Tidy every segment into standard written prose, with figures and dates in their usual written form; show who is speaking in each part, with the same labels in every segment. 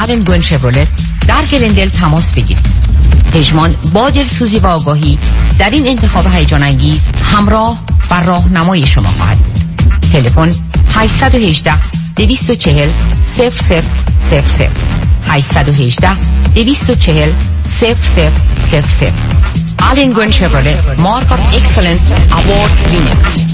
Speaker 1: آلن گوین شفرولت در گلندل تماس بگیرید. پژمان با دلسوزی و آگاهی در این انتخاب هیجان انگیز همراه و راهنمای شما خواهد بود. تلفن 818 240 0000 818 240 0000. آلن گوین شفرولت مارک آف اکسلنس اوارد وینر.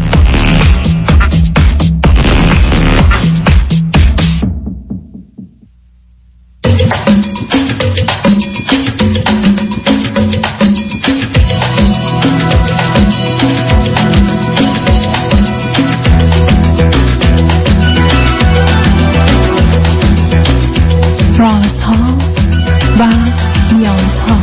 Speaker 2: رازها و نیازها.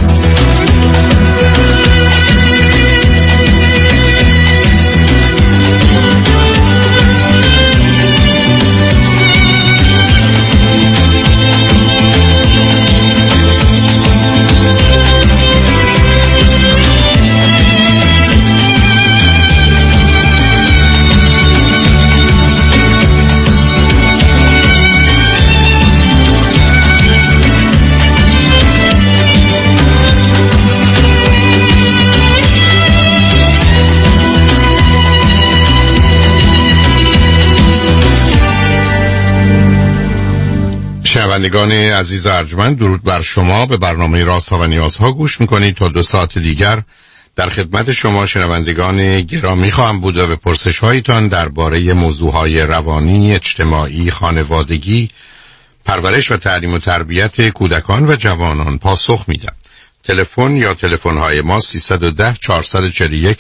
Speaker 3: شنوندگان عزیز و ارجمند، درود بر شما. به برنامه رازها و نیازها گوش میکنید. تا 2 ساعت دیگر در خدمت شما شنوندگان گرامی خواهم بود و به پرسش هایتان درباره موضوعهای روانی، اجتماعی، خانوادگی، پرورش و تعلیم و تربیت کودکان و جوانان پاسخ میدم. تلفن یا تلفن های ما 310 441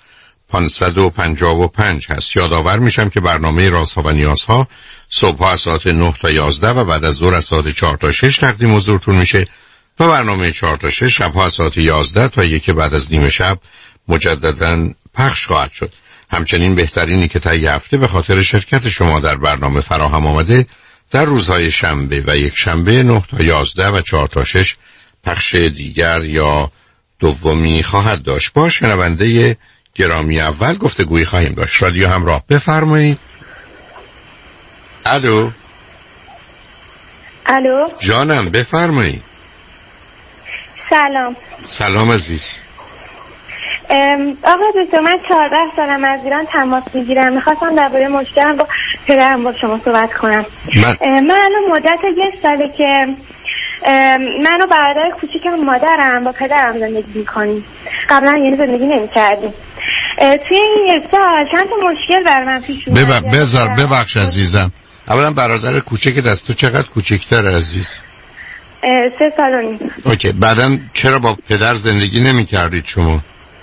Speaker 3: 0555 هست. یادآور میشم که برنامه رازها و نیازها صبح از ساعت 9 تا 11 و بعد از ظهر از ساعت 4 تا 6 تقدیم حضورتون میشه و برنامه 4 تا 6 شبها از ساعت 11 تا 1 بعد از نیم شب مجددا پخش خواهد شد. همچنین بهترینی که طی هفته به خاطر شرکت شما در برنامه فراهم آمده در روزهای شنبه و یک شنبه 9 تا 11 و 4 تا 6 پخش دیگر یا دومی خواهد داشت. با شنونده گرامی اول گفتگویی خواهیم داشت. رادیو همراه، بفرمایید. الو.
Speaker 4: الو
Speaker 3: جانم، بفرمایید.
Speaker 4: سلام.
Speaker 3: سلام عزیز.
Speaker 4: آقا دکتر، من 14 سالم از ایران تماس میگیرم. میخواستم درباره مشکلم با پدرم با شما صحبت کنم. من الان مدت 1 ساله که من و برادر کوچیکم مادرم با پدرم زندگی میکنیم. قبلا یعنی زندگی نمیکردیم. توی این 1 سال چند تا مشکل برای من پیش اومد.
Speaker 3: ببخش عزیزم، اولا برادر کوچک از تو چقدر کوچکتر عزیز؟
Speaker 4: 3 سال و نیم.
Speaker 3: اوکی. بعدن چرا با پدر زندگی نمی کردید شما؟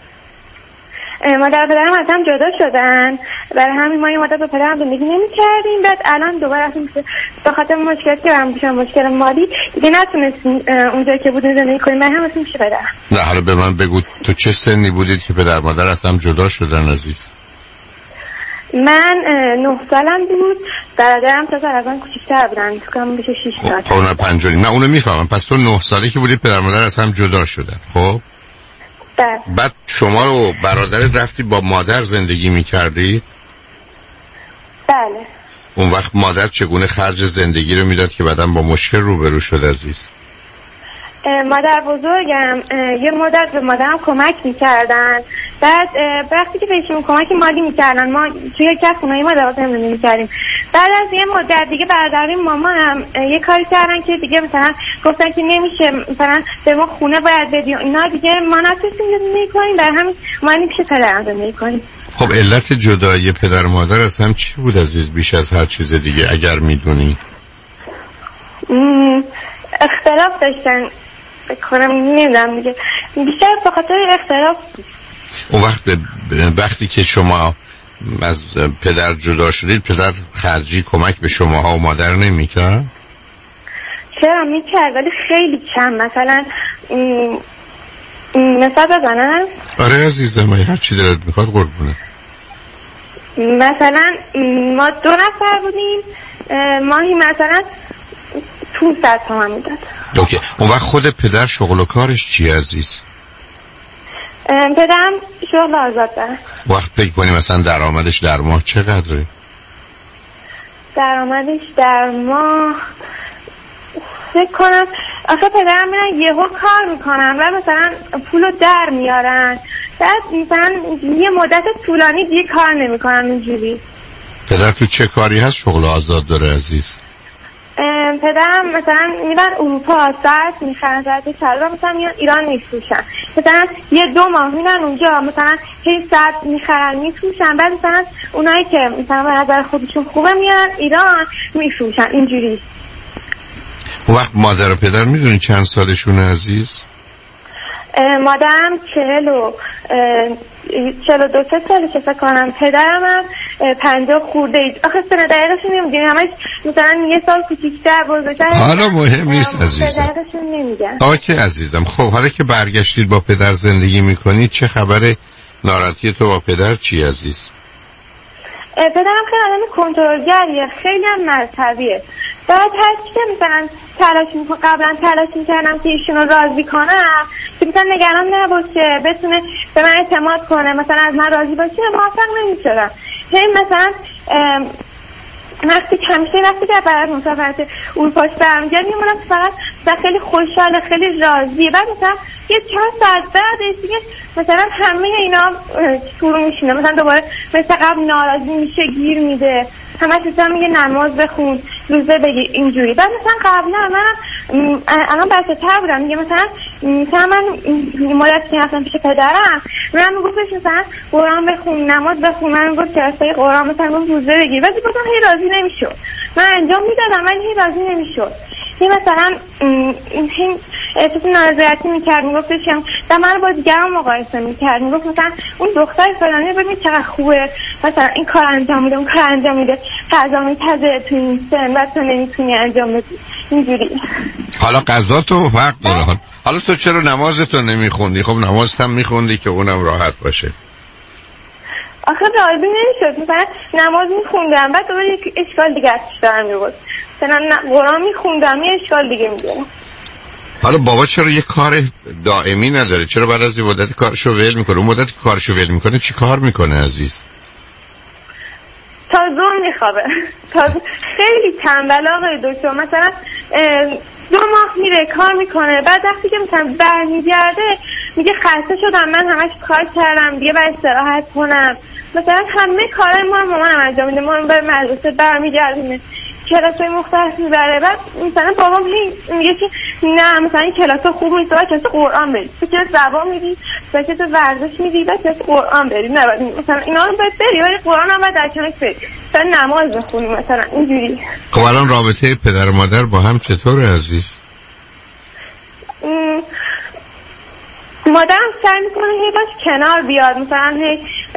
Speaker 4: مادر پدرم از هم جدا شدن، برای همین ما یه مدت با پدرم زندگی نمی کردیم. بعد الان دوباره رفتیم به خاطر مشکلاتی که برام پیش اومد، مشکل مالی، دیگه نتونستیم اونجایی که بودیم زندگی کنیم. من هم رفتیم پیش پدرم.
Speaker 3: نه حالا به من بگو تو چه سنی بودید که پدر مادر از هم جدا شدن عزیز؟
Speaker 4: من 9 سالم بود، برادرم 3 سال از من کوچیک‌تر بودن، فکرم بیش 6 سال.
Speaker 3: خب نه 5. من اونو میفهمم. پس تو 9 سالی که بودی پدر مادر از هم جدا شدن. خب بعد شما رو برادرت رفتی با مادر زندگی میکردی؟
Speaker 4: بله.
Speaker 3: اون وقت مادر چگونه خرج زندگی رو میداد که بعدم با مشکل روبرو شد عزیز؟
Speaker 4: مادر بزرگم یه مدت به مادرم کمک میکردن. بعد وقتی که بهشون کمک مالی میکردن، ما توی یکی از خونه‌های ما دوازده زندگی میکردیم. بعد از یه مدت دیگه برادریم مامانم یه کاری کردن که دیگه مثلا گفتن که نمیشه، مثلا به ما خونه باید بدی اینا، دیگه ما نتونستیم زندگی کنیم، در همین ما پیش پدرم زندگی کنیم.
Speaker 3: خب علت جدایی پدر مادر از هم چی بود عزیز بیش از هر چیز دیگه اگر میدونی؟
Speaker 4: اختلاف داشتن بکنم، نمیدونم دیگه، بیشتر به خاطر اختلاف.
Speaker 3: اون وقتی که شما از پدر جدا شدید، پدر خرجی کمک به شماها و مادر نمیکرد؟
Speaker 4: چرا میکرد، ولی خیلی کم. مثلا مثلا بزنم.
Speaker 3: آره عزیزم، هر چی دلت میخواد قربونه.
Speaker 4: مثلا ما 2 نفر بودیم، ماهی مثلا 500 تومن میداد.
Speaker 3: اوکی. اون وقت خود پدر شغل و کارش چی عزیز؟
Speaker 4: پدرم شغل آزاد داره.
Speaker 3: وقت فکر کنی مثلا درآمدش در ماه چقدره؟
Speaker 4: درآمدش در ماه فکر کنم آخه پدرم میرن یهو کار میکنن و مثلا پولو در میارن، بعد مثلا یه مدت طولانی دیگه کار نمیکنن اینجوری.
Speaker 3: پدر تو چه کاری هست شغل آزاد داره عزیز؟
Speaker 4: پدرم مثلا میرن اروپا ساعت میخرن، ساعت شلوار مثلا میان ایران میفروشن، مثلا 1-2 ماه میرن اونجا مثلا هی ساعت میخرن میفروشن، بعد مثلا اونایی که مثلا به نظر خودشون خوبه میان ایران میفروشن اینجوری.
Speaker 3: اون وقت مادر و پدر میدونی چند سالشونه عزیز؟
Speaker 4: مادرم 42 سالشه فکر کنم، پدرم هم 50 خورده ای. آخه سن دقیقش نمیدونم، همش مثلا 1 سال کوچیک‌تر بزرگتر.
Speaker 3: حالا مهم نیست عزیزم.
Speaker 4: دقیقش نمیگم.
Speaker 3: اوکی عزیزم. خب حالا که برگشتید با پدر زندگی میکنید چه خبره؟ ناراحتی تو با پدر چی عزیز؟
Speaker 4: پدرم خیلی آدم کنترلگریه، خیلی هم مذهبیه. بعد هرچی که مثلا قبلا تلاش میکردم که ایشونو راضی کنم که مثلا نگران نباشه، بتونه به من اعتماد کنه، مثلا از من راضی باشه، موفق نمیشدم. مثلا وقتی که برای مسافرت اروپا برمیگرد میمونم فقط خیلی خوشحاله، خیلی راضیه. بعد مثلا یه چند ساعت بعدش دیگه مثلا همه اینا شروع میشینه، مثلا دوباره مثل قبل ناراضی میشه، گیر میده، همش مثلا میگه نماز بخون، روزه بگی، اینجوری. بعد مثلا قبلا من الان بچه‌تر بودم میگه مثلا من مدتی که رفتم پیش پدرم من میگفتش مثلا قرآن بخون، نماز بخون، من میگفت کلاسای قرآن مثلا روزه بگی، بعد گفتم هی راضی نمیشد. من انجام میدادم ولی هی راضی نمیشد. مثلا این احساس نارضایتی میکرد، میگفتش که من با دیگران مقایسه میکرد، میگفت مثلا اون دختر فلانی ببین چقدر خوبه، مثلا این کار انجام میده، اون کار انجام میده، غذا میپزه تو این سن و تو نمیتونی انجام بدی، اینجوری.
Speaker 3: حالا قضا تو فرق داره. حالا تو چرا نمازتو نمیخوندی؟ خب نمازت هم میخوندی که اونم راحت باشه.
Speaker 4: آخه راضی نمیشد، مثلا نماز میخوندم بعد دوباره یک اشکال دیگه ازش دارم میبود، مثلا قرآن میخوندم یه اشکال دیگه میگیرم.
Speaker 3: حالا بابا چرا یه کار دائمی نداره؟ چرا بعد از یه مدت کارشو ول میکنه؟ اون مدتی که کارشو ول میکنه چی کار میکنه عزیز؟
Speaker 4: تا زور میخوابه. خیلی تنبل آقای دکتر، مثلا 2 ماه میره کار میکنه، بعد وقتی که مثلا برمیگرده میگه خسته شدم، من همش کار کردم دیگه باید استراحت کنم. مثلا همه کارهای ما مامانم انجام میده، ما به مدرسه برمیگردیم، کلاسای مختلف میبره. بعد مثلا بابام میگه که نه مثلا این کلاسا خوب نیست، باید کلاس قرآن برید، تو کلاس زبان میدی، تو کلاس ورزش میدی، باید کلاس قرآن برید، نه مثلا اینا رو باید بری ولی قرآن هم باید در کنارش برید، مثلا نماز بخونی، مثلا اینجوری.
Speaker 3: خب الان رابطه پدر و مادر با هم چطوره عزیز؟
Speaker 4: مادرم سعی میکنه هی باش کنار بیاد، مثلا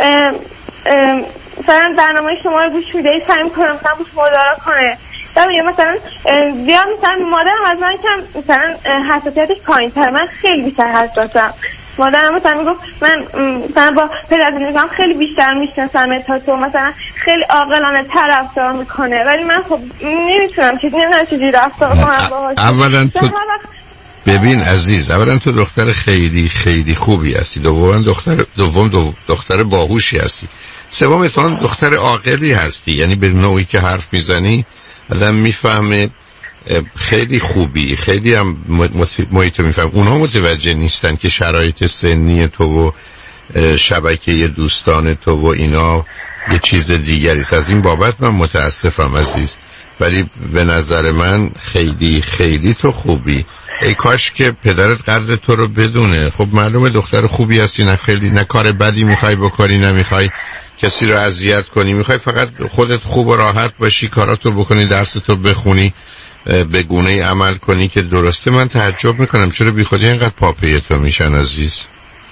Speaker 4: مثلا برنامه شما رو گوش میده، سعی میکنه مثلا گوش مدارا کنه. مثلا زیاد مثلا مادرم از من کم مثلا حساسیتش پایین‌تر، من خیلی بیشتر حساسم. مادرم مثلا میگفت من مثلا با پدرم خیلی بیشتر میشناسم تا تو، مثلا خیلی عاقلانه تر رفتار میکنه، ولی من خب نمیتونم که نمیدونم چجوری رفتار کنم باهاش.
Speaker 3: اولا تو ببین عزیز، اولا تو دختر خیلی خیلی خوبی هستی، دوم دختر باهوشی هستی، سوم اتفاقا دختر عاقلی هستی، یعنی به نوعی که حرف میزنی آدم میفهمه، خیلی خوبی، خیلی هم محیط میفهم. اونا متوجه نیستن که شرایط سنی تو و شبکه دوستان تو و اینا یه چیز دیگری است. از این بابت من متاسفم عزیز، ولی به نظر من خیلی خیلی تو خوبی. ای کاش که پدرت قدر تو رو بدونه. خب معلومه دختر خوبی هستی، نه خیلی نه کار بدی میخوای بکنی، نه میخوای کسی رو اذیت کنی، میخوای فقط خودت خوب و راحت باشی، کاراتو بکنی، درستو بخونی، به گونه‌ای عمل کنی که درسته. من تعجب میکنم چرا بیخودی اینقدر پاپی تو میشن عزیز.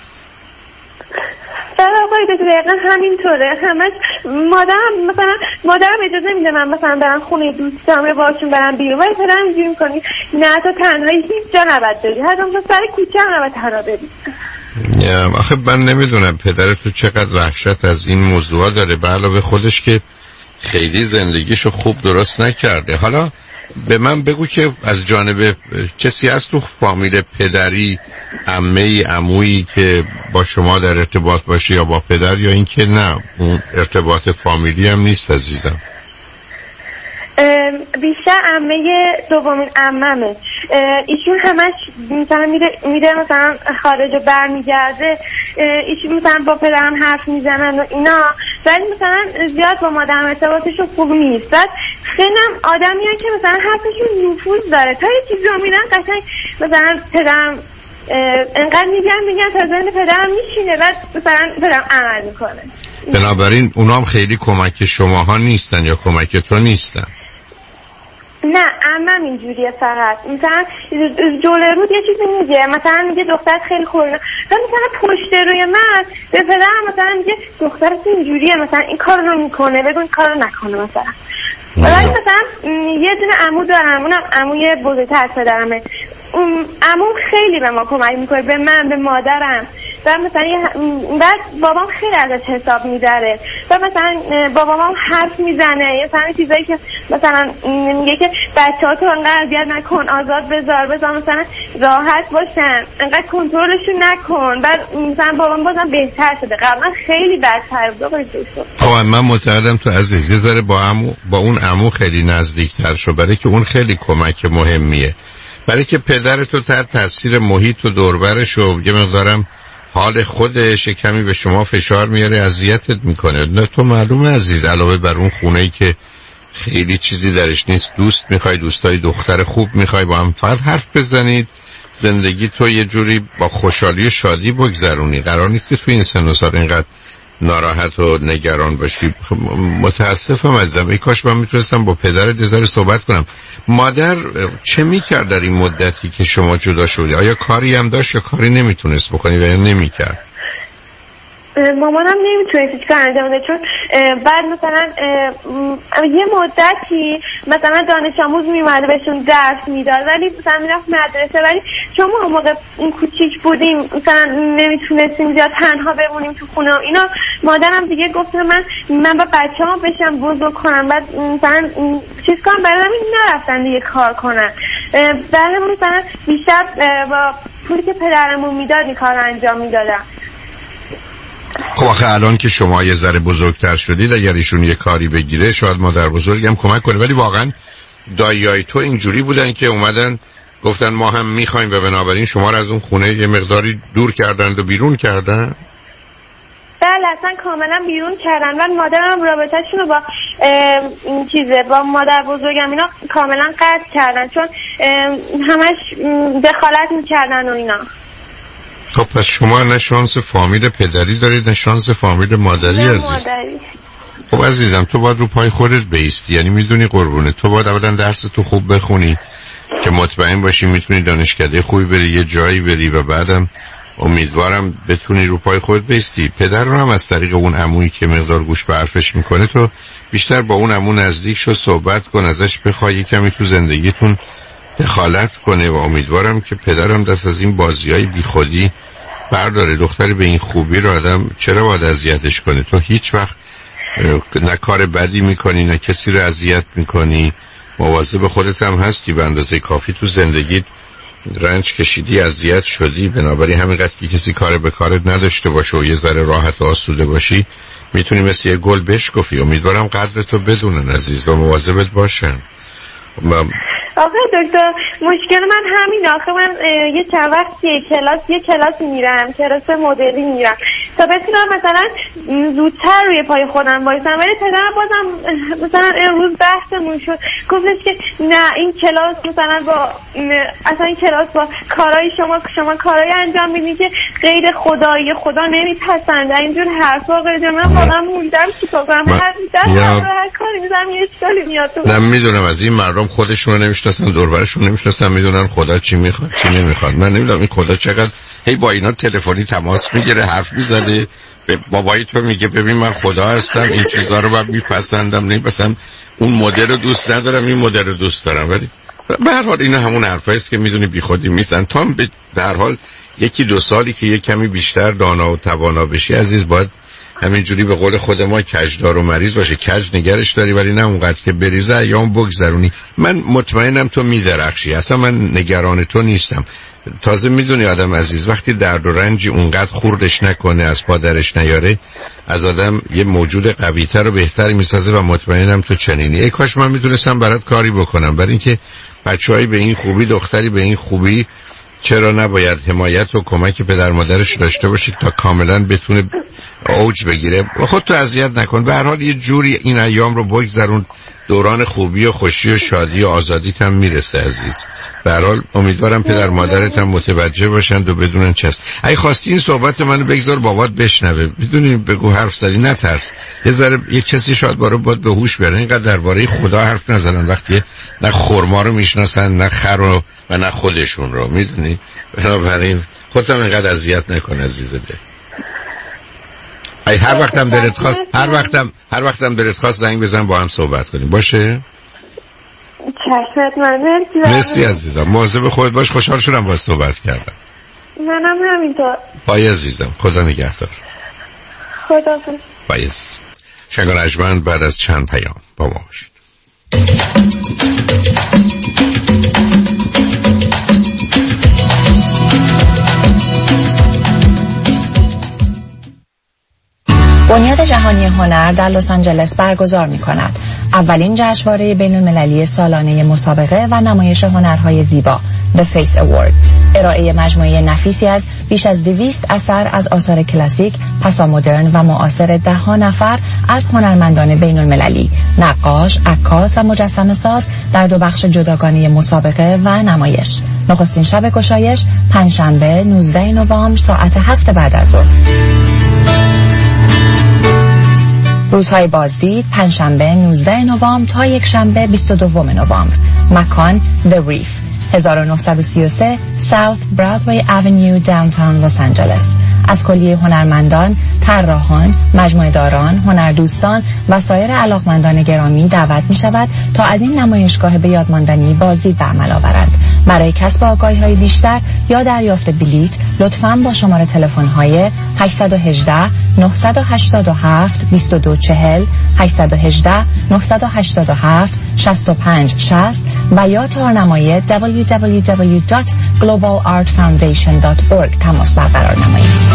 Speaker 4: دقیقا همینطوره، همش مادرم اجازه میده من مثلا برم خونه دوستام رو باشون برم بیرون، ولی پدرم اینجوری میکنی نه تو تنهایی هیچ جا نباید بری، حتی اون سر کوچه هم نباید تنها بری.
Speaker 3: آخه من نمیدونم پدر تو چقدر وحشت از این موضوع داره، به علاوه خودش که خیلی زندگیشو خوب درست نکرده. حالا به من بگو که از جانب کسی هست تو فامیل پدری، عمه‌ای، عمویی که با شما در ارتباط باشه یا با پدر، یا اینکه نه اون ارتباط فامیلی هم نیست عزیزم؟
Speaker 4: بیشتر عمه دومین عممه. ایشون همش مثلا میره مثلا خارج و برمیگرده، ایشون مثلا با پدرم حرف میزنن و اینا، ولی مثلا زیاد با مادرم ارتباطشون خوب نیست. بعد خیلی هم آدمیه که مثلا حرفشون نفوذ داره، تا یه چیزی رو میرن قشنگ مثلا پدرم انقدر میگن تا ذهن پدرم میشینه، بعد مثلا پدرم عمل میکنه.
Speaker 3: بنابراین اونام خیلی کمک شماها نیستن یا کمک تو نیستن؟
Speaker 4: نه، عمم اینجوریه. فقط مثلا جلوی رود یه چیزی میگه، مثلا میگه دخترت خیلی خوبه، مثلا پشت روی من به پدرم مثلا میگه دخترت اینجوریه، مثلا این کار رو میکنه، بگو این کار رو نکنه مثلا. ولی مثلا یه دونه عمو دارم، اونم عموی بزرگتر از پدرمه. عموم خیلی به ما کمک میکنه، به من، به مادرم. و مثلا بعد بابام خیلی ازش حساب میداره و مثلا بابام حرف میزنه یه مثلا چیزایی که مثلا میگه که بچه‌ها تو انقدر اذیت نکن، آزاد بذار مثلا راحت باشن، انقدر کنترلشون نکن. بعد مثلا بابام بازم بهتر شده، قبلا خیلی بدتر بود.
Speaker 3: خب من معتقدم تو عزیز یه ذره با اون عمو خیلی نزدیک‌تر شو، برای که اون خیلی کمک مهمیه، برای که پدر تو تحت تاثیر محیط و دور و برش و یه مقدارم حال خودش کمی به شما فشار میاره، اذیتت میکنه. نه تو معلومه عزیز، علاوه بر اون خونه‌ای که خیلی چیزی درش نیست، دوست میخوای، دوستای دختر خوب میخوای، با هم فقط حرف بزنید، زندگی تو یه جوری با خوشحالی و شادی بگذرونی. قرار نیست که تو این سن و سال اینقدر ناراحت و نگران باشی. متاسفم عزیزم، ای کاش من میتونستم با پدرت یه ذره صحبت کنم. مادر چه میکرد در این مدتی که شما جدا شدی؟ آیا کاری هم داشت یا کاری نمیتونست بکنی و یا نمیکرد؟
Speaker 4: مامانم نمیتونست هیچ کار انجام بده، چون بعد مثلا یه مدتی مثلا دانش آموز میومده بهشون درس میداد، ولی مثلا میرفت مدرسه، ولی چون ما موقع کوچیک بودیم مثلا نمیتونستیم زیاد تنها بمونیم تو خونه و اینا، مادرم دیگه گفت من با بچه‌ها بشم بزرگ کنم، بعد مثلا چیز کنم، برای همین نرفتن دیگه کار کنن. در همون مثلا بیشتر با پولی که پدرمون میداد این کار انجام میدادم.
Speaker 3: خب آخه الان که شما یه ذره بزرگتر شدید، اگر ایشون یه کاری بگیره شاید مادر بزرگم کمک کنه، ولی واقعا داییای تو اینجوری بودن که اومدن گفتن ما هم میخوایم و بنابراین شما رو از اون خونه یه مقداری دور کردن و بیرون کردن؟
Speaker 4: بله، اصلا کاملا بیرون کردن. و مادرم رابطه‌شون رو با این چیزه با مادر بزرگم اینا کاملا قطع کردن، چون همش دخالت میکردن و اینا.
Speaker 3: خب پس شما نه شانس فامیل پدری دارید نه شانس فامیل مادری عزیز. خب عزیزم تو باید رو پای خودت بایستی، یعنی میدونی قربونه، تو باید اولا درس تو خوب بخونی که مطمئن باشی میتونی دانشکده خوبی بری، یه جایی بری و بعدم امیدوارم بتونی رو پای خودت بایستی. پدر رو هم از طریق اون عمویی که مقدار گوش به حرفش میکنه تو بیشتر با اون عمو نزدیک شو، صحبت کن، ازش بخوای کمی تو زندگیتون دخالت کنه و امیدوارم که پدرم دست از این بازیای بیخودی برداره. دختری به این خوبی رو آدم چرا باید اذیتش کنه؟ تو هیچ وقت نه کار بدی میکنی نه کسی رو اذیت میکنی، مواظب خودت هم هستی، به اندازه کافی تو زندگیت رنج کشیدی، اذیت شدی، بنابراین همینقدر که کسی کار به کارت نداشته باشه و یه ذره راحت و آسوده باشی میتونی مثل یه گل بشکفی. امیدوارم قدرتو بدونن عزیز و مواظبت باشن.
Speaker 4: آقای دکتر مشکل من همین، آخه من یه چند وقت یه کلاس میرم، کلاس مدلی میرم تا بتونم مثلا زودتر روی پای خودم وایسم، ولی پدرم بازم مثلا امروز بحثمون شد، گفتش که نه این کلاس مثلا اصلا این کلاس با کارهای شما کارهای انجام میدین که غیر خدایی خدا نمیپسنده، اینجور حرفا. غیر من واقعا موندم چیکار کنم، هر کاری میذارم یه اشکالی میاد.
Speaker 3: نه میدونم از این مردم خودشون رو نمیشناسن، دوربرشون نمیشناسن، میدونن خدا چی میخواد چی نمیخواد. من نمیدونم این خدا چقدر هی با اینا تلفنی تماس میگیره، حرف میزنه، به بابای تو میگه ببین من خدا هستم، این چیزا رو من میپسندم، نمیپسندم، اون مدل رو دوست ندارم، این مدل رو دوست دارم. ولی به هر حال اینا همون حرفایی است که میدونی بیخودی میسن. تا به هر حال یکی دو سالی که یه کمی بیشتر دانا و توانا بشی عزیز، باید همینجوری به قول خود ما کجدار و مریض باشه، کج نگرش داری ولی نه اونقدر که بریزه ایام بگذرونی. من مطمئنم تو میدرخشی، اصلا من نگران تو نیستم. تازه میدونی آدم عزیز وقتی درد و رنجی اونقدر خوردش نکنه، از پا درش نیاره، از آدم یه موجود قوی‌تر و بهتری میسازه و مطمئنم تو چنینی. ای کاش من میدونستم برات کاری بکنم، برای اینکه بچه‌ای به این خوبی، دختری به این خوبی، چرا نباید حمایت و کمک پدر مادرش داشته باشید تا کاملا بتونه اوج بگیره. خودتو اذیت نکن، به هر حال یه جوری این ایام رو بگذرون، دوران خوبی و خوشی و شادی و آزادیت هم میرسه عزیز. به هر حال امیدوارم پدر مادرت هم متوجه باشند و بدونن چست. اگه خواستی این صحبت منو بگذار بابات بشنوه، میدونی بگو حرف زدی، نترس. یه ذره یه کسی شاید بارو باید به هوش بیاره، اینقدر درباره خدا حرف نزنن وقتی نه خرما رو میشناسن، نه خر رو و نه خودشون رو، میدونی. بنابراین خودت هم اینقدر اذیت نکن عزیز دل. هر وقتم دلت خواست، هر وقتم دلت خواست زنگ بزن با هم صحبت کنیم، باشه؟
Speaker 4: چشمت من
Speaker 3: مرسی عزیزم، مواظب خودت باش. خوشحال شدم باهات صحبت کردم.
Speaker 4: منم همینطور.
Speaker 3: بای عزیزم، خدا نگهدار.
Speaker 4: خدا
Speaker 3: بای عزیزم. شنگان اجمن بعد از چند پیام با ما باشید.
Speaker 5: بنیاد جهانی هنر در لس آنجلس برگزار می‌کند اولین جشنواره بین‌المللی سالانه مسابقه و نمایش هنرهای زیبا The Face Award. ارائه مجموعه نفیسی از بیش از 200 اثر از آثار کلاسیک، پسامدرن و معاصر 10 نفر از هنرمندان بین‌المللی، نقاش، عکاس و مجسمه ساز در 2 بخش جداگانه مسابقه و نمایش. نخستین شب گشایش پنجشنبه 19 نوامبر ساعت 7 بعد از ظهر. روزهای بازدید پنجشنبه 19 نوامبر تا یکشنبه 22 نوامبر. مکان The Reef 1933 South Broadway Avenue Downtown Los Angeles. از کلیه هنرمندان، طراحان، مجموعه داران، هنردوستان و سایر علاقمندان گرامی دعوت می شود تا از این نمایشگاه به یاد ماندنی بازدید به عمل آورند. برای کسب آگاهی‌های بیشتر یا دریافت بلیط لطفاً با شماره تلفن‌های 818 987 2240 818 987 6560 و یا تارنمای www.globalartfoundation.org تماس برقرار نمایید.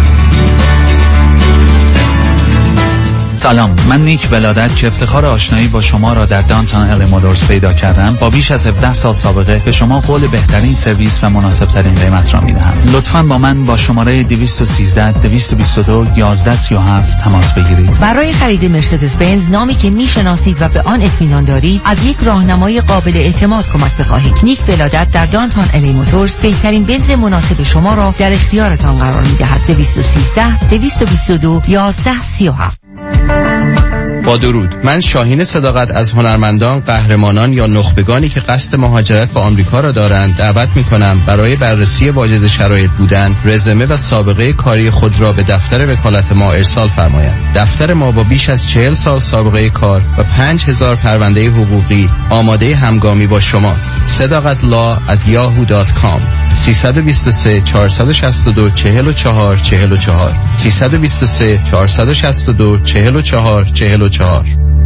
Speaker 6: سلام، من نیک ولادت که افتخار آشنایی با شما را در دانتون ال مودرز پیدا کردم. با بیش از 17 سال سابقه به شما قول بهترین سرویس و مناسب ترین قیمت را میدهم. لطفاً با من با شماره 213 222 1137 تماس بگیرید.
Speaker 1: برای خرید مرسدس بنز، نامی که میشناسید و به آن اطمینان دارید، از یک راهنمای قابل اعتماد کمک بخواهید. نیک ولادت در دانتون ال مودرز بهترین بنز مناسب شما را در اختیارتان قرار میدهد. 213 222 1137.
Speaker 7: با درود، من شاهین صداقت از هنرمندان، قهرمانان یا نخبگانی که قصد مهاجرت به آمریکا را دارند دعوت می‌کنم برای بررسی واجد شرایط بودن، رزومه و سابقه کاری خود را به دفتر وکالت ما ارسال فرمایند. دفتر ما با بیش از 40 سال سابقه کار و 5000 پرونده حقوقی آماده همگامی با شماست. sadaqatlaw@yahoo.com 323 462 44 44 323 462 44 44.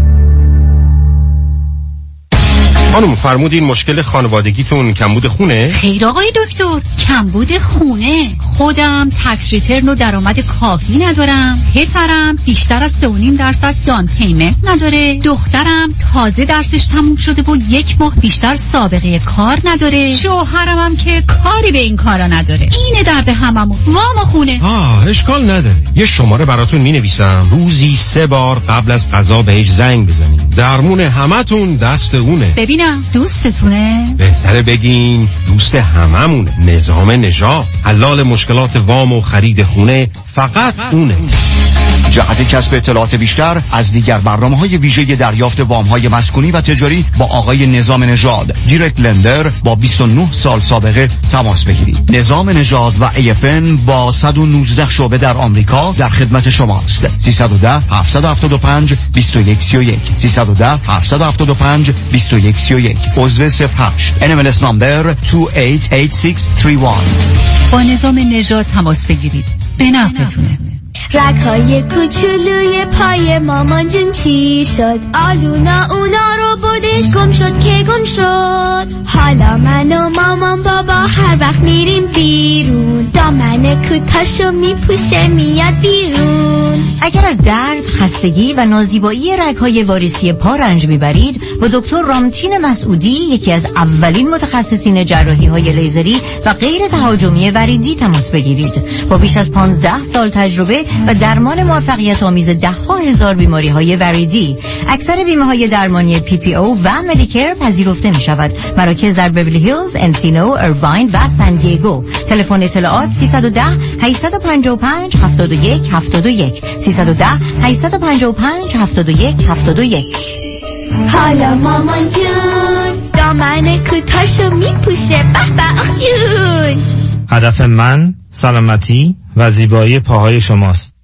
Speaker 8: خانم فرمودین مشکل خانوادگیتون کمبود خونه؟
Speaker 9: خیر آقای دکتر، کمبود خونه. خودم تکس ریترن و درآمد کافی ندارم. پسرم بیشتر از 3.5% دان پیمنت نداره. دخترم تازه درسش تموم شده و 1 ماه بیشتر سابقه کار نداره. شوهرم هم که کاری به این کارا نداره. اینه درد هممون. وام خونه.
Speaker 8: اشکال نداره. یه شماره براتون می‌نویسم. روزی 3 بار قبل از غذا بهش زنگ بزنید. درمون همتون دست اونه.
Speaker 9: ببینم دوستتونه؟
Speaker 8: بهتره بگین دوست هممونه. نظام نژاد، حلال مشکلات وام و خرید خونه، فقط اونه.
Speaker 10: جهت کسب اطلاعات بیشتر از دیگر برنامه‌های ویژه دریافت وام‌های مسکونی و تجاری با آقای نظام نژاد، دایرکت لندر با 29 سال سابقه تماس بگیرید. نظام نژاد و AFN با 119 شعبه در آمریکا در خدمت شماست. 310 775 2131 310 775 2131 عضو 08 NMLS نمبر 288631.
Speaker 9: با نظام نژاد تماس بگیرید. به نفعتونه.
Speaker 11: رگ‌های کوچولوی پای مامان جون چی شد؟ آلونا اونا رو بردش گم شد که گم شد. حالا من و مامان بابا هر وقت میریم بیرون دامن کوتاهشو میپوشه میاد بیرون.
Speaker 12: اگر از درد، خستگی و نازیبایی رگ‌های واریسی پا رنج میبرید با دکتر رامتین مسعودی، یکی از اولین متخصصین جراحی‌های لیزری و غیر تهاجمی وریدی تماس بگیرید. با بیش از 15 سال تجربه و درمان موفقیت آمیز ده‌ها هزار بیماری‌های وریدی، اکثر بیمه‌های درمانی PPO و مدیکر پذیرفته می‌شود. مراکز در بیولی هیلز، انسینو، ایرواین و سان دیگو. تلفن اطلاعات 310 855 71 71 310 855 71 71.
Speaker 11: حالا مامان جون دامن کوتاهشو میپوشه به به آخ جون.
Speaker 13: هدف من سلامتی و زیبایی پاهای شماست.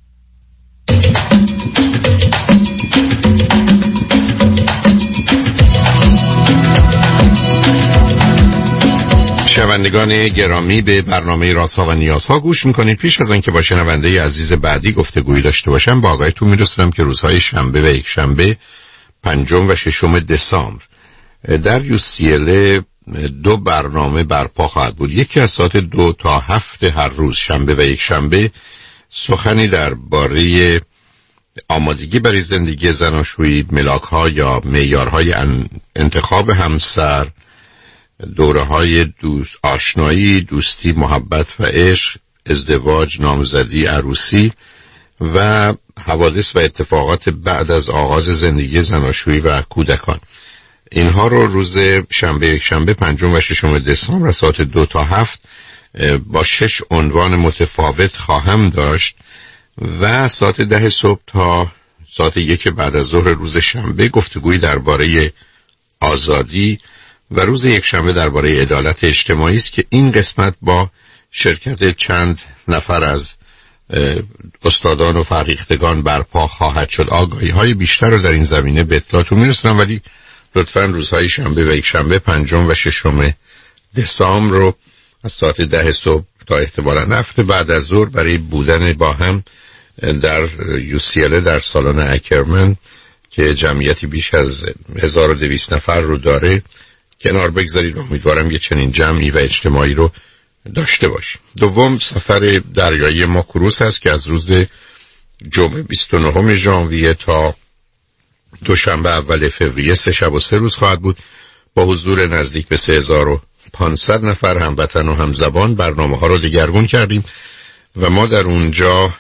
Speaker 3: شنوندگان گرامی، به برنامه رازها و نیازها گوش میکنید. پیش از آنکه با شنونده عزیز بعدی گفتگویی داشته باشم، با آگاهیتون میرسونم که روزهای شنبه و یک شنبه 5 و 6 دسامبر در UCLA 2 برنامه برپا خواهد بود. یکی از ساعت 2 تا 7 هر روز شنبه و یک شنبه سخنی درباره آمادگی برای زندگی زناشویی، ملاک‌ها یا معیارهای انتخاب همسر، دوره‌های آشنایی، دوستی، محبت و عشق، ازدواج، نامزدی، عروسی و حوادث و اتفاقات بعد از آغاز زندگی زناشویی و کودکان. اینها رو روز شنبه یک شنبه 5 و 6 دسامبر ساعت 2 تا 7 با 6 عنوان متفاوت خواهم داشت و ساعت 10 صبح تا ساعت 1 بعد از ظهر روز شنبه گفتگویی درباره آزادی و روز یک شنبه درباره عدالت اجتماعی است که این قسمت با شرکت چند نفر از استادان و فرهیختگان برپا خواهد شد. آگاهی‌های بیشتر رو در این زمینه به اطلاعتون میرسونم، ولی لطفاً روزهای شنبه و یک شنبه 5 و 6 دسامبر رو از ساعت 10 صبح تا احتمالاً هفته بعد از ظهر برای بودن با هم در UCLA در سالن اکرمن که جمعیتی بیش از 1200 نفر رو داره کنار بگذارید. امیدوارم یه چنین جمعی و اجتماعی رو داشته باشیم. دوم، سفر دریایی ما کروز هست که از روز جمعه 29 ژانویه تا دوشنبه اول فوریه 3 شب و 3 روز خواهد بود با حضور نزدیک به 3500 نفر هموطن و همزبان. برنامه ها رو دگرگون کردیم و ما در اونجا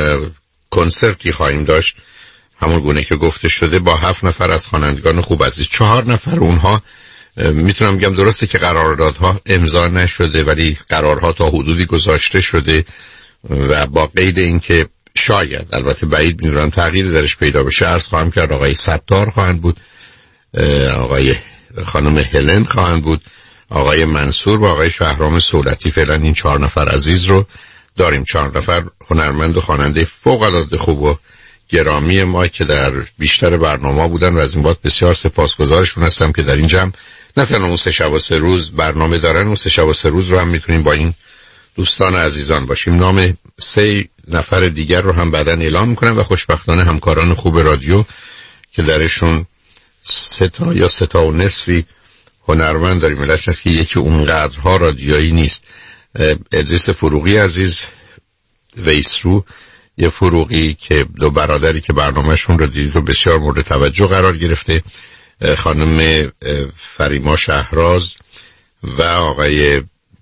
Speaker 3: کنسرتی خواهیم داشت همون گونه که گفته شده با 7 نفر از خوانندگان خوب عزیز. 4 نفر اونها میتونم بگم درسته که قراردادها امضا نشده ولی قرارها تا حدودی گذاشته شده و با قید اینکه شاید، البته بعید میدونم، تغییر درش پیدا بشه. عرض خواهم کرد آقای ستار خواهند بود، آقای خانم هلن خواهند بود، آقای منصور و آقای شهرام سولتی. فعلا این 4 نفر عزیز رو داریم. 4 نفر هنرمند و خواننده فوق العاده خوب و گرامی ما که در بیشتر برنامه بودن و از این بابت بسیار سپاسگزارشون هستم که در این جمع نه تنها اون 3 شب و 3 روز برنامه دارن، اون 3 شب و 3 روز رو هم میتونیم با این دوستان عزیزان باشیم. نام 3 نفر دیگر رو هم بعداً اعلام میکنم و خوشبختانه همکاران خوب رادیو که درشون 3 یا 3 و نصفی هنرمند داریم. علتش هست که یکی اونقدرها رادیویی نیست. ادریس فروغی عزیز، ویسرو یه فروغی که 2 برادری که برنامهشون رو دیدید و بسیار مورد توجه قرار گرفته، خانم فریما شهراز و آقای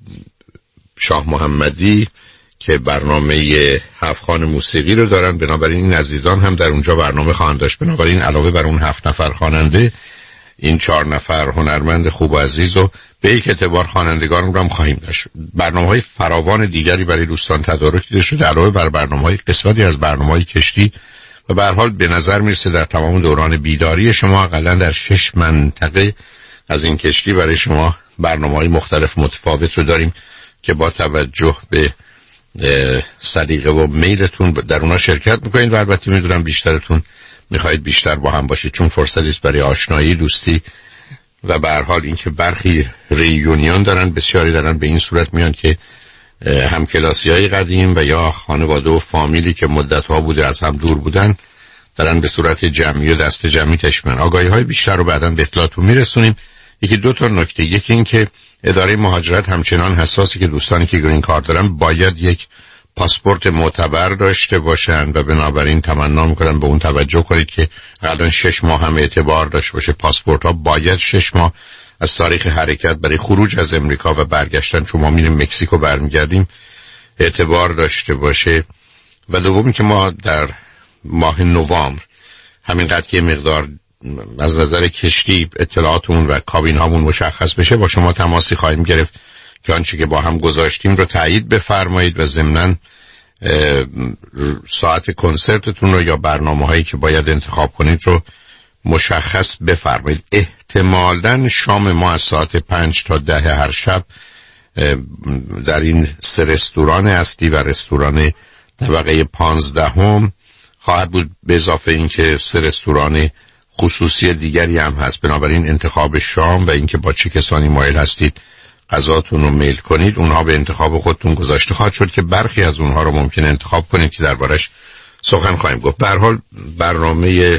Speaker 3: شاه محمدی که برنامه 7 خوان موسیقی رو دارن. بنابراین این عزیزان هم در اونجا برنامه خواهند داشت. بنابراین علاوه بر اون 7 نفر خواننده، این 4 نفر هنرمند خوب و عزیز و به یک اعتبار خوانندگان رو هم خواهیم داشت. برنامه‌های فراوان دیگری برای دوستان تدارک دیده شده علاوه بر برنامه‌های قسمتی از برنامه‌های کشتی و به هر حال به نظر میرسه در تمام دوران بیداری شما حداقل در 6 منطقه از این کشتی برای شما برنامه‌های مختلف متفاوت رو داریم که با توجه به سلیقه و میلتون در اونا شرکت میکنید و البته میدونم بیشترتون میخواید بیشتر با هم باشید چون فرصتی است برای آشنایی، دوستی و به هر حال اینکه برخی ریونیون دارن، بسیاری دارن به این صورت میان که همکلاسی‌های قدیم و یا خانواده و فامیلی که مدت‌ها بوده از هم دور بودن دارن به صورت جمعی و دست جمعی تشمن. آگاهی های بیشتر رو بعداً به اطلاعتون میرسونیم. یکی دو تا نکته، یکی این که اداره مهاجرت همچنان حساسی که دوستانی که گرین کارت دارن باید یک پاسپورت معتبر داشته باشن و بنابراین تمنا میکنن به اون توجه کنید که قبلا 6 ماه هم اعتبار داشته باشه. پاسپورت ها باید 6 ماه از تاریخ حرکت برای خروج از امریکا و برگشتن، چون ما میریم مکزیکو برمیگردیم، اعتبار داشته باشه. و دومی که ما در ماه نوامبر همینقدر که مقدار از نظر کشتی اطلاعاتمون و کابین هامون مشخص بشه با شما تماسی خواهیم گرفت که آنچه که با هم گذاشتیم رو تایید بفرمایید و ضمناً ساعت کنسرتتون رو یا برنامه هایی که باید انتخاب کنید رو مشخص بفرمایید. احتمالاً شام ما از ساعت 5 تا 10 هر شب در این 3 رستوران اصلی و رستوران طبقه 15 خواهد بود، به اضافه این که 3 رستوران خصوصی دیگری هم هست. بنابراین انتخاب شام و اینکه با چه کسانی مایل هستید غذاتون رو میل کنید، اونها به انتخاب خودتون گذاشته خواهد شد که برخی از اونها رو ممکنه انتخاب کنید که دربارش سخن خواهیم گفت. به هر حال برنامه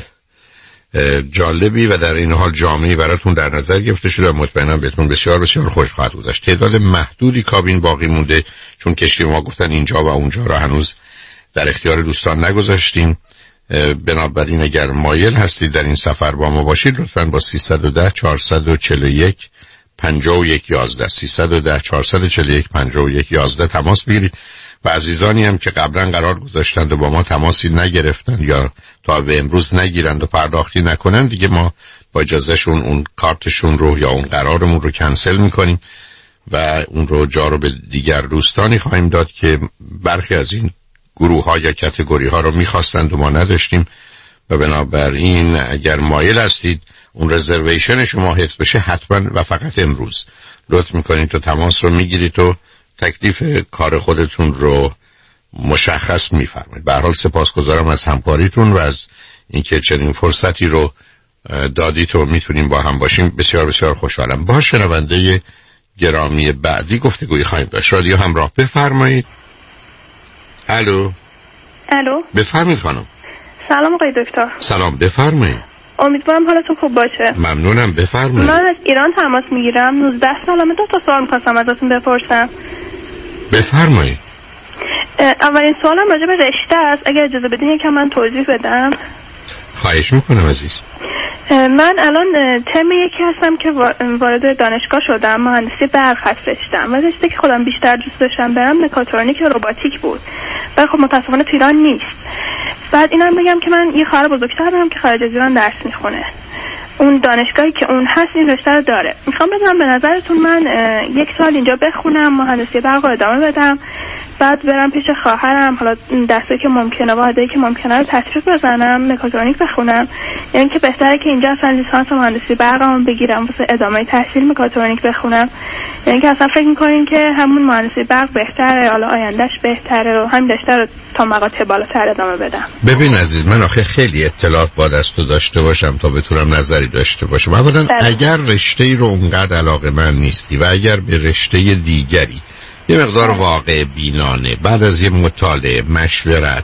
Speaker 3: جالبی و در این حال جامعی براتون در نظر گرفته شده و مطمئنم بهتون بسیار بسیار خوش خواهد گذشت. تعداد محدودی کابین باقی مونده چون کشتی ما گفتن اینجا و اونجا را هنوز در اختیار دوستان نگذاشتیم. بنابراین اگر مایل هستید در این سفر با ما باشید لطفاً با 310 441 5111 310 441 5111 تماس بگیرید و عزیزانی هم که قبلا قرار گذاشتند و با ما تماسی نگرفتند یا تا به امروز نگیرند و پرداختی نکنند، دیگه ما با اجازهشون اون کارتشون رو یا اون قرارمون رو کنسل میکنیم و اون رو جارو به دیگر دوستانی خواهیم داد که برخی از این گروه ها یا کاتگوری ها رو میخواستند و ما نداشتیم و بنابراین اگر مایل هستید اون رزرویشن شما حفظ بشه حتما و فقط امروز لطف میکنید تو تماس رو میگیرید و تکلیف کار خودتون رو مشخص میفرمایید. به هر حال سپاسگزارم از همکاریتون و از اینکه چنین فرصتی رو دادید و میتونیم با هم باشیم. بسیار بسیار خوشحالم. با شنونده گرامی بعدی گفتگویی خواهیم داشت. رادیو همراه، بفرمایید. الو. بفرمایید خانم.
Speaker 4: سلام آقای دکتر.
Speaker 3: سلام، بفرمایید.
Speaker 4: امیدوارم حالتون خوب باشه.
Speaker 3: ممنونم، بفرمایید.
Speaker 4: من از ایران تماس میگیرم. 19 سالمه. 2 تا سوال می‌خواستم ازتون بپرسم.
Speaker 3: بفرمایید.
Speaker 4: اولین سوالم راجع به رشته است. اگر اجازه بدین یکم من توضیح بدم.
Speaker 3: خواهش میکنم عزیز.
Speaker 4: من الان ترم یکی هستم که وارد دانشگاه شدم. مهندسی برق هستم و رشته که خودم بیشتر دوست داشتم برم مکاترونیک و روباتیک بود. ولی خب متاسفانه تو ایران نیست. بعد اینم بگم که من یه خواهر بزرگتر دارم که خارج از ایران درس میخونه. اون دانشگاهی که اون هست این رشته رو داره. میخوام بدونم به نظرتون من 1 سال اینجا بخونم مهندسی برق رو ادامه بدم، بعد برم پیش خواهرم، حالا درسی که ممکنه واحدی که ممکنه رو تطبیق بزنم، مکاترونیک بخونم، یعنی که بهتره که اینجا اصلا لیسانس مهندسی برقم بگیرم واسه ادامه تحصیل مکاترونیک بخونم، یعنی که اصلا فکر می‌کنین که همون مهندسی برق بهتره، حالا آیندهش بهتره و همین رشته رو تا مقاطع بالاتر ادامه بدم؟
Speaker 3: ببین عزیز، من آخه خیلی اطلاعات با دستو داشته باشم تا بتونم نظری داشته باشم. اولا اگر رشته‌ای رو اونقدر علاقه من نیستی و اگر به رشته دیگری یه مقدار واقع بینانه بعد از یه مطالعه، مشورت،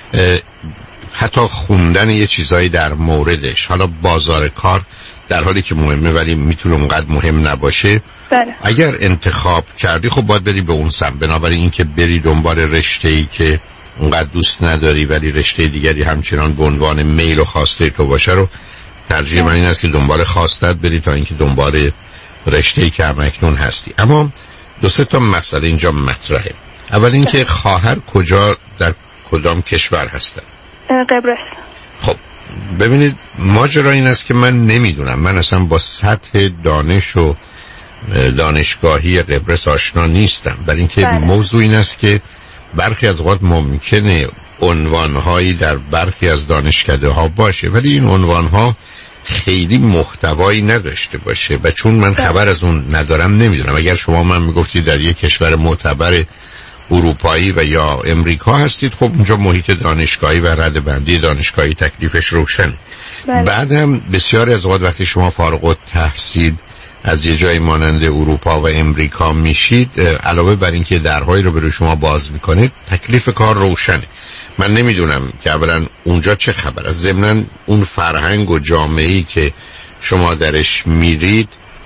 Speaker 3: حتی خوندن یه چیزایی در موردش، حالا بازار کار در حالی که مهمه ولی میتونه اونقدر مهم نباشه، اگر انتخاب کردی خب باید بری به اون سمت. بنابراین این که بری دنبال رشته‌ای که اونقدر دوست نداری ولی رشته دیگری همچنان به عنوان میل و خواسته تو باشه رو ترجیح من این است که دنبال خواستت بری تا اینکه دنبال رشته‌ای که همکنون هستی. اما 2-3 تا مسئله اینجا مطرحه. اول اینکه خواهر کجا در کدام کشور هستن؟
Speaker 4: قبرس.
Speaker 3: خب ببینید ماجرا این است که من نمیدونم، من اصلا با سطح دانش و دانشگاهی قبرس آشنا نیستم، برای اینکه موضوع این است که برخی از اوقات ممکنه عنوانهایی در برخی از دانشکده ها باشه ولی این عنوانها خیلی محتوایی نداشته باشه و چون من خبر از اون ندارم نمیدونم. اگر شما من میگفتی در یک کشور معتبر اروپایی و یا امریکا هستید خب اونجا محیط دانشگاهی و ردبندی دانشگاهی تکلیفش روشن. بعدم بسیاری از اوقات وقتی شما فارغ التحصیل از یه جای مانند اروپا و امریکا میشید، علاوه بر اینکه درهایی رو برای شما باز میکنه تکلیف کار روشنه. من نمیدونم که اولا اونجا چه خبر است، ضمناً اون فرهنگ و جامعه‌ای که شما درش میرید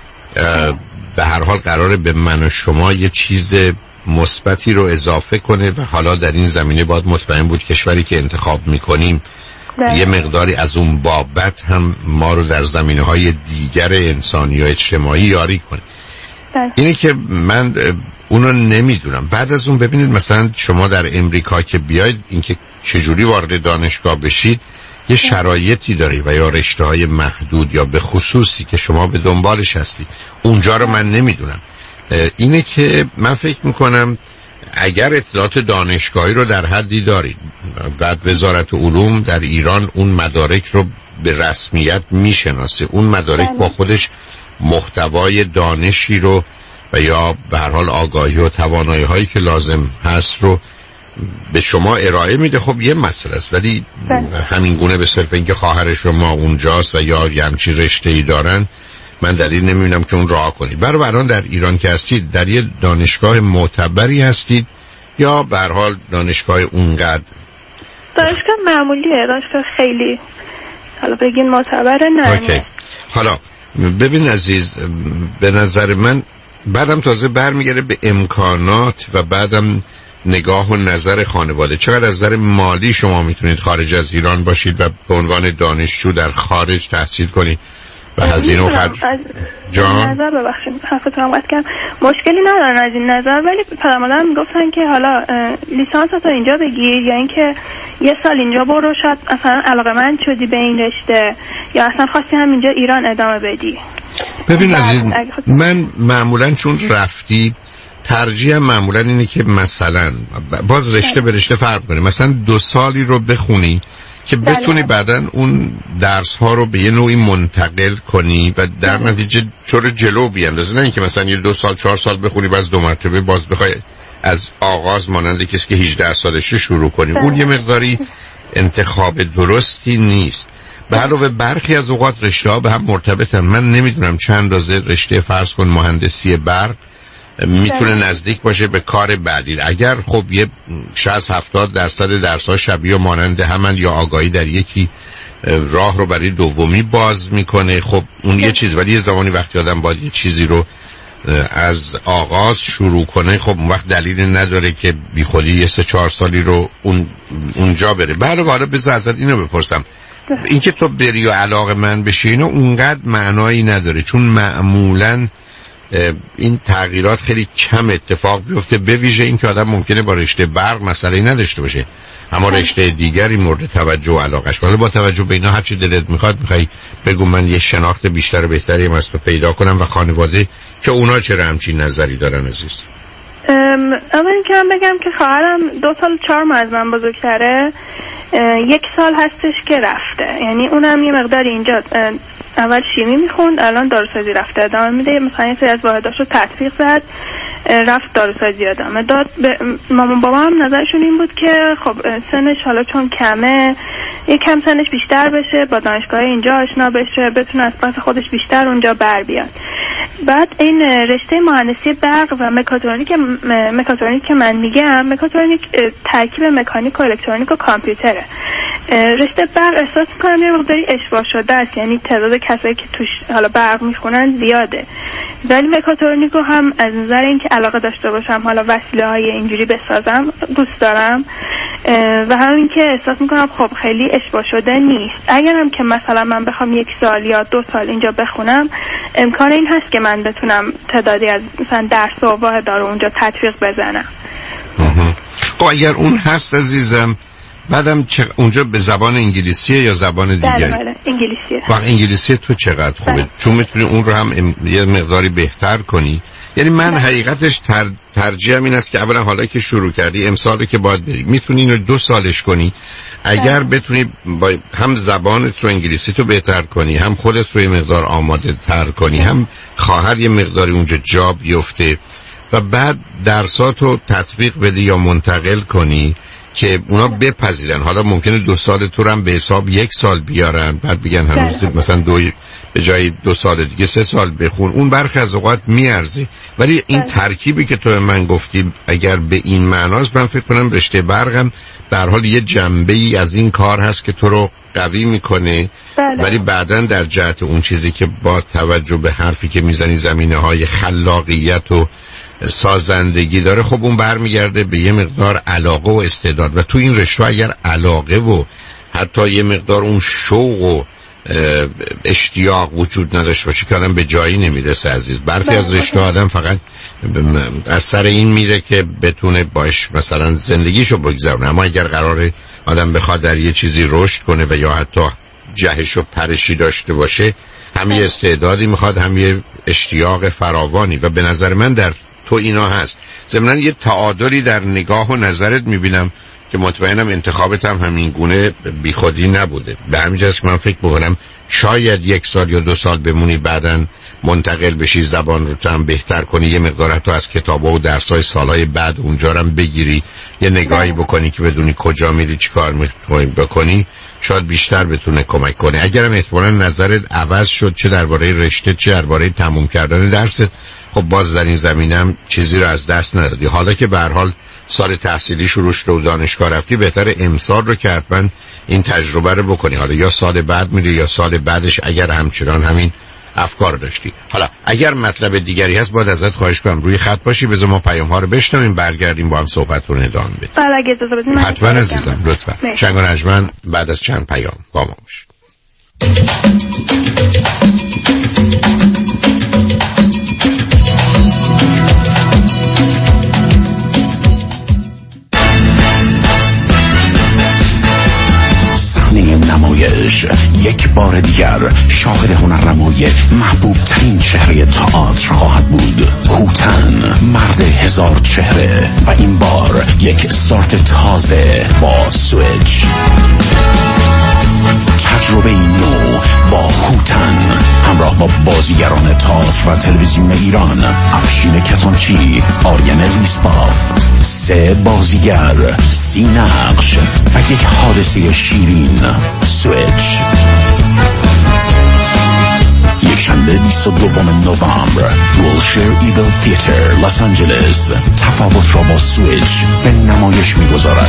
Speaker 3: به هر حال قراره به من و شما یه چیز مثبتی رو اضافه کنه و حالا در این زمینه باید مطمئن بود کشوری که انتخاب میکنیم یه مقداری از اون بابت هم ما رو در زمینه‌های دیگر انسانی و اجتماعی یاری کنه. اینه که من اونو نمیدونم. بعد از اون ببینید مثلا شما در امریکا که بیاید اینکه چجوری وارد دانشگاه بشید یه شرایطی داری و یا رشته‌های محدود یا به خصوصی که شما به دنبالش هستید. اونجا رو من نمیدونم. اینه که من فکر میکنم اگر اطلاعات دانشگاهی رو در حدی دارید، بعد وزارت علوم در ایران اون مدارک رو به رسمیت میشناسه، اون مدارک با خودش محتوای دانشی رو و یا به هر حال آگاهی و توانایی هایی که لازم هست رو به شما ارائه میده. خب یه مسئله است، ولی همین گونه به صرف اینکه خواهر شما اونجاست و یا یه همچین رشته‌ای دارن من دلیل نمیبینم که اون راه کنید. برای الان در ایران که هستید در یه دانشگاه معتبری هستید یا به هر حال دانشگاه اونقدر؟
Speaker 4: دانشگاه معمولیه، دانشگاه خیلی حالا بگین معتبره نه.
Speaker 3: اوکی. حالا ببین عزیز، به نظر من بعدم تازه برمیگره به امکانات و بعدم نگاه و نظر خانواده. چقدر از نظر مالی شما میتونید خارج از ایران باشید و به عنوان دانشجو در خارج تحصیل کنید و هزینه و خرج
Speaker 4: جان نظر ببخشید حرفتون رو قطع کردم. مشکلی ندارن از این نظر، ولی پدر مادرم میگفتن که حالا لیسانس تو اینجا بگیر یا اینکه یه سال اینجا برو، شاید اصلا علاقه‌مند شدی به این رشته یا اصلا خواستی همینجا ایران ادامه بدی.
Speaker 3: ببین عزیز، من معمولا چون رفتی ترجیحم معمولا اینه که مثلا باز رشته به رشته فرق کنه، مثلا 2 سالی رو بخونی که بتونی بعداً اون درس ها رو به یه نوعی منتقل کنی و در نتیجه چور جلو بیاندازی، نه اینکه مثلا یه 2 سال 4 سال بخونی باز 2 مرتبه باز بخوای از آغاز مانند کسی که 18 سالشه شروع کنی. اون یه مقداری انتخاب درستی نیست. به علاوه برخی از اوقات رشته ها به هم مرتبطن. من نمیدونم چند اندازه رشته فرض کن مهندسی برق میتونه نزدیک باشه به کار بعدی. اگر خب یه 60-70% درس‌ها شبیه و مانند همن یا آگاهی در یکی راه رو برای دومی باز میکنه، خب اون یه چیز. ولی یه زمانی وقتی آدم باید یه چیزی رو از آغاز شروع کنه، خب اون وقت دلیلی نداره که بی خودی یه 3-4 سالی رو اونجا بره. بعد حالا بذار ازت اینو بپرسم، اینکه تو بری و علاقه من بشی اینو اونقدر معنایی نداره، چون معمولاً این تغییرات خیلی کم اتفاق بیفته، به ویژه این که آدم ممکنه با رشته برق مسئله نداشته باشه اما رشته دیگری مورد توجه و علاقش. ولی با توجه به اینا هر چی دلت میخواد میخوای بگو من یه شناخت بیشتر و بهتری از تو پیدا کنم و خانواده که اونا چرا همچین نظری دارن عزیز؟
Speaker 4: اول اینکه من بگم که خواهرم 2 سال 4 ماه از من بزرگتره، 1 سال هستش که رفته، یعنی اونم یه مقدار اینجا اول شیمی میخوند الان داروسازی رفته ادامه میده. مثلا یه سری از واحداش رو تطبیق زد رفت داروسازی ادامه داد. مامان بابا هم نظرشون این بود که خب سنش حالا چون کمه یکم سنش بیشتر بشه، با دانشگاه اینجا آشنا بشه، بتونه از پس خودش بیشتر اونجا بر بیاد. بعد این رشته مهندسی برق و مکاترونیک که من میگم، مکاترونیک ترکیب مکانیک و الکترونیک و کامپیوتره. رشته برق احساس میکنم یه مقداری اشباع شده است، یعنی تعداد کسایی که توش حالا برق میخونن زیاده، ولی مکاترونیک رو هم از نظر اینکه علاقه داشته باشم حالا وسیله های اینجوری بسازم دوست دارم و همین که احساس میکنم خب خیلی اشباع شده نیست. اگرم که مثلا من بخوام 1 سال یا 2 سال اینجا بخونم امکان این هست که من بتونم تعدادی از مثلا درس و واحدا رو اونجا تطبیق بزنم.
Speaker 3: خب اگر اون هست عزیزم، بعدم اونجا به زبان انگلیسیه یا زبان دیگه؟
Speaker 4: بله انگلیسیه.
Speaker 3: و انگلیسی تو چقدر خوبه؟ چون میتونی اون رو هم یه مقداری بهتر کنی. یعنی من حقیقتش ترجیحم این است که اولا حالا که شروع کردی امسالی که باید بری میتونی اینو 2 سالش کنی. اگر بتونی با هم زبانت رو انگلیسی تو بهتر کنی، هم خودت رو یه مقدار آماده تر کنی، هم خواهر یه مقداری اونجا جا بیفته و بعد درساتو تطبیق بدی یا منتقل کنی که اونا بپذیرن. حالا ممکنه 2 سال تو هم به حساب 1 سال بیارن بعد بگن هنوز مثلا 2 به جای 2 سال دیگه 3 سال بخون، اون برخی از اوقات میارزه. ولی این ترکیبی که تو من گفتی اگر به این معناست، من فکر کنم رشته برقم به هر حال یه جنبه‌ای از این کار هست که تو رو قوی میکنه. ولی بعداً در جهت اون چیزی که با توجه به حرفی که میزنی زمینه‌های خلاقیت و سازندگی داره، خب اون برمیگرده به یه مقدار علاقه و استعداد. و تو این رشته اگر علاقه و حتی یه مقدار اون شوق و اشتیاق وجود نداشت باشه که آدم به جایی نمیرسه عزیز. برخی از رشته آدم فقط از سر این میره که بتونه باش مثلا زندگیشو بگذرونه. اما اگر قراره آدم بخواد در یه چیزی رشد کنه و یا حتی جهش و پرشی داشته باشه، هم یه استعدادی میخواد، هم یه اشتیاق فراوانی. و به نظر من در تو اینا هست. ضمناً یه تعادلی در نگاه و نظرت میبینم که مطمئنم انتخابت هم همین گونه بیخودی نبوده. به همین جاست که من فکر میکنم شاید 1 سال یا 2 سال بمونی، بعداً منتقل بشی، زبان رو هم بهتر کنی، یه مقدار حتی از کتابا و درس‌های سالهای بعد اونجا رو هم بگیری، یه نگاهی بکنی که بدونی کجا میری، چی کار میخوای بکنی، شاید بیشتر بتونه کمک کنه. اگرم احتمالاً نظرت عوض شد، چه درباره رشته چه درباره تموم کردن درست، خب باز در این زمینم چیزی رو از دست ندادی. حالا که به هر حال سال تحصیلی شروع شد و دانشگاه رفتی، بهتره امسال رو که حتما این تجربه رو بکنی. حالا یا سال بعد میری یا سال بعدش اگر همچنان همین افکار داشتی. حالا اگر مطلب دیگری هست باید ازت خواهش کنم روی خط باشی، بذار ما پیام ها رو بشنویم، برگردیم با هم صحبت رو ادامه بدیم.
Speaker 4: بله اگه اجازه بدید.
Speaker 3: حتما عزیزم، لطفا. چنگ و نجمن بعد از چند پیام با ما باش.
Speaker 14: نمایش یک بار دیگر شاهد هنرنمای محبوب ترین چهره تئاتر خواهد بود. هوتن، مرد 1000 چهره، و این بار یک استارت تازه با سویچ. تجربه نو با هوتن همراه با بازیگران تئاتر و تلویزیون ایران: افشین کتانچی، آریان ریسپاف. 3 بازیگر، 30 نقش و یک حادثه شیرین. سویچ. یکشنبه 22 نوامبر، ویلشیر ایگل تئاتر، لس آنجلس. تفاوت را با سویچ به نمایش می‌گذارد.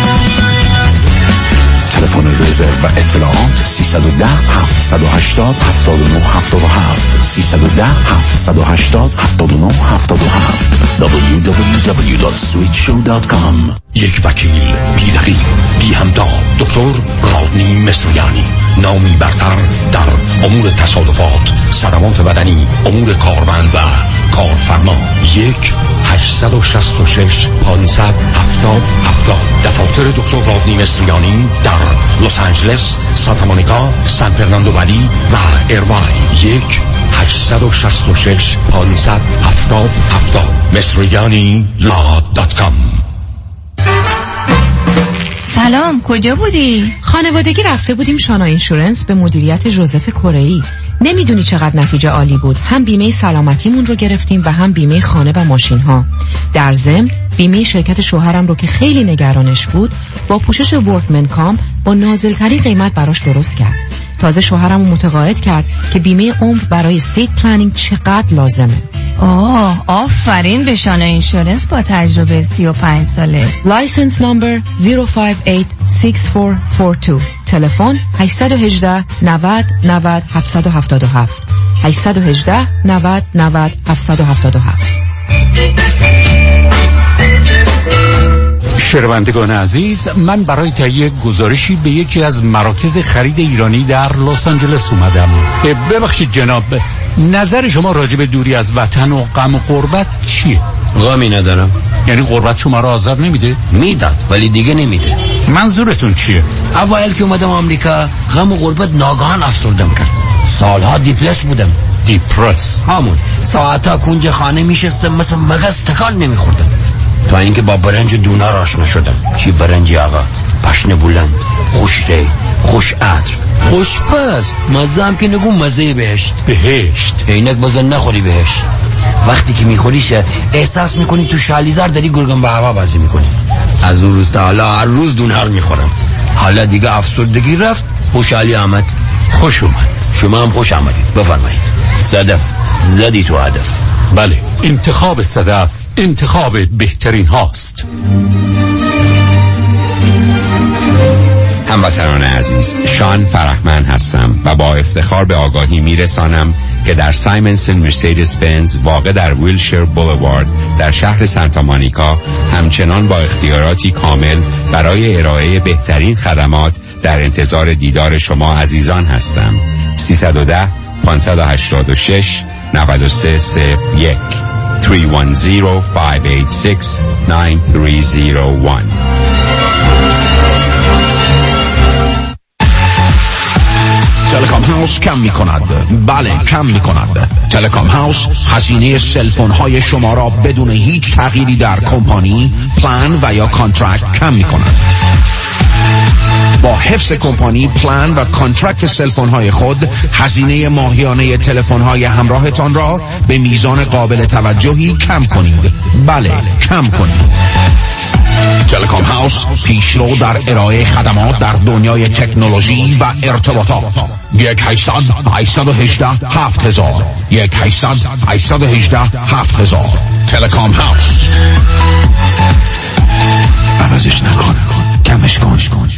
Speaker 14: تلفن رزرو و اطلاعات 310 780 79 77 310 780 79 77 www.switchshow.com. یک وکیل بی‌رقیب، بی همتا، دکتر رادنی مصریانی، نامی برتر در امور تصادفات، صدمات بدنی، امور کارمند و کارفرما. 1-866 570 70. دفاتر دکتر رادنی مصریانی در لس آنجلس، سانتا مونیکا، سان فرناندو ولی و ایرواین. 1-866 570 70. مصریانی.com.
Speaker 15: سلام، کجا بودی؟
Speaker 16: خانوادگی رفته بودیم شانا اینشورنس به مدیریت ژوزف کره‌ای. نمیدونی چقدر نتیجه عالی بود. هم بیمه سلامتیمون رو گرفتیم و هم بیمه خانه و ماشین ها. در ضمن بیمه شرکت شوهرم رو که خیلی نگرانش بود با پوشش ورکمن کام با نازل‌ترین قیمت براش درست کرد. تازه شوهرم رو متقاعد کرد که بیمه عمر برای استیت پلنینگ چقدر لازمه.
Speaker 15: آفرین به شانا اینشورنس با تجربه 35 ساله.
Speaker 16: لایسنس نمبر 0586442. تلفن 818 90 90 777 818 90 90 777.
Speaker 17: شنوندگان عزیز، من برای تهیه گزارشی به یکی از مراکز خرید ایرانی در لس آنجلس اومدم. ببخشید جناب، نظر شما راجع به دوری از وطن و غم و غربت چیه؟
Speaker 18: غمی ندارم.
Speaker 17: یعنی غربت شما را آزار نمیده؟
Speaker 18: میداد ولی دیگه نمیده.
Speaker 17: منظورتون چیه؟
Speaker 18: اوایل که اومدم آمریکا غم و غربت ناگهان افسردم کرد. سالها دیپرس بودم.
Speaker 17: دیپرس؟
Speaker 18: همون ساعتا کنج خانه میشستم مثل مگس تکان نمیخوردم تا اینکه با برنج و دونار آشنا شدم. چی برنجی آقا؟ پشن بلند، خوش ری، خوش عطر، خوش پز، مزه هم که نگو مزه بهشت.
Speaker 17: بهشت؟
Speaker 18: اینک بازن نخوری بهشت. وقتی که میخوریش احساس میکنی تو شالیزار داری گرگم به هوا بازی میکنی. از اون روز تا حالا هر روز دونار میخورم. حالا دیگه افسردگی رفت، خوشحالی آمد.
Speaker 17: خوش اومد.
Speaker 18: شما هم خوش آمدید. بفرمایید. صدف زدی تو هدف.
Speaker 17: بله، انتخاب صدف انتخاب بهترین هاست.
Speaker 19: هموطنان عزیز، شان فرحمند هستم و با افتخار به آگاهی میرسانم که در سایمنسن مرسیدس بنز واقع در ویلشیر بولوارد در شهر سانتا مونیکا همچنان با اختیاراتی کامل برای ارائه بهترین خدمات در انتظار دیدار شما عزیزان هستم. 310 586 9301 310-586-9301.
Speaker 14: تلکام هاوس کم می کند. بله، کم می کند. تلکام هاوس هزینه سلفون های شما را بدون هیچ تغییری در کمپانی، پلان و یا کانترکت کم می کند. با حفظ کمپانی، پلان و کانترکت سلفون های خود هزینه ماهیانه تلفن های همراهتان را به میزان قابل توجهی کم کنید. بله، کم کنید. تلکام هاوس پیشرو در ارائه خدمات در دنیای تکنولوژی و ارتباطات. 1-800-818-7000 1-800-818-7000. تلکام هاوس. عوضش نکن، کمش کن.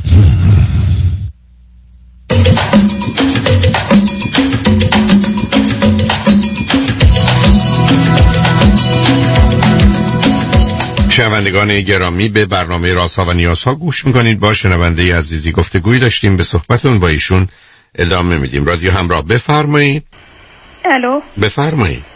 Speaker 3: شنوندگان گرامی، به برنامه رازها و نیازها گوش میکنید. با شنونده عزیزی گفتگوی داشتیم، به صحبتون با ایشون ادامه میدیم. رادیو همراه، بفرمایید.
Speaker 4: الو،
Speaker 3: بفرمایید.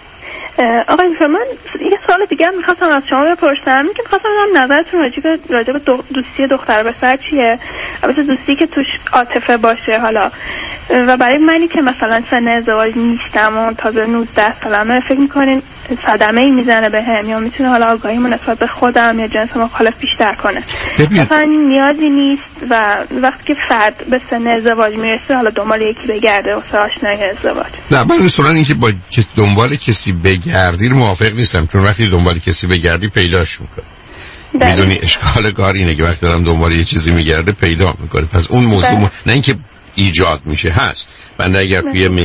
Speaker 4: آقای من یه سوال دیگه هم میخواستم از شما بپرسم. میخواستم نظرتون راجع به دوستی دختر پسر چیه؟ البته دوستی که توش عاطفه باشه حالا، و برای منی که مثلا سن ازدواج نیستم و تازه 19 سالمه، فکر میکنین صدمه ای میزنه بهم یا میتونه حالا آگاهیمو نسبت به خودم یا جنس مخالف بیشتر کنه؟ مثلا نیازی نیست و وقتی که فرد به سن ازدواج میرسه حالا دنبال یکی بگرده واسه آشنایی ازدواج.
Speaker 3: نه، من اصولا اینکه با دنبال کسی بگردی موافق نیستم، چون وقتی دنبال کسی بگردی پیداش میکنه. میدونی اشکال کار اینه که وقتی دارم دنبال یه چیزی میگرده پیدا میکنه. پس اون موضوع نه اینکه ایجاد میشه، هست. بنده اگر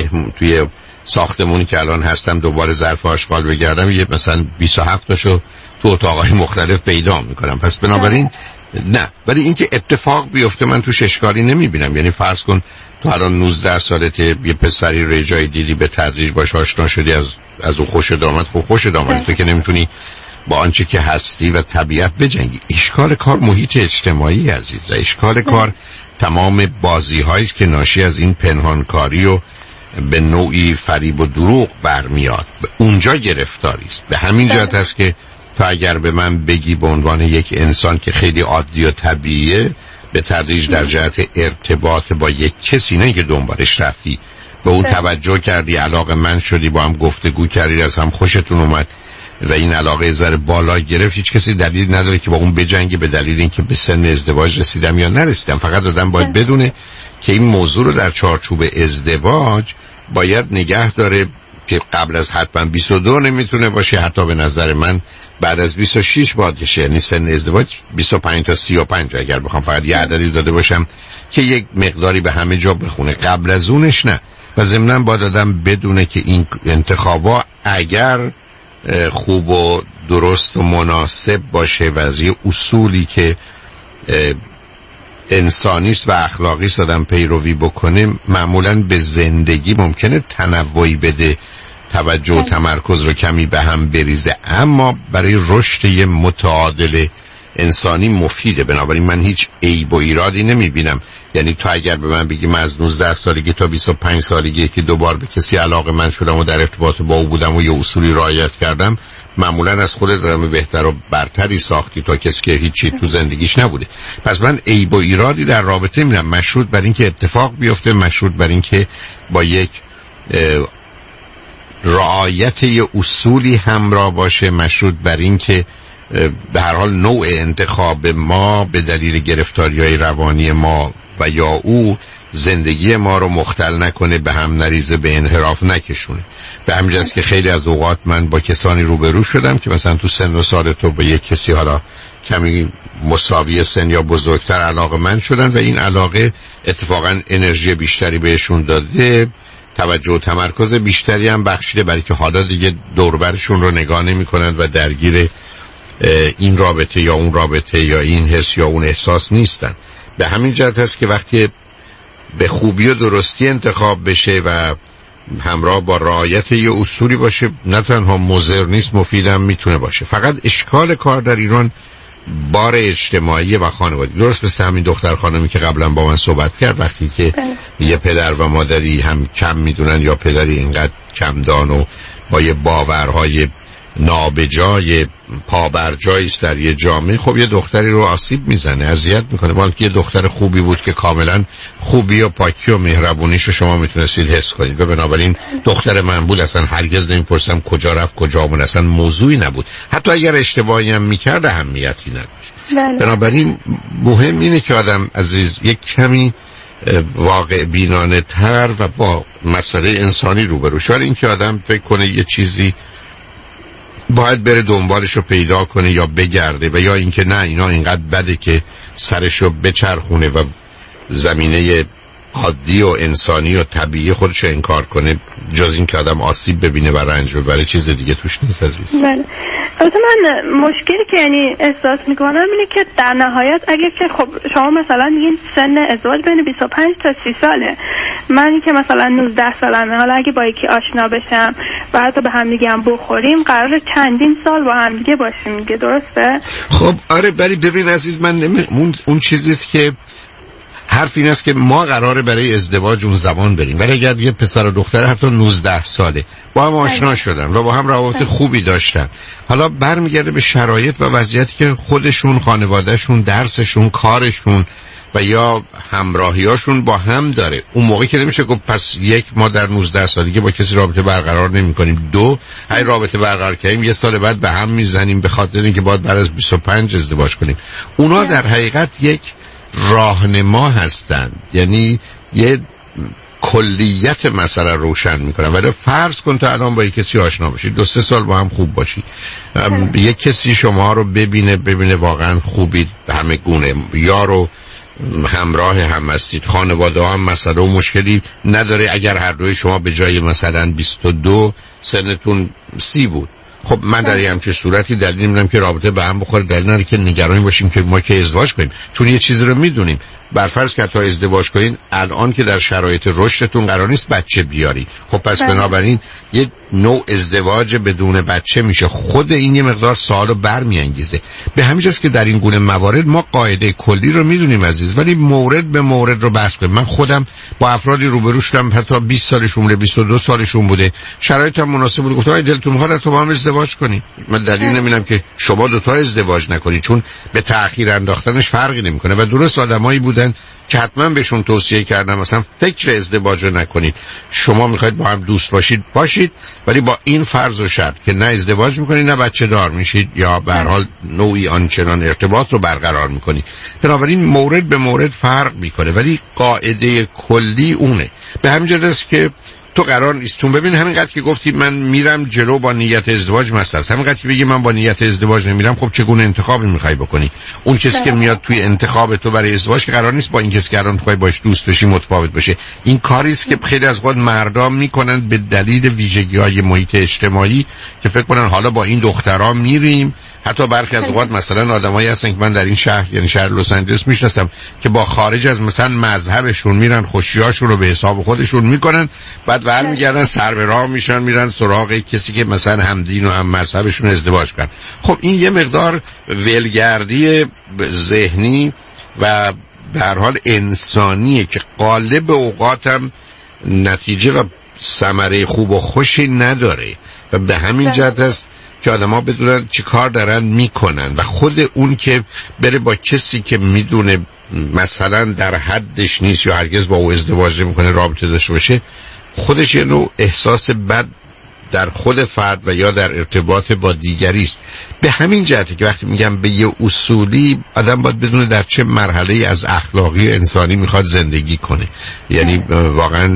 Speaker 3: توی ساختمونی که الان هستم دوباره ظرف آشغال بگردم، یه مثلا 27 تاشو تو اتاقای مختلف پیدا میکنم. پس بنابراین نه، ولی اینکه اتفاق بیفته من توش اشکالی نمیبینم. یعنی فرض کن تو الان 19 سالته، یه پسری رو جای دیدی، به تدریج باش آشنا شدی، از اون خوشت آمد. خب خوشت آمد، تو که نمیتونی با آنچه که هستی و طبیعت بجنگی. اشکال کار محیط اجتماعی عزیز، و اشکال کار تمام بازی هایی است که ناشی از این پنهانکاری و به نوعی فریب و دروغ برمیاد. اونجا گرفتاری است. به همین جهت است که تو اگر به من بگی به عنوان یک انسان که خیلی عادی و طبیعیه، به تدریج در جهت ارتباط با یک کسی، نه که دنبالش رفتی، به اون توجه کردی، علاقه من شدی، با هم گفتگو کردی، از هم خوشتون اومد و این علاقه ذره بالا گرفت، هیچ کسی دلیل نداره که با اون بجنگه به دلیل اینکه به سن ازدواج رسیدم یا نرسیدم. فقط آدم باید بدونه که این موضوع رو در چارچوب ازدواج باید نگه داره که قبل از حتما 22 نمیتونه باشه، حتی به نظر من بعد از 26 باید بشه. یعنی سن ازدواج 25 تا 35 اگر بخوام فقط یه عددی داده باشم که یک مقداری به همه جا بخونه، قبل از اونش نه. و ضمناً باید آدم بدونه که این انتخابا اگر خوب و درست و مناسب باشه و از یه اصولی که انسانیست و اخلاقیست آدم پیروی بکنه، معمولاً به زندگی ممکنه تنوعی بده، توجه و تمرکز رو کمی به هم بریزه، اما برای رشد یه متعادل انسانی مفیده. بنابراین من هیچ عیب و ایرادی نمیبینم. یعنی تو اگر به من بگی من از 19 سالگی تا 25 سالگی که دوبار به کسی علاقه من شدم و در ارتباط با او بودم و یه اصولی رعایت کردم، معمولا از خودت آدم بهتر و برتری ساختی تا کسی که هیچی تو زندگیش نبوده. پس من عیب و ایرادی در رابطه میبینم، مشروط بر این که اتفاق بیفته، مشروط بر این که با یک رعایت یه اصولی همراه باشه، مشروط بر این که به هر حال نوع انتخاب ما به دلیل گرفتاری‌های روانی ما و یا او زندگی ما رو مختل نکنه، به هم نریزه، به انحراف نکشونه. به همین جاست که خیلی از اوقات من با کسانی روبرو شدم که مثلا تو سن و سال تو به یک کسی حالا کمی مساوی سن یا بزرگتر علاقه من شدن و این علاقه اتفاقا انرژی بیشتری بهشون داده، توجه و تمرکز بیشتری هم بخشیده، برای که حالا دیگه دوربرشون رو نگاه نمی کنند و درگیر این رابطه یا اون رابطه یا این حس یا اون احساس نیستن. به همین جهت است که وقتی به خوبی و درستی انتخاب بشه و همراه با رعایت یه اصولی باشه، نه تنها مضر نیست، مفیدم میتونه باشه. فقط اشکال کار در ایران بار اجتماعی و خانوادگی، درست مثل همین دختر خانمی که قبلا با من صحبت کرد، وقتی که یه پدر و مادری هم کم میدونن یا پدری اینقدر کمدان و با یه باورهای نابجای پابرجایی است در یه جامعه، خب یه دختری رو آسیب میزنه، اذیت میکنه. بلکه یه دختر خوبی بود که کاملا خوبی و پاکی و مهربونیش رو شما میتونستید حس کنید و بنابراین دختر من بود، اصلا هرگز نمیپرسم کجا رفت کجا آمد، اصلا موضوعی نبود، حتی اگر اشتباهی هم میکرد اهمیتی نداشت. بنابراین مهم اینه که آدم عزیز یک کمی واقع بینانه تر و با مسئله انسانی روبرو شه. این که آدم فکر کنه یه چیزی باید بره دنبالش رو پیدا کنه یا بگرده و یا اینکه نه اینا اینقدر بده که سرش رو بچرخونه و زمینه عادی و انسانی و طبیعی خودش رو انکار کنه، جز این که آدم آسیب ببینه و رنج ببره چیز دیگه توش نیست عزیز.
Speaker 4: بله. البته من مشکلی که یعنی احساس میکنم اینه که در نهایت اگه که خب شما مثلا میگین سن ازدواج بین 25 تا 30 ساله، من که مثلا 19 سالمه، حالا اگه با یکی آشنا بشم و حتی به هم دیگه هم بخوریم، قراره چندین سال با هم دیگه باشیم دیگه، درسته؟
Speaker 3: خب آره، ولی ببین عزیز من اون چیزیست که حرف این است که ما قراره برای ازدواج اون زمان بریم، ولی اگر یه پسر و دختر حتی 19 ساله با هم آشنا شدن و با هم روابط خوبی داشتن، حالا برمیگرده به شرایط و وضعیتی که خودشون، خانوادهشون، درسشون، کارشون و یا همراهیاشون با هم داره. اون موقع که نمیشه گفت پس یک ما در 19 سالگی با کسی رابطه برقرار نمی کنیم، دو هی رابطه برقرار کردیم یه سال بعد به هم میزنیم به خاطر اینکه باید بعد از 25 ازدواج کنیم. اونا در حقیقت یک راهنما هستند، یعنی یه کلیت مسئله روشن میکنن. ولی فرض کن تو الان با یک کسی آشنا باشی، 2-3 سال با هم خوب باشی، یک کسی شما رو ببینه واقعا خوبید به همه گونه، یارو همراه هم هستید، خانواده هم مسئله و مشکلی نداره، اگر هر دوی شما به جای مثلا 22 سنتون 30 بود، خب من در یه همچه صورتی دلیل نمیدونم که رابطه به هم بخوره، دلیل نداره که نگرانی باشیم که ما که ازدواج کنیم، چون یه چیزی رو میدونیم. برفرض که تا ازدواج کنین الان که در شرایط رشدتون قرار نیست بچه بیارید، خب پس بنابراین یه نوع ازدواج بدون بچه میشه. خود این یه مقدار سوالو برمیانگیزه. به همین جاست که در این گونه موارد ما قاعده کلی رو میدونیم عزیز، ولی مورد به مورد رو بحث کنیم. من خودم با افرادی روبرو شدم حتی 20 سالشون بوده، 22 سالشون بوده، شرایطم مناسب بود، گفتم آید دلتون میخواد تو با هم ازدواج کنید. من دلیل نمیدونم که شما دو تا ازدواج نکنید، چون به تأخیر انداختنش فرقی نمیکنه. و درست آدمایی بودن که حتما بهشون توصیه کردم مثلا فکر ازدواج رو نکنید، شما میخواید با هم دوست باشید ولی با این فرض و شرط که نه ازدواج میکنید نه بچه دار میشید یا به هر حال نوعی آنچنان ارتباط رو برقرار میکنید. بنابراین مورد به مورد فرق میکنه، ولی قاعده کلی اونه. به همین جهت است که تو قرار نیست، چون ببین همینقدر که گفتی من میرم جلو با نیت ازدواج مثلا، همینقدر که بگی من با نیت ازدواج نمیرم، خب چگونه انتخابی میخوای بکنی؟ اون کسی که میاد توی انتخاب تو برای ازدواج که قرار نیست با این کسی که الان میخوای باش دوست بشی متفاوت بشه. این کاری است که خیلی از خود مردم میکنن به دلیل ویژگی‌های محیط اجتماعی که فکر کنن حالا با این دخترا میریم. حتی برخی از اوقات مثلا آدمایی هستن که من در این شهر یعنی شهر لس آنجلس میشناسم که با خارج از مثلا مذهبشون میرن خوشیاشون رو به حساب خودشون میکنن، بعد برمیگردن سر به راه میشن میرن سراغ کسی که مثلا هم دین و هم مذهبشون ازدواج کنن. خب این یه مقدار ولگردی ذهنی و به هر حال انسانیه که غالب اوقاتم نتیجه و ثمره خوب و خوشی نداره و به همین جهت است که آدم ها بدونن چی کار دارن میکنن و خود اون که بره با کسی که میدونه مثلا در حدش نیست یا هرگز با او ازدواج نمیکنه رابطه داشته باشه، خودش یه نوع احساس بد در خود فرد و یا در ارتباط با دیگری است. به همین جهته که وقتی میگم به یه اصولی آدم باید بدونه در چه مرحله از اخلاقی و انسانی میخواد زندگی کنه، یعنی واقعا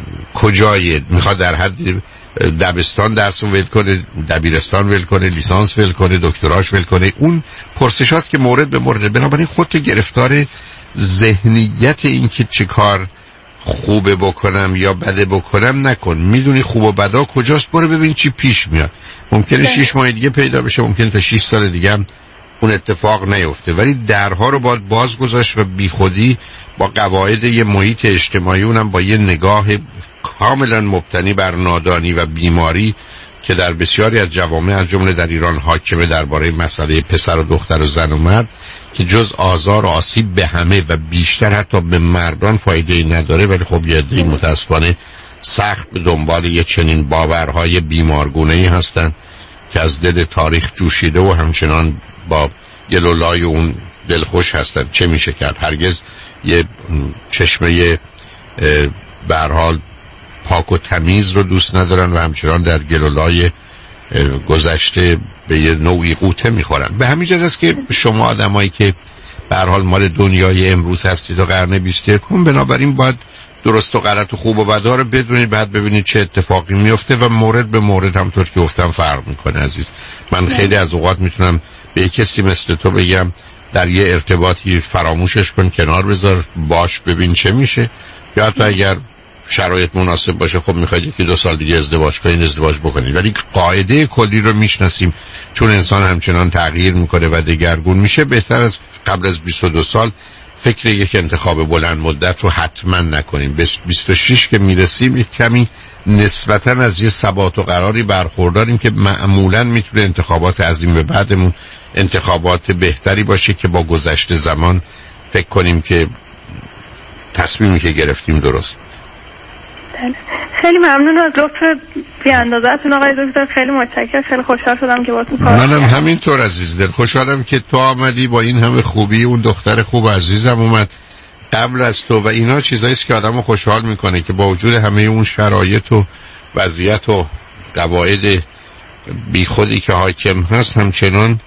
Speaker 3: کجای میخواد در حد دبستان درس ول کنه، دبیرستان ول کنه، لیسانس ول کنه، دکتراش ول کنه. اون پرسش هاست که مورد به مورد. بنابراین خودت گرفتار ذهنیت این که چه کار خوبه بکنم یا بده بکنم نکن. میدونی خوب و بدا کجاست، برو ببین چی پیش میاد. ممکنه 6 ماه دیگه پیدا بشه، ممکنه تا 6 سال دیگه هم اون اتفاق نیفته، ولی درها رو باید باز گذاشت و بی خودی با قواعد یه محیط اجتماعی، اونم با یه نگاه کاملا مبتنی بر نادانی و بیماری که در بسیاری از جوامع از جمله در ایران حاکمه درباره مسئله پسر و دختر و زن و مرد، که جز آزار و آسیب به همه و بیشتر حتی به مردان فایده‌ای نداره، ولی خب یه عده‌ای متاسفانه سخت به دنبال یه چنین باورهای بیمارگونه‌ای هستن که از دل تاریخ جوشیده و همچنان با یه لولای اون دلخوش هستن. چه میشه کرد؟ هرگز یه چشمه به هر حال پاک و تمیز رو دوست ندارن و همچنان در گلولای گذشته به یه نوعی قوطه میخورن. به همین جهت است که شما آدمایی که به هر حال مال دنیای امروز هستید و قرن 21 بنابراین باید درست و غلط و خوب و بد رو بدونید، بعد ببینید چه اتفاقی میفته و مورد به مورد همونطور که گفتم فرق میکنه. عزیز من خیلی از اوقات میتونم به کسی مثل تو بگم در یه ارتباطی فراموشش کن، کنار بذار، باش ببین چه میشه، یا حتی اگر شرایط مناسب باشه خب میخواید یکی 2 سال دیگه ازدواج کنید ازدواج بکنید، ولی قاعده کلی رو میشناسیم. چون انسان همچنان تغییر میکنه و دگرگون میشه، بهتر از قبل از 22 سال فکر یک انتخاب بلند مدت رو حتما نکنیم. به 26 که میرسیم یک کمی نسبتا از یه ثبات و قراری برخورداریم که معمولا میتونه انتخابات از این به بعدمون انتخابات بهتری باشه که با گذشت زمان فکر کنیم که تصمیمی که گرفتیم درست.
Speaker 4: خیلی ممنون از لطف بی اندازه‌تون آقای دکتر، خیلی متشکرم، خیلی خوشحال شدم که باهاتون کار کردم.
Speaker 3: منم همینطور عزیز دل، خوشحالم که تو آمدی با این همه خوبی. اون دختر خوب عزیزم اومد قبل از تو و اینا چیزایی است که آدمو خوشحال میکنه که با وجود همه اون شرایط و وضعیت و قواعد بیخودی که حاکم هست، همچنان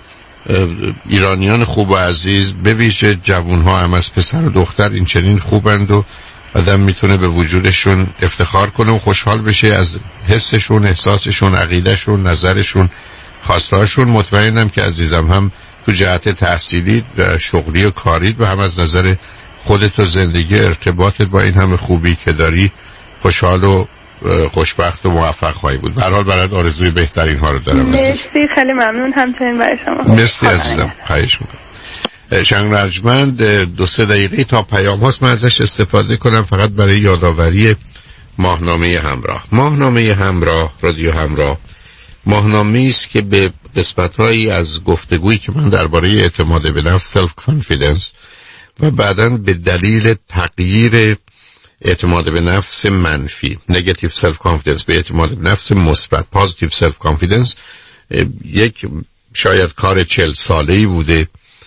Speaker 3: ایرانیان خوب و عزیز به ویژه جوان‌ها هم از پسر و دختر این چنین خوبند و آدم میتونه به وجودشون افتخار کنه و خوشحال بشه از حسشون، احساسشون، عقیدهشون، نظرشون، خواستهاشون. مطمئنم که عزیزم هم تو جهت تحصیلی و شغلی و کاری و هم از نظر خودت و زندگی ارتباطت با این همه خوبی که داری خوشحال و خوشبخت و موفق خواهی بود. به هر حال برات آرزوی بهترین ها رو دارم.
Speaker 4: مرسی، خیلی ممنون، همچنین برای شما.
Speaker 3: مرسی عزیزم، خواهش میکنم. چند رجمند 2-3 دقیقه تا پیام هاست، من ازش استفاده کنم فقط برای یادآوری ماهنامه همراه. ماهنامه همراه، رادیو همراه، ماهنامه است که به قسمت‌هایی از گفتگویی که من درباره اعتماد به نفس، سلف کانفیدنس، و بعداً به دلیل تغییر اعتماد به نفس منفی، نگاتیو سلف کانفیدنس، به اعتماد به نفس مثبت، پوزیتیو سلف کانفیدنس، یک شاید کار 40 ساله‌ای بوده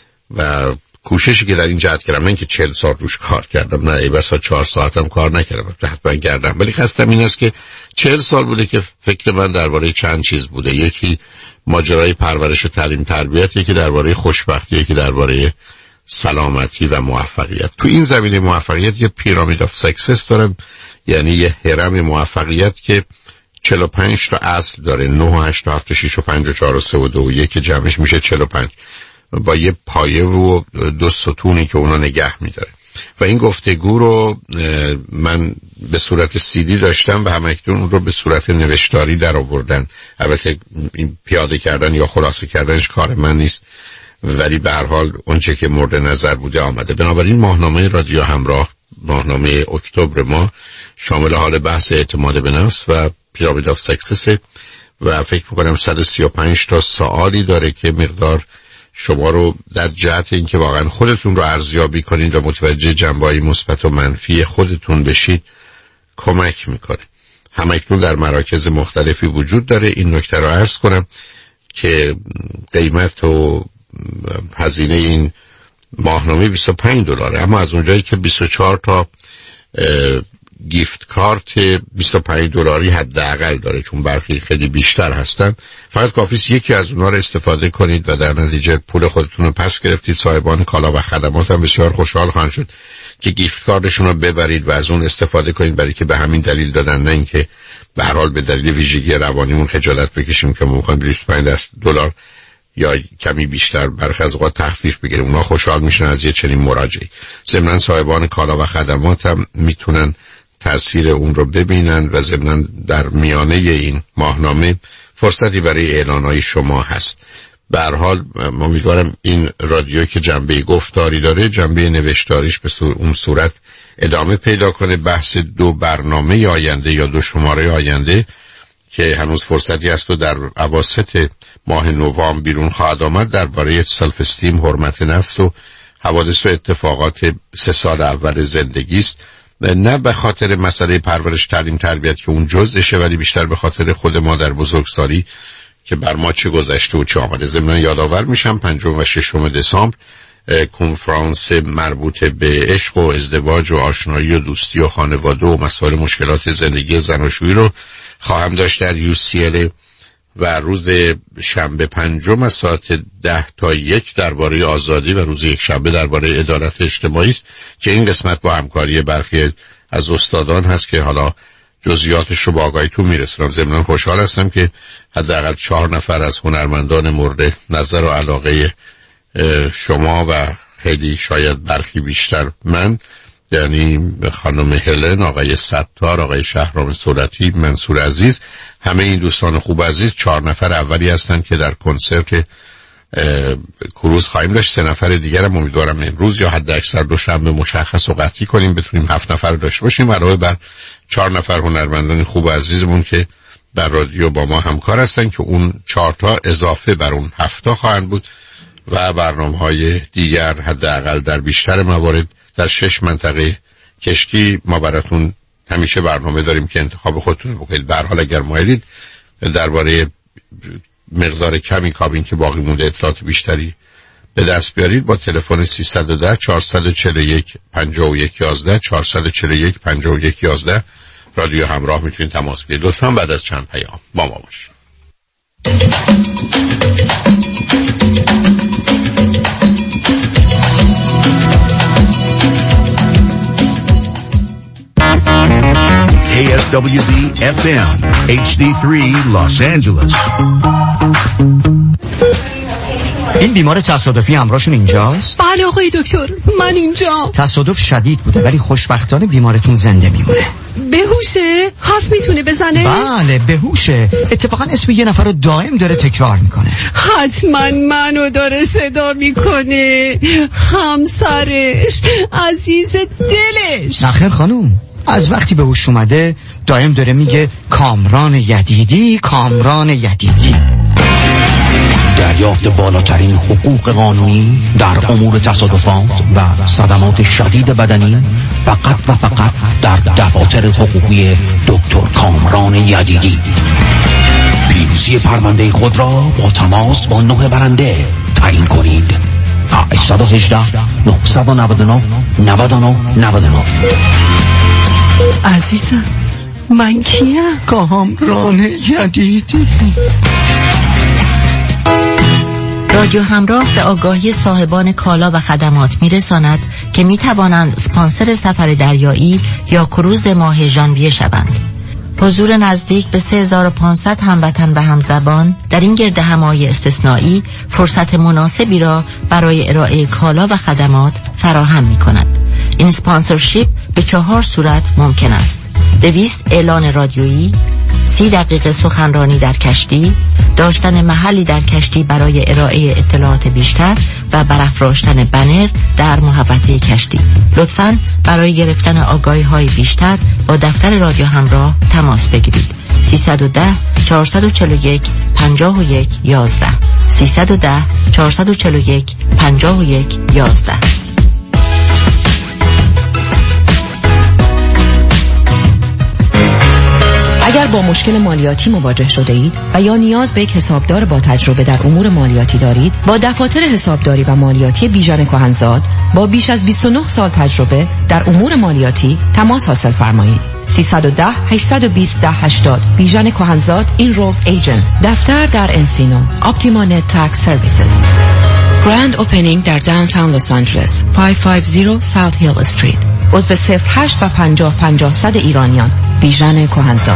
Speaker 3: و کوششی که در این جهت کردم، من که 40 سال روش کار کردم، نه ای بسا 4 ساعتم کار نکردم، حتما کردم، ولی قصدم این است که 40 سال بوده که فکر من درباره چند چیز بوده. یکی ماجرای پرورش و تعلیم تربیت، یکی درباره خوشبختی، یکی درباره سلامتی و موفقیت. تو این زمینه موفقیت یه پیرامید آف سکسس دارم، یعنی یه هرم موفقیت که 45 تا اصل داره، 9 و 8 و 7 و 6 و 5 و 4 و 3 و 2 و 1 که جمعش میشه 45، با یه پایه و 2 ستونی که اونا نگه میداره. و این گفتگو رو من به صورت CD داشتم و همکنون اون رو به صورت نوشتاری در آوردن. البته این پیاده کردن یا خلاصه کردنش کار من نیست، ولی به هر حال اونچه که مورد نظر بوده آمده. بنابراین ماهنامه رادیو همراه، ماهنامه اکتبر ما، شامل حال بحث اعتماد به نفس و پیرامید آف سکسس و فکر میکنم 135 تا سوالی داره که مقدار شما رو در جهت اینکه واقعا خودتون رو ارزیابی کنید و متوجه جنبه‌های مثبت و منفی خودتون بشید کمک میکنه. همکنون در مراکز مختلفی وجود داره. این نکته رو عرض کنم که قیمت و هزینه این ماهنامه $25، اما از اونجایی که 24 تا گیفت کارت $25 حداقل داره، چون برخی خیلی بیشتر هستن، فقط کافیست یکی از اونها رو استفاده کنید و در نتیجه پول خودتون رو پس گرفتید. صاحبان کالا و خدمات هم بسیار خوشحال خواهند شد که گیفت کارتشون رو ببرید و از اون استفاده کنید، برای که به همین دلیل دادن، نه اینکه به هر حال به دلیل ویژگی روانیمون خجالت بکشیم که ما می‌خوایم $25 یا کمی بیشتر برخی از اوقات تخفیف بگیریم. اونا خوشحال میشن از یه چنین مراجعه. ضمن صاحبان کالا و خدمات هم میتونن تأثیر اون رو ببینند و ضمناً در میانه این ماهنامه فرصتی برای اعلانهای شما هست. به هر حال امیدوارم این رادیو که جنبه گفتاری داره جنبه نوشتاریش به اون صورت ادامه پیدا کنه. بحث 2 برنامه آینده یا 2 شماره آینده که هنوز فرصتی هست و در اواسط ماه نوامبر بیرون خواهد آمد درباره سلف استیم، حرمت نفس و حوادث و اتفاقات 3 سال اول زندگی است. نه به خاطر مسئله پرورش، تعلیم، تربیت که اون جزءشه، ولی بیشتر به خاطر خود ما در بزرگسالی که بر ما چه گذشته و چه آمده. ضمن یادآور میشم 5 و 6 دسامبر کنفرانس مربوط به عشق و ازدواج و آشنایی و دوستی و خانواده و مسائل مشکلات زندگی زناشویی رو خواهم داشت در UCLA و روز شنبه 5 از ساعت 10 تا 1 درباره آزادی و روز یک شنبه درباره عدالت اجتماعی است که این قسمت با همکاری برخی از استادان هست که حالا جزئیاتش رو با آگاهیتون میرسونم. ضمن خوشحال هستم که حداقل 4 نفر از هنرمندان مورد نظر و علاقه شما و خیلی شاید برخی بیشتر من، یعنی خانم هلن، آقای ستار، آقای شهرام صورتی، منصور عزیز، همه این دوستان خوب عزیز 4 نفر اولی هستن که در کنسرت کروز خواهیم داشت. 3 نفر دیگر هم امیدوارم امروز یا حد اکثر دوشنبه مشخص و قطعی کنیم بتونیم 7 نفر داشته باشیم، علاوه بر 4 نفر هنرمندان خوب عزیزمون که در رادیو با ما همکار هستن که اون 4 تا اضافه بر اون 7 تا خواهند بود و برنامه‌های دیگر حداقل در بیشتر موارد در 6 منطقه کشتی ما براتون همیشه برنامه داریم که انتخاب خودتون بکنید. به هر حال اگر مایلید درباره مقدار کمی کابین که باقی مونده اطلاعات بیشتری به دست بیارید با تلفن 310 441 51 11 441 51 11 رادیو همراه میتونید تماس بگیرید. لطفاً بعد از چند پیام با ما باشید.
Speaker 14: KSWB FM HD3 Los Angeles.
Speaker 10: این بیمار تصادفی همراهشون اینجاست؟
Speaker 9: بله آقای دکتر، من اینجا.
Speaker 10: تصادف شدید بوده ولی خوشبختانه بیمارتون زنده میمونه.
Speaker 9: بهوشه؟ حرف میتونه بزنه؟
Speaker 10: بله بهوشه. اتفاقا اسم یه نفر رو دائم داره تکرار میکنه.
Speaker 9: حتما منو داره صدا میکنه، همسرش، عزیز دلش.
Speaker 10: نخیر خانوم، از وقتی به هوش اومده دائم داره میگه کامران یدیدی، کامران یدیدی.
Speaker 14: دریافت بالاترین حقوق قانونی در امور تصادفات و صدمات شدید بدنی فقط و فقط در دفاتر حقوقی دکتر کامران یدیدی. پیروزی پرونده خود را با تماس با 9 برنده تعیین کنید. 818 999 99 99.
Speaker 9: عزیزم من کیم؟
Speaker 10: کامران یدیدی.
Speaker 12: رادیو همراه به آگاهی صاحبان کالا و خدمات میرساند که میتوانند اسپانسر سفر دریایی یا کروز ماه ژانویه شوند. حضور نزدیک به 3500 هموطن و همزبان در این گردهمایی استثنایی فرصت مناسبی را برای ارائه کالا و خدمات فراهم می‌کند. این اسپانسرشیپ به 4 صورت ممکن است: 200 اعلان رادیویی، 30 دقیقه سخنرانی در کشتی، داشتن محلی در کشتی برای ارائه اطلاعات بیشتر و برافراشتن بنر در محوطه کشتی. لطفاً برای گرفتن آگاهی‌های بیشتر با دفتر رادیو همراه تماس بگیرید. 310 441 51 11 310 441 51 11.
Speaker 16: اگر با مشکل مالیاتی مواجه شده اید و یا نیاز به یک حسابدار با تجربه در امور مالیاتی دارید، با دفاتر حسابداری و مالیاتی بیژن کهنزاد با بیش از 29 سال تجربه در امور مالیاتی تماس حاصل فرمایید. 310 820 1080 بیژن کهنزاد اینرولد ایجنت. دفتر در انسینو. اپتیما نت تکس سرویسز. گراند اوپنینگ در داونتاون لس آنجلس 550 ساوت هیل استریت. عضو 08 و 50 50 100 ایرانیان. بیژن کهنزاد.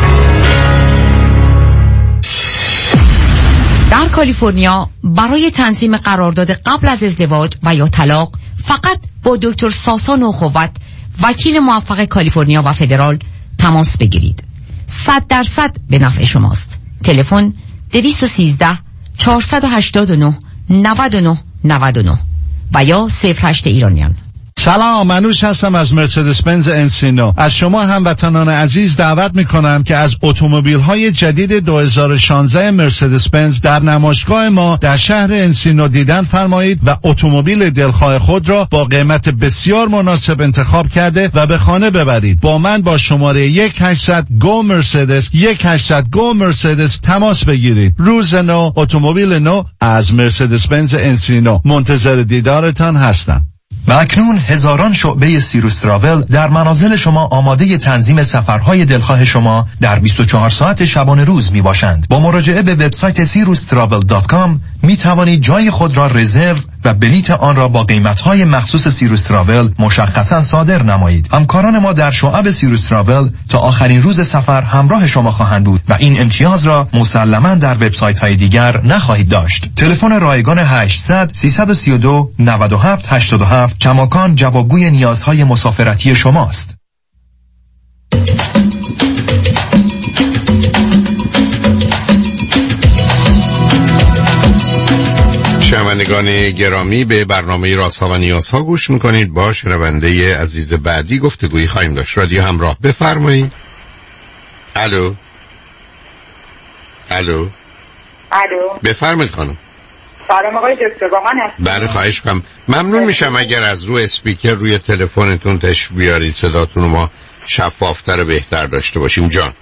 Speaker 1: در کالیفرنیا برای تنظیم قرارداد قبل از ازدواج و یا طلاق فقط با دکتر ساسان اخوت وکیل موفق کالیفرنیا و فدرال تماس بگیرید. 100% به نفع شماست. تلفن 213 489 99 99 و یا 08 ایرانیان.
Speaker 20: سلام، منوش هستم از مرسدس بنز انسینو. از شما هموطنان عزیز دعوت میکنم که از اتومبیل‌های جدید 2016 مرسدس بنز در نمایشگاه ما در شهر انسینو دیدن فرمایید و اتومبیل دلخواه خود را با قیمت بسیار مناسب انتخاب کرده و به خانه ببرید. با من با شماره 1800 گو مرسدس 1800 گو مرسدس تماس بگیرید. روز نو، اتومبیل نو از مرسدس بنز انسینو. منتظر دیدارتان هستم.
Speaker 21: و اکنون هزاران شعبه سیروس تراول در منازل شما آماده تنظیم سفرهای دلخواه شما در 24 ساعت شبانه روز می باشند. با مراجعه به وبسایت sirustravel.com می توانید جای خود را رزرو و بلیت آن را با قیمت‌های مخصوص سیروس تراول مشخصاً صادر نمایید. همکاران ما در شعب سیروس تراول تا آخرین روز سفر همراه شما خواهند بود و این امتیاز را مسلماً در وبسایت‌های دیگر نخواهید داشت. تلفن رایگان 800 332 97 87 کماکان جوابگوی نیازهای مسافرتی شماست.
Speaker 3: شنوندگان گرامی، به برنامه رازها و نیازها گوش میکنید. با شنونده عزیز بعدی گفتگویی خواهیم داشت. رادیو همراه، بفرمایید. الو الو
Speaker 22: الو،
Speaker 3: بفرمایید خانم.
Speaker 22: سلام آقای دکتر، با من هستید؟
Speaker 3: بله، خواهش کنم. ممنون میشم اگر از روی اسپیکر روی تلفنتون تشریف بیارید، صداتون رو ما شفافتر و بهتر داشته باشیم. جان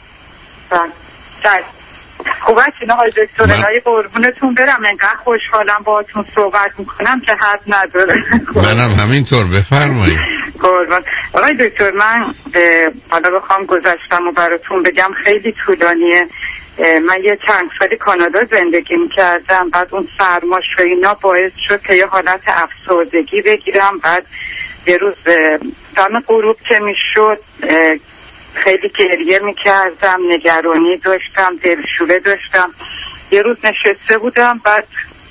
Speaker 22: بله. خوب هستین آقای دکتر؟ الهی قربونتون برم، انقدر خوشحالم باهاتون صحبت میکنم که حد نداره.
Speaker 3: منم همینطور، بفرمایید.
Speaker 22: قربان آقای دکتر، من حالا بخوام گذشتم و براتون بگم خیلی طولانیه. من یه چند سالی کانادا زندگی میکردم، بعد اون سرماش و اینا باعث شد که یه حالت افسردگی بگیرم. بعد یه روز دم غروب که میشد خیلی گریه میکردم، نگرانی داشتم، دلشوره داشتم. یه روز نشسته بودم، بعد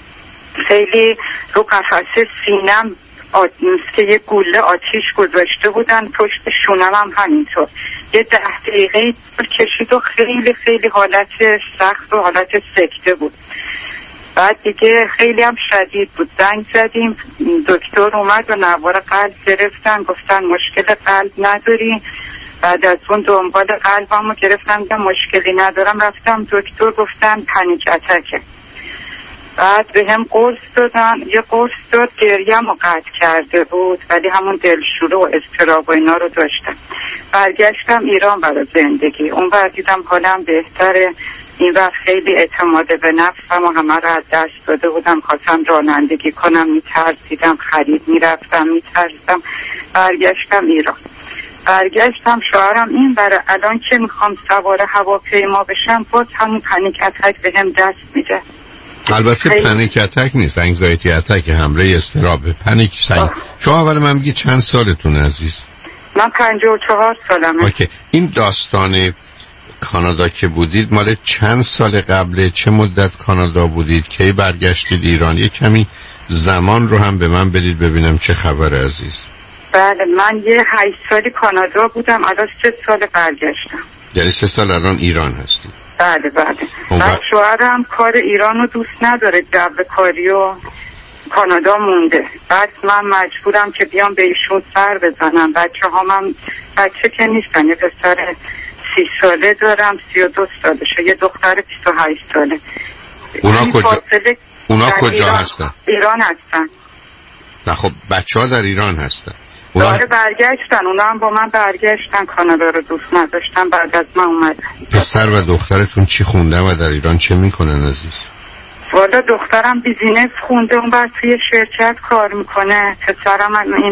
Speaker 22: خیلی رو قفسه سینم که یه گوله آتیش گذاشته بودن، پشت شونم هم همینطور. یه 10 دقیقه کشید و خیلی خیلی حالت سخت و حالت سکته بود. بعد دیگه خیلی هم شدید بود. زنگ زدیم، دکتر اومد و نوار قلب گرفتن، گفتن مشکل قلب نداری. بعد از اون دنبال قلبمو گرفتم که مشکلی ندارم، رفتم دکتر، گفتن پنیک اتکه. بعد به هم قرص دادن، یه قرص داد، گریه‌مو قطع کرده بود، ولی همون دلشوره و اضطراب و اینا رو داشتم. برگشتم ایران برای زندگی. اون بعد دیدم حالم بهتره. این وقت خیلی اعتماد به نفسم و همه رو از دست داده بودم، خواستم رانندگی کنم، میترسیدم، خرید میرفتم میترسیدم. برگشتم ایران، برگشتم شوهرم این برای الان که میخوام سوار هواپیما بشم باز همون پنیک اتک به هم دست میده.
Speaker 3: البته پنیک اتک نیست، انگزایتی اتک، حمله اضطراب. پنیک سنگ. شما اول من میگی چند سالتون عزیز؟
Speaker 22: من 54 سالمه.
Speaker 3: اوکی. این داستان کانادا که بودید مال چند سال قبله؟ چه مدت کانادا بودید؟ کی برگشتید ایران؟ یه کمی زمان رو هم به من بدید ببینم چه خبر عزیز.
Speaker 22: بله، من یه 8 سالی کانادا بودم، الان 3 سال برگشتم.
Speaker 3: یعنی 3 سال الان ایران هستید؟
Speaker 22: بله بله. بعد شوهرم کار ایران رو دوست نداره، جو کاری و کانادا مونده. بعد من مجبورم که بیام به ایشون سر بزنم. بچه‌هام بچه که نیستن، یه پسر 30 ساله دارم، 32 سالشه، یه دختر 28 ساله.
Speaker 3: اونا کجا هستن؟
Speaker 22: ایران هستن.
Speaker 3: نه خب بچه‌ها در ایران هستن.
Speaker 22: داره برگشتن، اونا هم با من برگشتن، کانادا رو دوست نداشتن، بعد از من اومدن.
Speaker 3: پسر و دخترتون چی خوندن و در ایران چه میکنن عزیز؟
Speaker 22: والا دخترم بیزینس خونده، اون بعد توی شرکت کار میکنه. پسرم این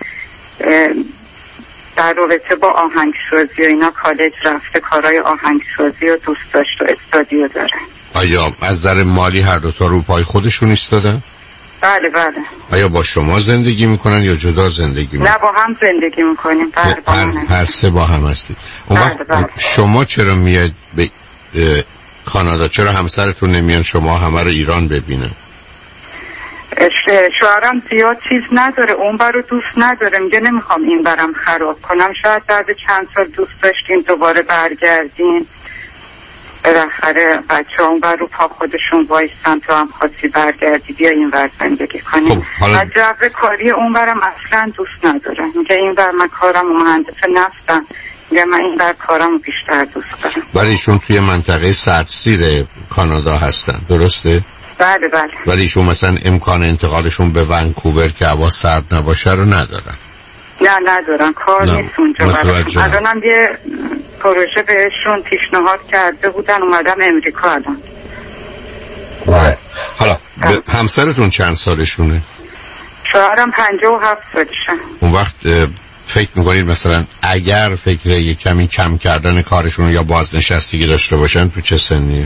Speaker 22: در رابطه با آهنگسازی و اینا کالج رفته، کارهای آهنگسازی رو دوست داشت و استادیو داره.
Speaker 3: آیا از نظر مالی هر دوتا رو پای خودشون ایستادن؟
Speaker 22: بله بله.
Speaker 3: آیا با شما زندگی میکنن یا جدا زندگی میکنن؟
Speaker 22: نه، با هم زندگی میکنیم.
Speaker 3: هر سه با هم هستید. اون وقت شما چرا میاد به کانادا؟ چرا همسرتون نمیان شما همه رو ایران ببینن؟
Speaker 22: شوهرم زیاد چیز نداره، اون برو دوست نداره، میگه نمیخوام این برم خراب کنم. شاید بعد چند سال دوست داشتیم دوباره برگردیم، بالاخره بچه اون بر رو پا خودشون وایستن تو هم خاصی برگردی بیا این ور زندگی کنیم.
Speaker 3: خب حالا
Speaker 22: جو کاری اون برم اصلا دوست نداره، میگه این بر من کارم و مهندس نفتم، میگه من این بر کارم بیشتر دوست دارم.
Speaker 3: ولی ایشون توی منطقه سردسیر کانادا هستن درسته؟
Speaker 22: بله بله.
Speaker 3: ولی ایشون مثلا امکان انتقالشون به ونکوور که هوا سرد نباشه رو ندارن؟
Speaker 22: نه ندارن، کار نیست اونجا براشون. الانم یه پروژه بهشون پیشنهاد کرده بودن، اومدم امریکا الان.
Speaker 3: حالا همسرتون چند سالشونه؟
Speaker 22: شوهرم 57 سالشه.
Speaker 3: اون وقت فکر میکنید مثلا اگر فکر یه کمی کم کردن کارشون یا بازنشستگی داشته باشن تو چه سنیه؟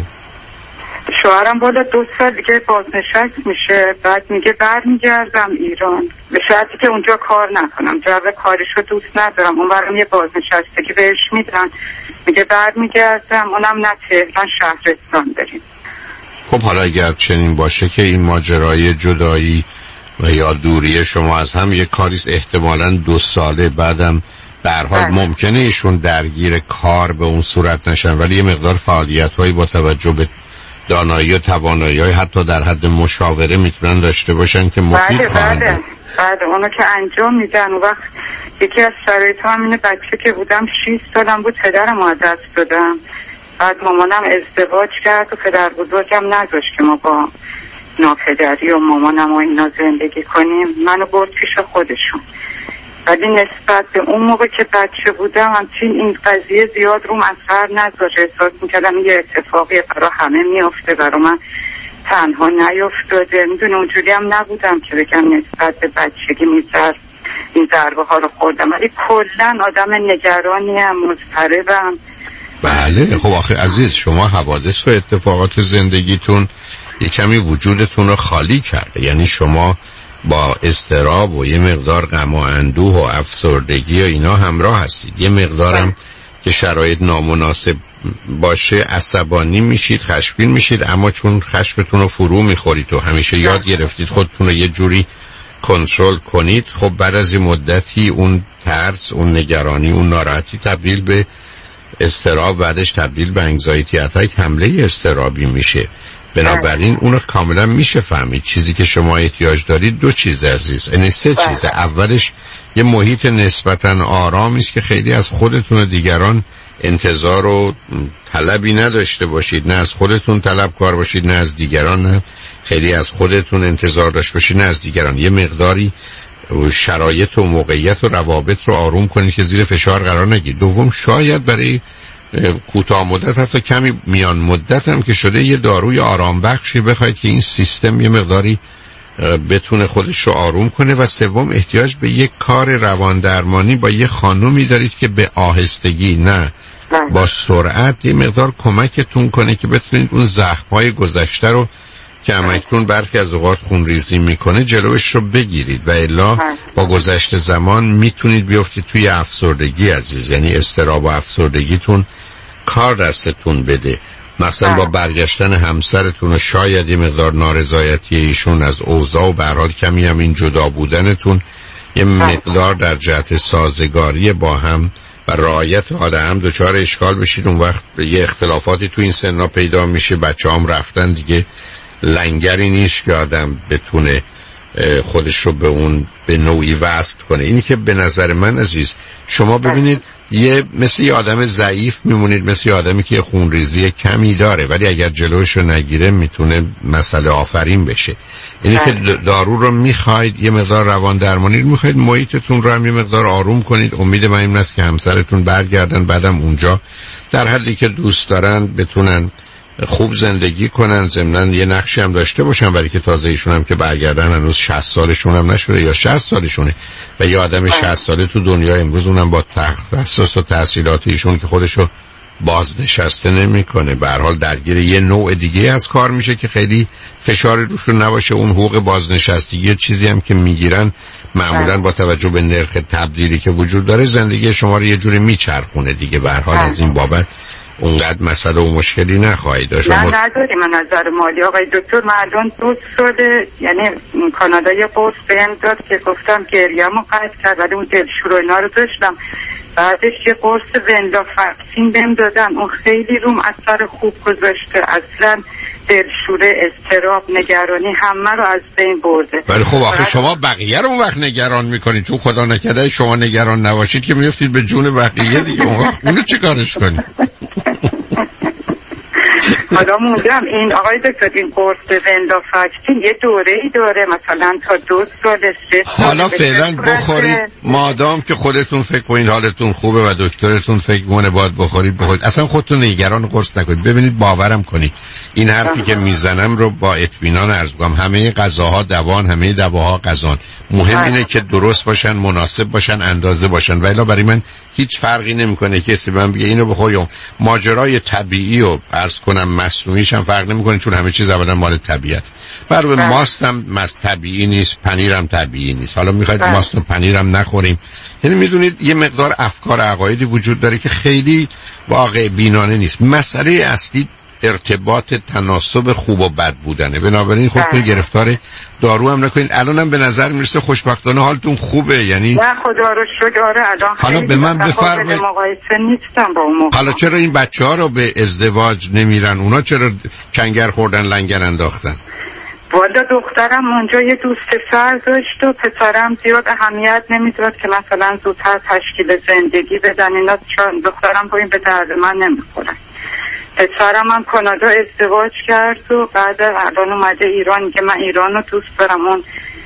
Speaker 22: شوهرم بالا 2 سال دیگه بازنشست میشه، بعد میگه برمیگردم ایران، به شرطی که اونجا کار نکنم، جو کاریشو دوست ندارم. اون برام یه بازنشستگی بهش میدن، میگه برمیگردم، اونم نه تهران شهرستان بریم.
Speaker 3: خب حالا اگر چنین باشه که این ماجرای جدایی و یا دوری شما از هم یک کاریست احتمالاً 2 ساله بعدم به هر حال ممکنه ایشون درگیر کار به اون صورت نشن، ولی یه مقدار فعالیت‌هایی با توجه به دانایی و توانایی حتی در حد مشاوره میتونن داشته باشن که مفید خواهند بود.
Speaker 22: بله اونو که انجام میدن. اون وقت یکی از شرایط هم اینه، بچه که بودم 6 سالم بود پدرم از دست دادم، بعد مامانم ازدواج کرد و پدر بزرگم نذاشت که ما با ناپدری و مامانم و اینا زندگی کنیم، منو برد پیش خودشون. ولی نسبت به اون موقع که بچه بودم همچین این قضیه زیاد روم اثر نذاشت، احساس میکردم یه اتفاقی برای همه میافته، برای من تنها نیفتاده. میدونه اونجوری هم نبودم که بگم نسبت به بچگی این ضربه ها رو خوردم، ولی کلن آدم نگرانی هم مضطربم.
Speaker 3: بله خب آخه عزیز شما حوادث و اتفاقات زندگیتون یه کمی وجودتون رو خالی کرده، یعنی شما با اضطراب و یه مقدار غم و اندوه و افسردگی و اینا همراه هستید. یه مقدارم که شرایط نامناسب باشه عصبانی میشید، خشمگین میشید، اما چون خشمتون رو فرو میخورید و همیشه یاد گرفتید خودتون رو یه جوری کنترل کنید، خب بعد از این مدتی اون ترس، اون نگرانی، اون ناراحتی تبدیل به اضطراب، بعدش تبدیل به انگزایتی اتاک، حمله اضطرابی میشه. بنابراین اونو کاملا میشه فهمید. چیزی که شما احتیاج دارید 2 چیز عزیز، یعنی 3 چیزه. اولش یه محیط نسبتا آرامی است که خیلی از خودتون و دیگران انتظار و طلبی نداشته باشید، نه از خودتون طلبکار باشید نه از دیگران، نه خیلی از خودتون انتظار داشته باشید نه از دیگران. یه مقداری شرایط و موقعیت و روابط رو آروم کنید که زیر فشار قرار نگیرید. دوم شاید برای کوتاه مدت حتی کمی میان مدت هم که شده یه داروی آرام بخشی بخواید که این سیستم یه مقداری بتونه خودش رو آروم کنه. و سوم احتیاج به یک کار روان درمانی با یه خانومی دارید که به آهستگی نه با سرعت یه مقدار کمکتون کنه که بتونید اون زخم‌های گذشته رو که همکنون برخی از اوقات خونریزی میکنه جلوش رو بگیرید، و الا با گذشت زمان میتونید بیافتید توی افسردگی عزیز. یعنی اضطراب و افسردگیتون کار دستتون بده، مثلا با برگشتن همسرتون و شاید یه مقدار نارضایتی ایشون از اوضاع و به هر حال کمی هم این جدا بودنتون یه مقدار در جهت سازگاری با هم و رعایت حال هم دچار اشکال بشید. اون وقت یه اختلافاتی تو این سنا پیدا میشه، بچه‌هام رفتن دیگه، لنگری نیست که آدم بتونه خودش رو به اون به نوعی وصل کنه. اینی که به نظر من عزیز شما ببینید مثل یه آدم ضعیف میمونید، مثل یه آدمی که خونریزی کمی داره ولی اگر جلوش رو نگیره میتونه مسئله آفرین بشه. اینی که دارو رو میخواید، یه مقدار روان درمانی رو میخواید، محیطتون رو هم یه مقدار آروم کنید. امید من این است که همسرتون برگردن، بعدم اونجا در حدی که دوست دارن بتونن خوب زندگی کنن، ضمناً یه نقشی هم داشته باشن، ولی که تازه ایشون هم که برگردن هنوز 60 سالشون هم نشده یا 60 سالشونه و یه آدم 60 ساله تو دنیا امروز اونم با تخصص و تحصیلات ایشون که خودشو بازنشسته نمیکنه، به هر حال درگیر یه نوع دیگه از کار میشه که خیلی فشاری روشون نباشه. اون حقوق بازنشستگی چیزی هم که میگیرن معمولاً با توجه به نرخ تبدیلی که وجود داره زندگی شما رو یه جوری میچرخونه دیگه. به هر حال از این بابت اونقدر مسئله و مشکلی نخواهید داشت.
Speaker 22: نه نداریم. من نظر مالی آقای دکتر، من الان 2 ساله یعنی کانادا یه قرص بهم داد که گفتم گریه‌مو قطع کرد، ولی اون دلشور و اینا رو داشتم. بعدش یه قرص ونلافکسین بهم دادن، اون خیلی روم اثر خوب گذاشته. اصلا دلشوره، اضطراب، نگرانی همه رو از بین برده.
Speaker 3: ولی خب آخه شما بقیه رو اون وقت نگران میکنید، چون خدا نکرده شما نگران نباشید که میفتید به جون بقیه دیگه. اون وقت اونو چی کارش کنید؟
Speaker 22: حالا موندم این آقای دکتر این قرص ونلافکسین یه دوره‌ای داره، مثلا تا 2 سال 3 سال.
Speaker 3: حالا فعلا بخورید، مادام که خودتون فکر کنید حالتون خوبه و دکترتون فکر کنه باید بخورید. اصلا خودتون نگران قرص نکنید. ببینید باورم کنید این حرفی که میزنم رو با اطمینان عرض می‌کنم، همه غذاها دوان، همه دواها غذان. مهم اینه که درست باشن، مناسب باشن، اندازه باشن. ولی برای من هیچ فرقی نمیکنه که کسی من بگه اینو بخور یا ماجرای طبیعی و عرض کنم مصنوعیش هم فرق نمیکنه، چون همه چیز اولا مال طبیعت. برای ماست هم طبیعی نیست، پنیر هم طبیعی نیست. حالا میخواید ماست و پنیر هم نخوریم. یعنی میدونید یه مقدار افکار عقایدی وجود داره که خیلی واقع بینانه نیست. مسئله اصلی ارتباط تناسب خوب و بد بودنه. بنابراین خودتون گرفتار دارو هم نکنید. الانم به نظر میرسه خوشبختانه حالتون خوبه. یعنی
Speaker 22: نه خدا رو شکر. الان
Speaker 3: حالا به من بفرمایید
Speaker 22: مقایسه نیستم با اون موقع.
Speaker 3: حالا چرا این بچه‌ها رو به ازدواج نمیرن؟ اونا چرا چنگر خوردن لنگر انداختن؟
Speaker 22: والا دخترم اونجا یه دوست پسر داشت و پسرم زیاد اهمیت نمیداد که مثلا زودتر تشکیل زندگی بدن اینا، چون دخترم با این به درد من نمیخورن. پسرم هم کانادا ازدواج کرد و بعد الان اومده ایران، که من ایران رو دوست دارم. اون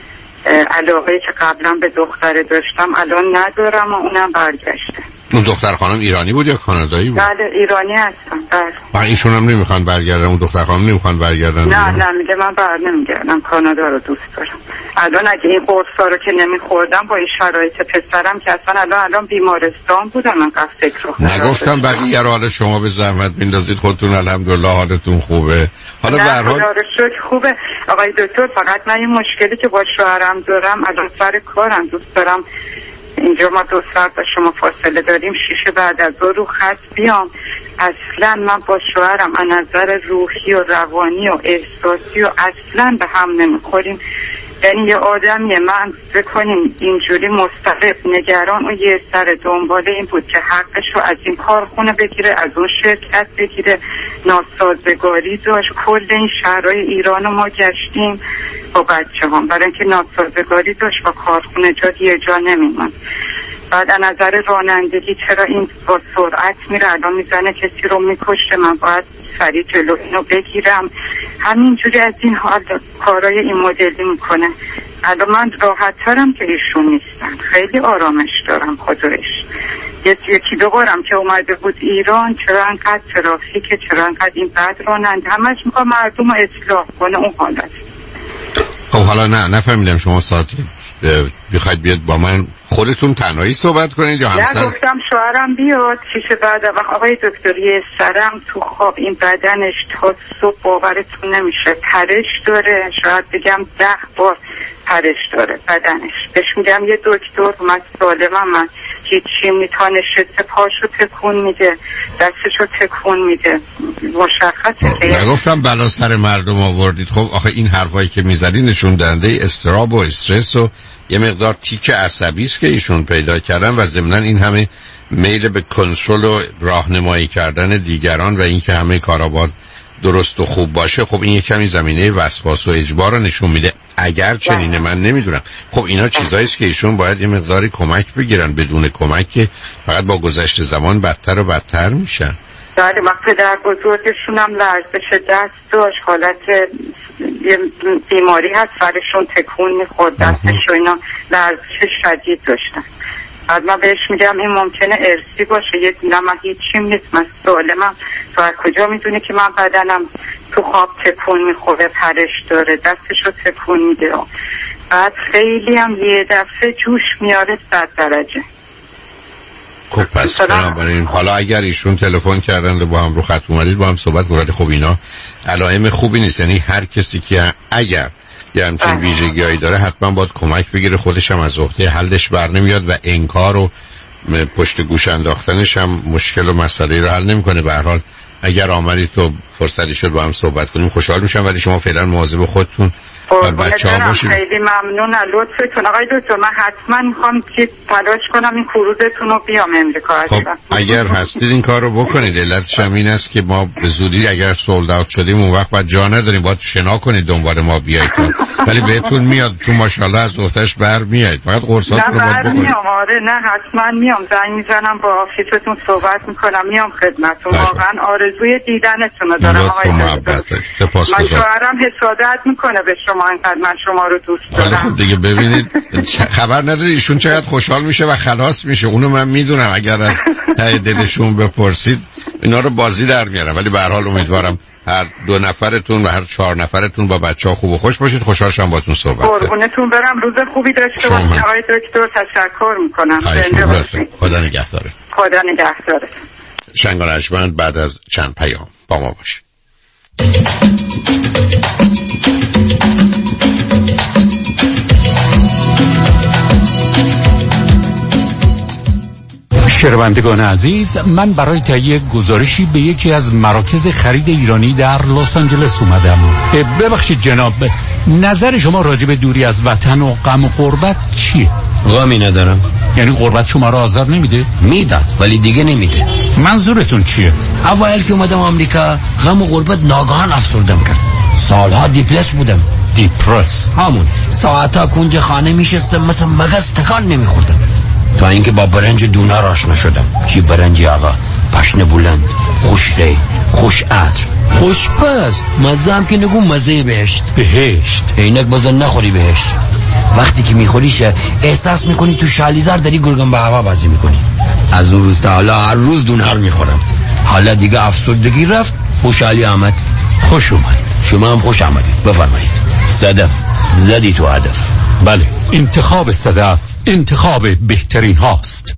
Speaker 22: علاقه که قبلا به دختره داشتم الان ندارم و اونم برگشته.
Speaker 3: اون دختر خانم ایرانی بود یا کانادایی بود؟
Speaker 22: بله ایرانی هستم.
Speaker 3: بله. ایشون هم نمیخوان برگردن؟ اون دختر خانم نمیخوان برگردن؟
Speaker 22: نه میگه من نمیگردم، کانادا رو دوست دارم. الان اگه این قرصا رو که نمیخوردم با این شرایط پسرم که اصلا الان بیمارستان بودم، من قصد فکر رو
Speaker 3: نگفتم بقیه رو حال شما به زحمت میندازید، خودتون الحمدلله حالتون خوبه. حالا به هر حال
Speaker 22: شکر خوبه آقای دکتر. فقط من این مشکلی که با شوهرم دارم، الان سر کارم دوست دارم اینجا ما 2 ساعت با شما فاصله داریم، 6 بعد از ظهر رو خط بیام. اصلا من با شوهرم از نظر روحی و روانی و احساسی و اصلا به هم نمیخوریم. یعنی یه آدمیه من بکنیم اینجوری مستقب نگران و یه سر دنباله این بود که حقشو از این کارخونه بگیره، از اون شرکت بگیره. ناسازگاری داشت. کل این شهرهای ایران ما گشتیم با بچه هم برای اینکه ناسازگاری داشت و کارخونه جا یه جا نمیمون. بعد از نظر رانندگی چرا این با سرعت میره، الان میزنه کسی رو میکشه، من باید سریع جلو اینو بگیرم. همینجوری از این حال کارای این مدلی میکنه. الان من راحت ترم که ایشون نیستن، خیلی آرامش دارم خودش. یکی 2 بارم که اومده بود ایران، چرا انقدر ترافیک، چرا انقدر این بد راننده، همش میخواه مردم رو اصلاح کنه اون حالت.
Speaker 3: خب حالا نفهمیدم شما ساعتی بخواید بیاد با من خودتون تنهایی صحبت کنید یا همسر؟
Speaker 22: نه گفتم شوهرم بیاد 6 بعد وقت. آقای دکتر یه سرم تو خواب این بدنش تا صبح باورتون نمیشه پرش داره، شاید بگم 10 بار پرش داره بدنش. بهش میگم یه دکتر، من سالمم، من هیچی میتا نشسته پاشو تکون میده، دستشو تکون میده، مشخصه.
Speaker 3: نگفتم بلا سر مردم آوردید. خب آخه این حرفایی که میزدی نشون دهنده استراب و استرس و یه مقدار تیک عصبی است که ایشون پیدا کردن و ضمناً این همه میل به کنترل و راهنمایی کردن دیگران و اینکه همه کارا باید درست و خوب باشه. خب این یک کمی زمینه وسواس و اجبار رو نشون میده. اگر چنینه من نمیدونم. خب اینا چیزایی است که ایشون باید یه مقداری کمک بگیرن. بدون کمک که فقط با گذشت زمان بدتر و بدتر میشن.
Speaker 22: بله وقتی در بزرگشون هم لرزش دست داشت، حالت یه بیماری هست سرشون تکون میخورد، دستش و اینا لرزش شدید داشتن. بعد من بهش میگم این ممکنه ارثی باشه، یه دونم من هیچیم نیست، من سالمم، تو از کجا میدونی که من بدنم تو خواب تکون میخوره، پرش داره، دستشو تکون میده. بعد خیلی هم یه دفعه جوش میاره 100 درجه.
Speaker 3: خب پس بنابراین حالا اگر ایشون تلفن کردن و با هم رو خط اومدید با هم صحبت کنید، خب اینا علائم خوبی نیست. یعنی هر کسی که اگر یه همچین ویژگی‌هایی داره حتما باید کمک بگیره، خودش هم از عهده حلش بر نمیاد و انکار و پشت گوش انداختنش هم مشکل و مسئله رو حل نمیکنه. به هر حال اگر آمدید تو فرصتی شد با هم صحبت کنیم خوشحال میشم، ولی شما فعلا مواظب خودتون و بچه‌ها باشید.
Speaker 22: خیلی ممنون از لطفتون آقای دکتر. من حتما میخوام تلاش کنم این کروزتون رو بیام امریکا.
Speaker 3: خب اگر هستید این کار رو بکنید. علتش هم این است که ما به زودی اگر سولد اوت شدیم اون وقت بعد جا نداریم، باید شنا کنید دنبال ما بیایید. ولی بهتون میاد چون ماشاءالله از اوتش بر میایید، فقط قرصاتون رو باید بکنید.
Speaker 22: آره نه حتما میام، زنگ میزنم با آفیستون صحبت میکنم، میام خدمتتون. واقعا آرزوی دیدنتون رو دارم آقای دکتر. من شوهرم حسادت میکنه به شما انقدر من شما رو دوست دارم.
Speaker 3: خب دیگه ببینید خبر نداری ایشون چقدر خوشحال میشه و خلاص میشه، اونو من میدونم. اگر از ته دلشون بپرسید اینا رو بازی در میارم. ولی به هر حال امیدوارم هر 2 نفرتون و هر 4 نفرتون با بچه‌ها خوب و خوش باشید. خوشحال شدم باهاتون صحبت کردم.
Speaker 22: قربونتون برم، روز خوبی داشته باشید آقای دکتر. تشکر میکنم.
Speaker 3: خدا نگهداره.
Speaker 22: خدا نگهداره.
Speaker 3: شنگ و رجمند بعد از چند پیام با ما باشید.
Speaker 17: شنوندگان عزیز، من برای تهیه گزارشی به یکی از مراکز خرید ایرانی در لس آنجلس اومدم. ببخشید جناب، نظر شما راجع به دوری از وطن و غم و غربت چیه؟
Speaker 18: غمی ندارم.
Speaker 17: یعنی غربت شما را آزار نمیده؟
Speaker 18: میداد ولی دیگه نمیده.
Speaker 17: منظورتون چیه؟
Speaker 18: اول که اومدم آمریکا غم و غربت ناگهان افسردم کرد. سالها دیپرس بودم.
Speaker 17: دیپرس؟
Speaker 18: همون ساعتا کنج خانه میشستم مثل مگس تکان نمیخوردم، تا اینکه با برنج دونر آشنا شدم. چی برنجی آقا؟ پشن بلند، خوش ری، خوش عطر، خوش پز، مزه هم که نگو مزه بهشت.
Speaker 17: بهشت؟
Speaker 18: اینک بازن نخوری بهشت. وقتی که میخوریش احساس میکنی تو شالیزر داری گرگان به هوا بازی میکنی. از اون روز تا حالا هر روز دونر میخورم. حالا دیگه افسردگی رفت، خوشحالی آمد.
Speaker 17: خوش اومد.
Speaker 18: شما هم خوش آمدید. بفرمایید. صدف زدی تو هدف.
Speaker 17: بله، انتخاب صدف انتخاب بهترین هاست.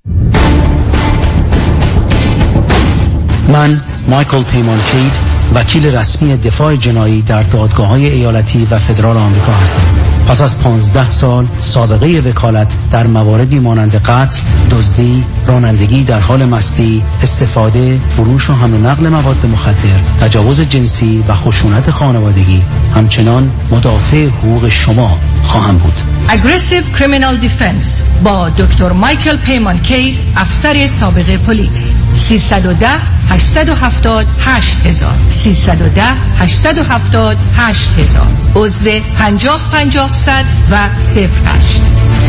Speaker 2: من مایکل پیمانکید، وکیل رسمی دفاع جنایی در دادگاه‌های ایالتی و فدرال آمریکا هستم. پس از 15 سال سابقه وکالت در مواردی مانند قتل، دزدی، رانندگی در حال مستی، استفاده، فروش و حمل و نقل مواد مخدر، تجاوز جنسی و خشونت خانوادگی، همچنان مدافع حقوق شما خواهم بود.
Speaker 5: Aggressive Criminal Defense با دکتر مایکل پیمانکید، افسر سابق پلیس. 310 870 8000 310 870 8000 عضو 50-50 و 08.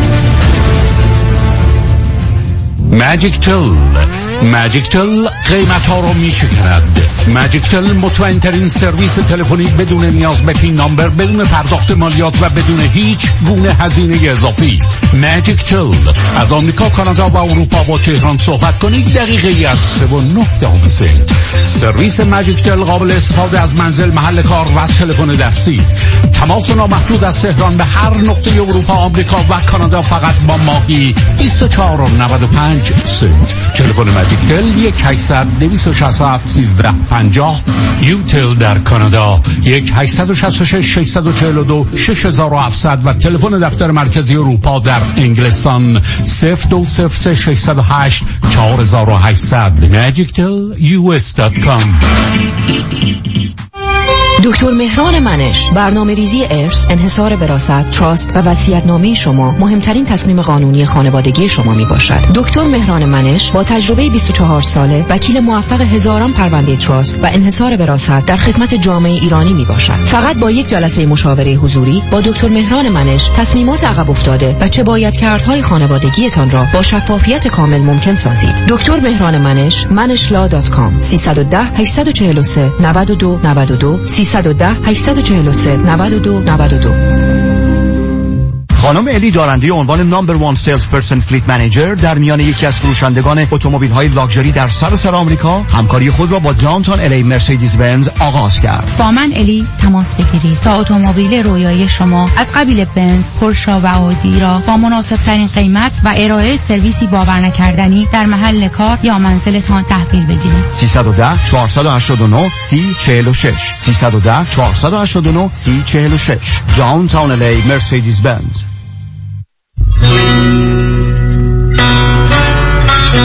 Speaker 17: ماجیک تل قیمت ها رو می شکند. ماجیک تل مطمئن ترین سرویس تلفنی بدون نیاز به پین نامبر، بدون پرداخت مالیات و بدون هیچ گونه هزینه اضافی. ماجیک تل از آمریکا، کانادا و اروپا با تهران صحبت کنید دقیقه از 3.9 سنت. سرویس ماجیک تل قابل استفاده از منزل، محل کار و تلفن دستی. تماس نامحدود از تهران به هر نقطه اروپا، آمریکا و کانادا فقط با ماهی 24.95 سنت. تلفن ماجیک تل 1-800-267-1350. یوتل در کانادا 1-866-642-6700 و تلفن دفتر مرکزی اروپا در انگلستان 02-308-4800. magictel.us.com.
Speaker 16: دکتر مهران منش، برنامه ریزی ارث، انحصار وراثت، تراست و وصیت‌نامه شما مهمترین تصمیم قانونی خانوادگی شما می باشد. دکتر مهران منش با تجربه 24 ساله، وکیل موفق هزاران پرونده تراست و انحصار وراثت در خدمت جامعه ایرانی می باشد. فقط با یک جلسه مشاوره حضوری با دکتر مهران منش تصمیمات عقب افتاده و چه باید کردهای خانوادگیتان را با شفافیت کامل ممکن سازید. دکتر مهران منش، manishla.com 310-843-9292 310-843-9292.
Speaker 10: خانم الی دارنده عنوان نمبر 1 سیلز پرسن فلیت منیجر در میان یکی از فروشندگان اتومبیل های لاکچری در سراسر آمریکا همکاری خود را با داونتاون الی مرسدس بنز آغاز کرد.
Speaker 23: با من الی تماس بگیرید تا اتومبیل رویایی شما از قبیل بنز، پورشه و اودی را با مناسب ترین قیمت و ارائه سرویسی باور نکردنی در محل کار یا منزلتان تحویل بگیرید.
Speaker 10: 310-489-3046 310-489-3046 داونتاون الی مرسدس بنز.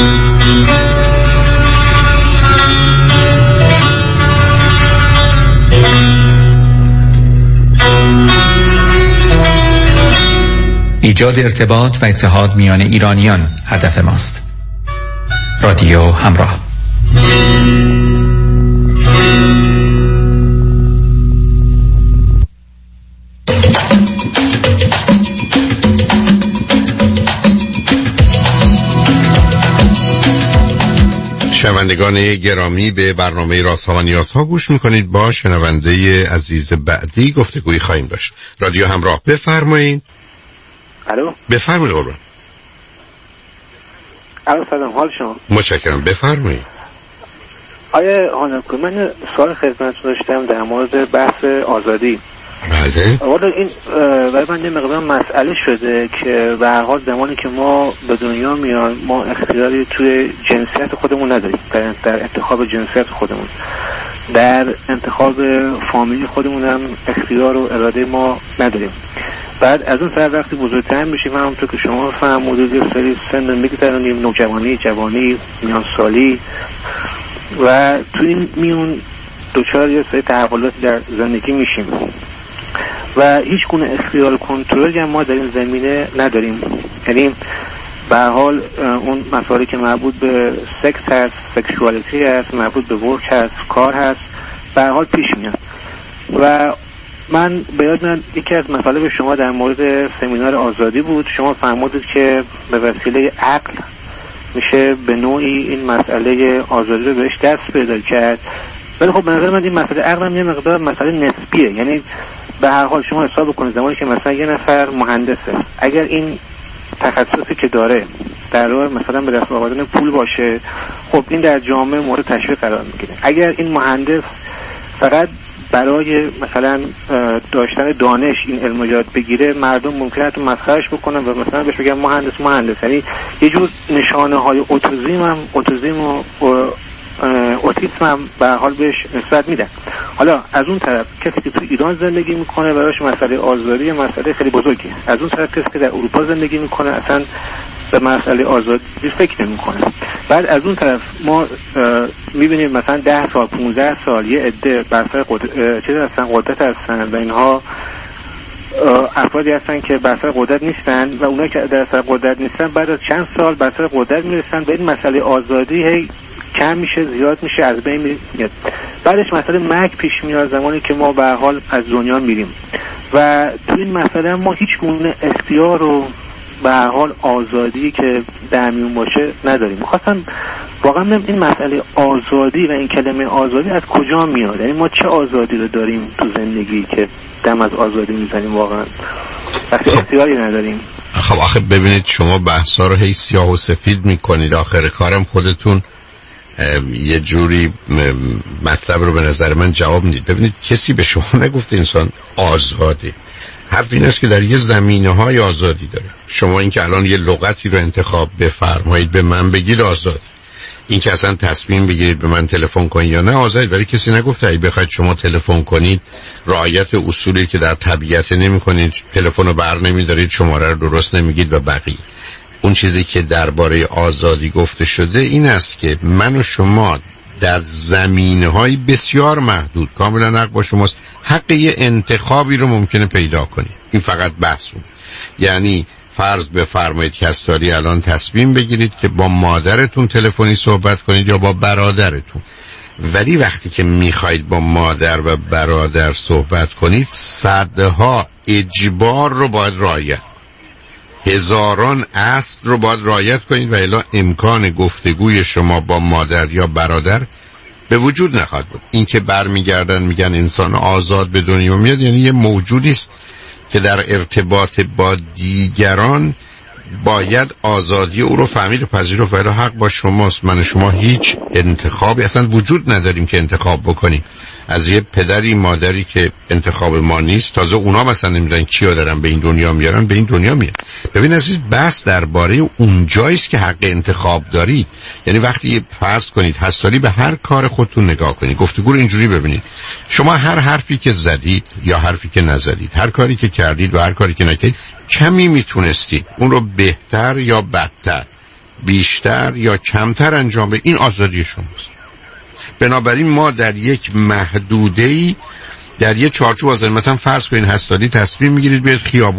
Speaker 6: ایجاد ارتباط و اتحاد میان ایرانیان هدف ماست. رادیو همراه.
Speaker 3: شنوندگان گرامی، به برنامه رازها و نیازها گوش میکنید. با شنونده عزیز بعدی گفتگویی خواهیم داشت. رادیو همراه، بفرمایید.
Speaker 7: الو،
Speaker 3: بفرمایید قربان.
Speaker 7: الو، سلام، حال شما؟
Speaker 3: متشکرم، بفرمایید.
Speaker 7: آیا هانکو، من سوال خدمتتون داشتم در مورد بحث آزادی.
Speaker 3: بله.
Speaker 7: والا این برای من یه مقدار مسئله شده که به هر حال زمانی که ما به دنیا میان، ما اختیاری توی جنسیت خودمون نداریم، در انتخاب جنسیت خودمون، در انتخاب فامیلی خودمون هم اختیار و اراده ما نداریم. بعد از اون طرف وقتی بزرگتر میشیم، همونطور که شما فرمودید، یه سری سن میگذرونیم، نوجوانی، جوانی، میانسالی، و تو این میون دوچار یه سری تحولاتی در زندگی میشیم و هیچ گونه اختیار و کنترلی هم ما در این زمینه نداریم. یعنی به هر حال اون مسائلی که مربوط به سکس هست، سکشوالیتی هست، مربوط به ورک هست، کار هست، به هر حال پیش میاد. و من به یاد میاد یکی از مطالب شما در مورد سمینار آزادی بود. شما فرمودید که به وسیله عقل میشه به نوعی این مسئله آزادی رو بهش دست پیدا کرد. ولی خب به نظر من این مسئله عقل هم یه مقدار مسئله نسبیه. یعنی به هر حال شما حساب بکنید زمانی که مثلا یه نفر مهندسه، اگر این تخصصی که داره در راه مثلا به دست آوردن پول باشه، خب این در جامعه مورد تشویق قرار میگیره. اگر این مهندس فقط برای مثلا داشتن دانش این علم یاد بگیره، مردم ممکنه تو مسخرهش بکنن و مثلا بهش بگن مهندس. یعنی یه جور نشانه های اوتیسم و اوتیسم هم به حال بهش نسبت میدن. حالا از اون طرف کسی که تو ایران زندگی میکنه براش مسئله آزادی مسئله خیلی بزرگی. از اون طرف کسی که در اروپا زندگی میکنه اصلا به مسئله آزادی فکر نمیکنه. بعد از اون طرف ما میبینیم مثلا 10 سال 15 سال یه عده بر سر قدرت هستن و اینها افرادی هستن که بر سر قدرت نیستن و اونایی که در سر قدرت نیستن بعد از چند سال بر سر قدرت میرسن و این مسئله آزادی هی کم میشه، زیاد میشه، از بین میاد. بعدش مسئله مرگ پیش میاد زمانی که ما به هر حال از دنیا میریم و تو این مسئله ما هیچ گونه اختیار و به هر حال آزادی که در میون باشه نداریم. می‌خواستم واقعا این مسئله آزادی و این کلمه آزادی از کجا میاد؟ یعنی ما چه آزادی رو داریم تو زندگی که دم از آزادی میزنیم واقعا وقتی اختیاری نداریم؟
Speaker 3: خب آخه ببینید شما بحثا رو هی سیاه و سفید میکنید، آخر کارم خودتون یه جوری مطلب رو به نظر من جواب میدید. ببینید کسی به شما نگفته انسان آزاده. حرف این است که در یه زمینه‌های آزادی داره. شما این که الان یه لغتی رو انتخاب بفرمایید به من بگید آزاد، این که اصلا تصمیم بگیرید به من تلفن کنید یا نه آزاد. ولی کسی نگفته اگه بخواید شما تلفن کنید رعایت اصولی که در طبیعت نمی‌کنید، تلفن رو بر نمی‌دارید، شماره رو درست نمیگید و بقیه. اون چیزی که درباره آزادی گفته شده این است که من و شما در زمینه‌های بسیار محدود، کاملا حق با شماست، حق یه انتخابی رو ممکنه پیدا کنید. این فقط بحثون. یعنی فرض بفرمایید که از سالی الان تصمیم بگیرید که با مادرتون تلفنی صحبت کنید یا با برادرتون، ولی وقتی که میخواید با مادر و برادر صحبت کنید صدها اجبار رو باید رعایت، هزاران اصل رو باید رعایت کنید و الا امکان گفتگوی شما با مادر یا برادر به وجود نخواهد بود. این که برمیگردن میگن انسان آزاد به دنیا میاد، یعنی یه موجودی است که در ارتباط با دیگران باید آزادی او رو فهمید و پذیرفت و الا حق با شماست. من و شما هیچ انتخابی اصلا وجود نداریم که انتخاب بکنیم از یه پدری مادری که انتخاب ما نیست. تازه اونا مثلا نمیدونن کیو دارن به این دنیا میارن، به این دنیا میاد. ببین عزیز، بحث درباره اونجاییست که حق انتخاب دارید. یعنی وقتی فرض کنید حسالی به هر کار خودتون نگاه کنید، گفتگو رو اینجوری ببینید، شما هر حرفی که زدید یا حرفی که نزدید، هر کاری که کردید و هر کاری که نکردید، کمی میتونستید اون رو بهتر یا بدتر، بیشتر یا کمتر انجام بدید. این آزادی شماست. بنابراین ما در یک محدوده‌ای، در یک چارچوب آزادی، مثلا فرض کنید حسالی تصمیم میگیرید بیاید خیابون،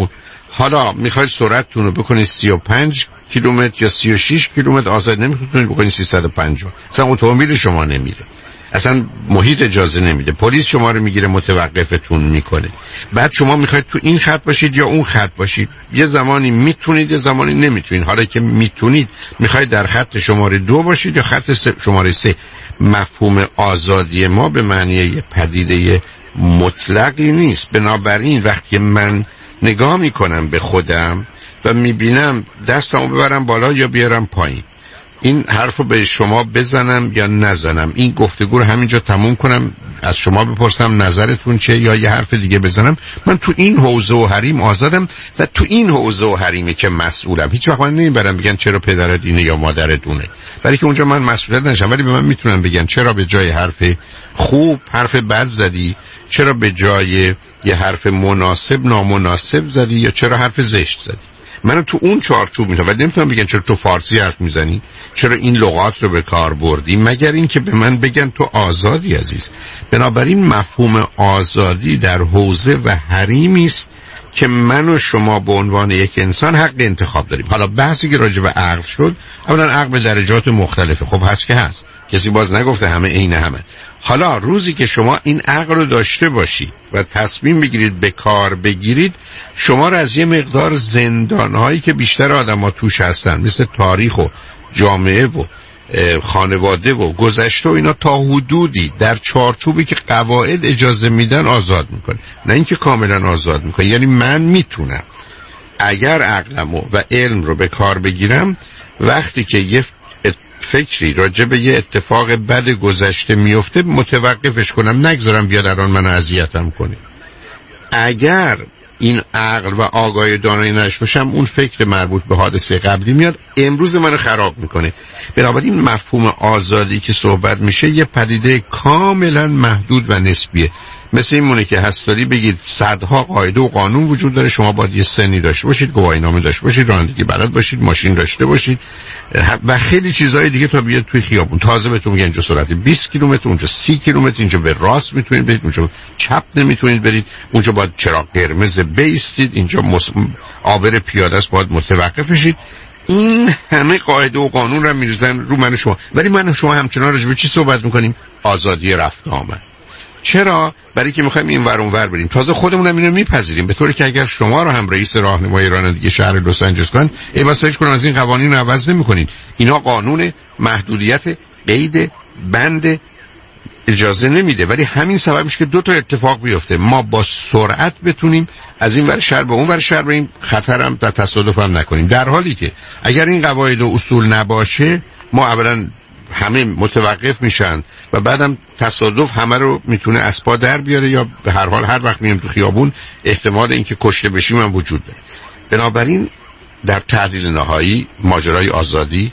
Speaker 3: حالا میخواید سرعتتون رو بکنید 35 کیلومتر یا 36 کیلومتر، آزاد نمیتونید بکنید 350. اصلا اتومبیل شما نمیره، اصلا محیط اجازه نمیده، پلیس شما رو میگیره موقفتون میکنه. بعد شما میخواید تو این خط باشید یا اون خط باشید، یه زمانی میتونید یه زمانی نمیتونید. حالا که میتونید میخواید در خط شماره 2 باشید یا خط شماره 3. مفهوم آزادی ما به معنی یه پدیده مطلقی نیست. بنابراین وقتی من نگاه میکنم به خودم و میبینم دستمو ببرم بالا یا بیارم پایین، این حرفو به شما بزنم یا نزنم، این گفتگو رو همینجا تموم کنم، از شما بپرسم نظرتون چه یا یه حرف دیگه بزنم، من تو این حوزه و حریم آزادم و تو این حوزه و حریمی که مسئولم. هیچ وقت من نمیبرم بگن چرا پدرت اینه یا مادرت اونه، برای که اونجا من مسئولیت نشم. ولی به من میتونن بگن چرا به جای حرف خوب حرف بد زدی، چرا به جای یه حرف مناسب نامناسب زدی، یا چرا حرف زشت زدی. منو تو اون چارچوب میتونم، ولی نمیتونم بگن چرا تو فارسی حرف میزنی، چرا این لغات رو به کار بردی، مگر این که به من بگن تو آزادی عزیز. بنابراین مفهوم آزادی در حوزه و حریمی است که من و شما به عنوان یک انسان حق انتخاب داریم. حالا بحثی که راجع به عقل شد، اولا عقل به درجات مختلفه، خب هست که هست، کسی باز نگفته همه عین همه. حالا روزی که شما این عقل رو داشته باشید و تصمیم بگیرید به کار بگیرید، شما رو از یه مقدار زندانهایی که بیشتر آدم‌ها توش هستن، مثل تاریخ و جامعه و خانواده و گذشته و اینا، تا حدودی در چارچوبی که قواعد اجازه میدن آزاد میکنه، نه اینکه کاملا آزاد میکنه. یعنی من میتونم اگر عقلمو و علم رو به کار بگیرم، وقتی که یه فکری راجع به یه اتفاق بد گذشته میفته متوقفش کنم، نگذارم بیاد الان منو اذیتم کنه. اگر این عقل و آگاهی دانایی نش باشم، اون فکر مربوط به حادثه قبلی میاد امروز منو خراب میکنه. بنابراین مفهوم آزادی که صحبت میشه یه پدیده کاملا محدود و نسبیه. مثل این مونه که هستاری بگید صدها قاعده و قانون وجود داره، شما باید یه سنی داشته باشید، گواهینامه داشته باشید، رانندگی بلد باشید، ماشین داشته باشید و خیلی چیزهای دیگه تا بیاد توی خیابون. تازه بهتون میگن اینجا سرعت 20 کیلومتر، اونجا 30 کیلومتر، اینجا به راست میتونید برید، اونجا چپ نمیتونید برید، اونجا باید چراغ قرمز بیستید، اینجا عابر پیاده است باید متوقف بشید. این همه قاعده و قانون رو میریزن رو من و شما، ولی من و شما همچنان راجع به چی صحبت میکنیم؟ آزادی رفت آمد. چرا؟ برای که میخوایم این ور اون ور بریم. تازه خودمون هم اینو میپذیریم، به طوری که اگر شما رو هم رئیس راهنمای رانندگی شهر لس آنجلس کنن، ای بسا هیچ کدوم از این قوانین رو عوض نمیکنید. اینا قانون محدودیت، قید، بند اجازه نمیده، ولی همین سبب میشه که دو تا اتفاق بیفته. ما با سرعت بتونیم از این ور شهر به اون ور شهر بریم، خطرم و تصادف هم نکنیم. در حالی که اگر این قواعد و اصول نباشه، ما اولا همه متوقف میشن و بعدم تصادف همه رو میتونه از پا در بیاره، یا به هر حال هر وقت میریم تو خیابون احتمال اینکه کشته بشیم هم وجود داره. بنابراین در تحلیل نهایی ماجرای آزادی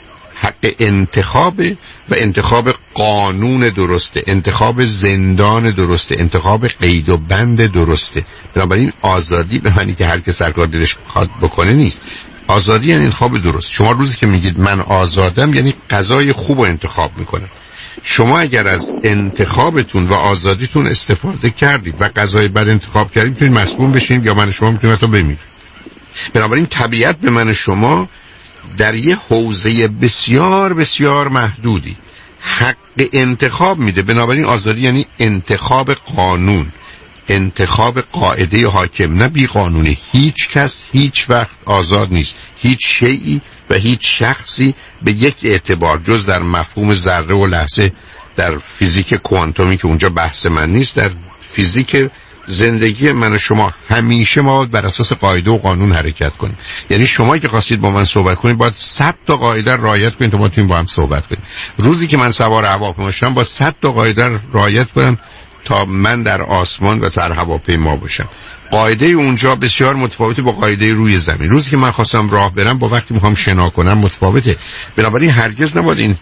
Speaker 3: حق انتخاب و انتخاب قانون درسته، انتخاب زندان درسته، انتخاب قید و بند درسته. بنابراین آزادی به معنی که هر کس هر کار دلش بخواد بکنه نیست. آزادی یعنی انتخاب درست. شما روزی که میگید من آزادم، یعنی غذای خوب رو انتخاب میکنم. شما اگر از انتخابتون و آزادیتون استفاده کردید و غذای بد انتخاب کردید، میتونید مسموم بشین یا من شما میتونید تا بمیرید. بنابراین طبیعت به من شما در یه حوزه بسیار بسیار محدودی حق انتخاب میده. بنابراین آزادی یعنی انتخاب قانون، انتخاب قاعده حاکم، نه بی قانونی. هیچ کس هیچ وقت آزاد نیست. هیچ شیئی و هیچ شخصی به یک اعتبار جز در مفهوم ذره و لحظه در فیزیک کوانتومی که اونجا بحث من نیست، در فیزیک زندگی من و شما همیشه ما بر اساس قاعده و قانون حرکت کنیم. یعنی شما که خواستید با من صحبت کنید باید 100 تا قاعده رعایت کنید تا ما با هم صحبت کنیم. روزی که من سوار هواپیما شدم باید 100 تا قاعده رعایت کنم تا من در آسمان و در هواپیما باشم. قاعده اونجا بسیار متفاوته با قاعده روی زمین. روزی که من خواستم راه برم با وقتی میخوام شنا کنم متفاوته. بنابراین هرگز نباید این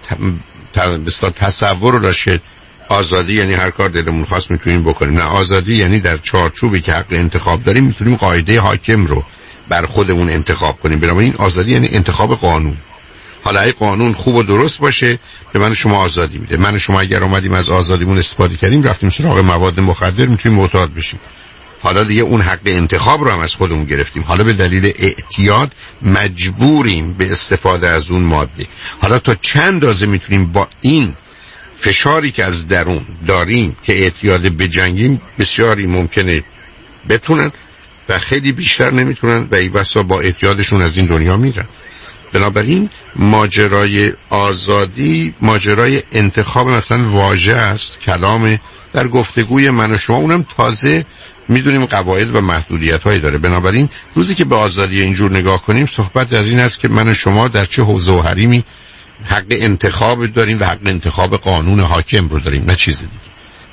Speaker 3: تصور رو داشته آزادی یعنی هر کار دلمون خواست میتونیم بکنیم. نه، آزادی یعنی در چارچوبی که حق انتخاب داریم میتونیم قاعده حاکم رو بر خودمون انتخاب کنیم. بنابراین آزادی یعنی انتخاب قانون. حالا اگه قانون خوب و درست باشه به من شما آزادی میده. من شما اگر اومدیم از آزادیمون استفاده کردیم رفتیم سراغ مواد مخدر، میتونیم معتاد بشیم. حالا دیگه اون حق انتخاب رو هم از خودمون گرفتیم، حالا به دلیل اعتیاد مجبوریم به استفاده از اون ماده. حالا تا چند اندازه میتونیم با این فشاری که از درون داریم که اعتیاد بجنگیم، بسیاری ممکنه بتونن و خیلی بیشتر نمیتونن و ای بسا با اعتیادشون از این دنیا میرن. بنابراین ماجرای آزادی ماجرای انتخاب مثلا واژه است، کلام در گفتگوی من و شما، اونم تازه میدونیم قواعد و محدودیت هایی داره. بنابراین روزی که به آزادی اینجور نگاه کنیم، صحبت در این است که من و شما در چه حوزه و حریمی حق انتخاب داریم و حق انتخاب قانون حاکم رو داریم، نه چیز دیگه.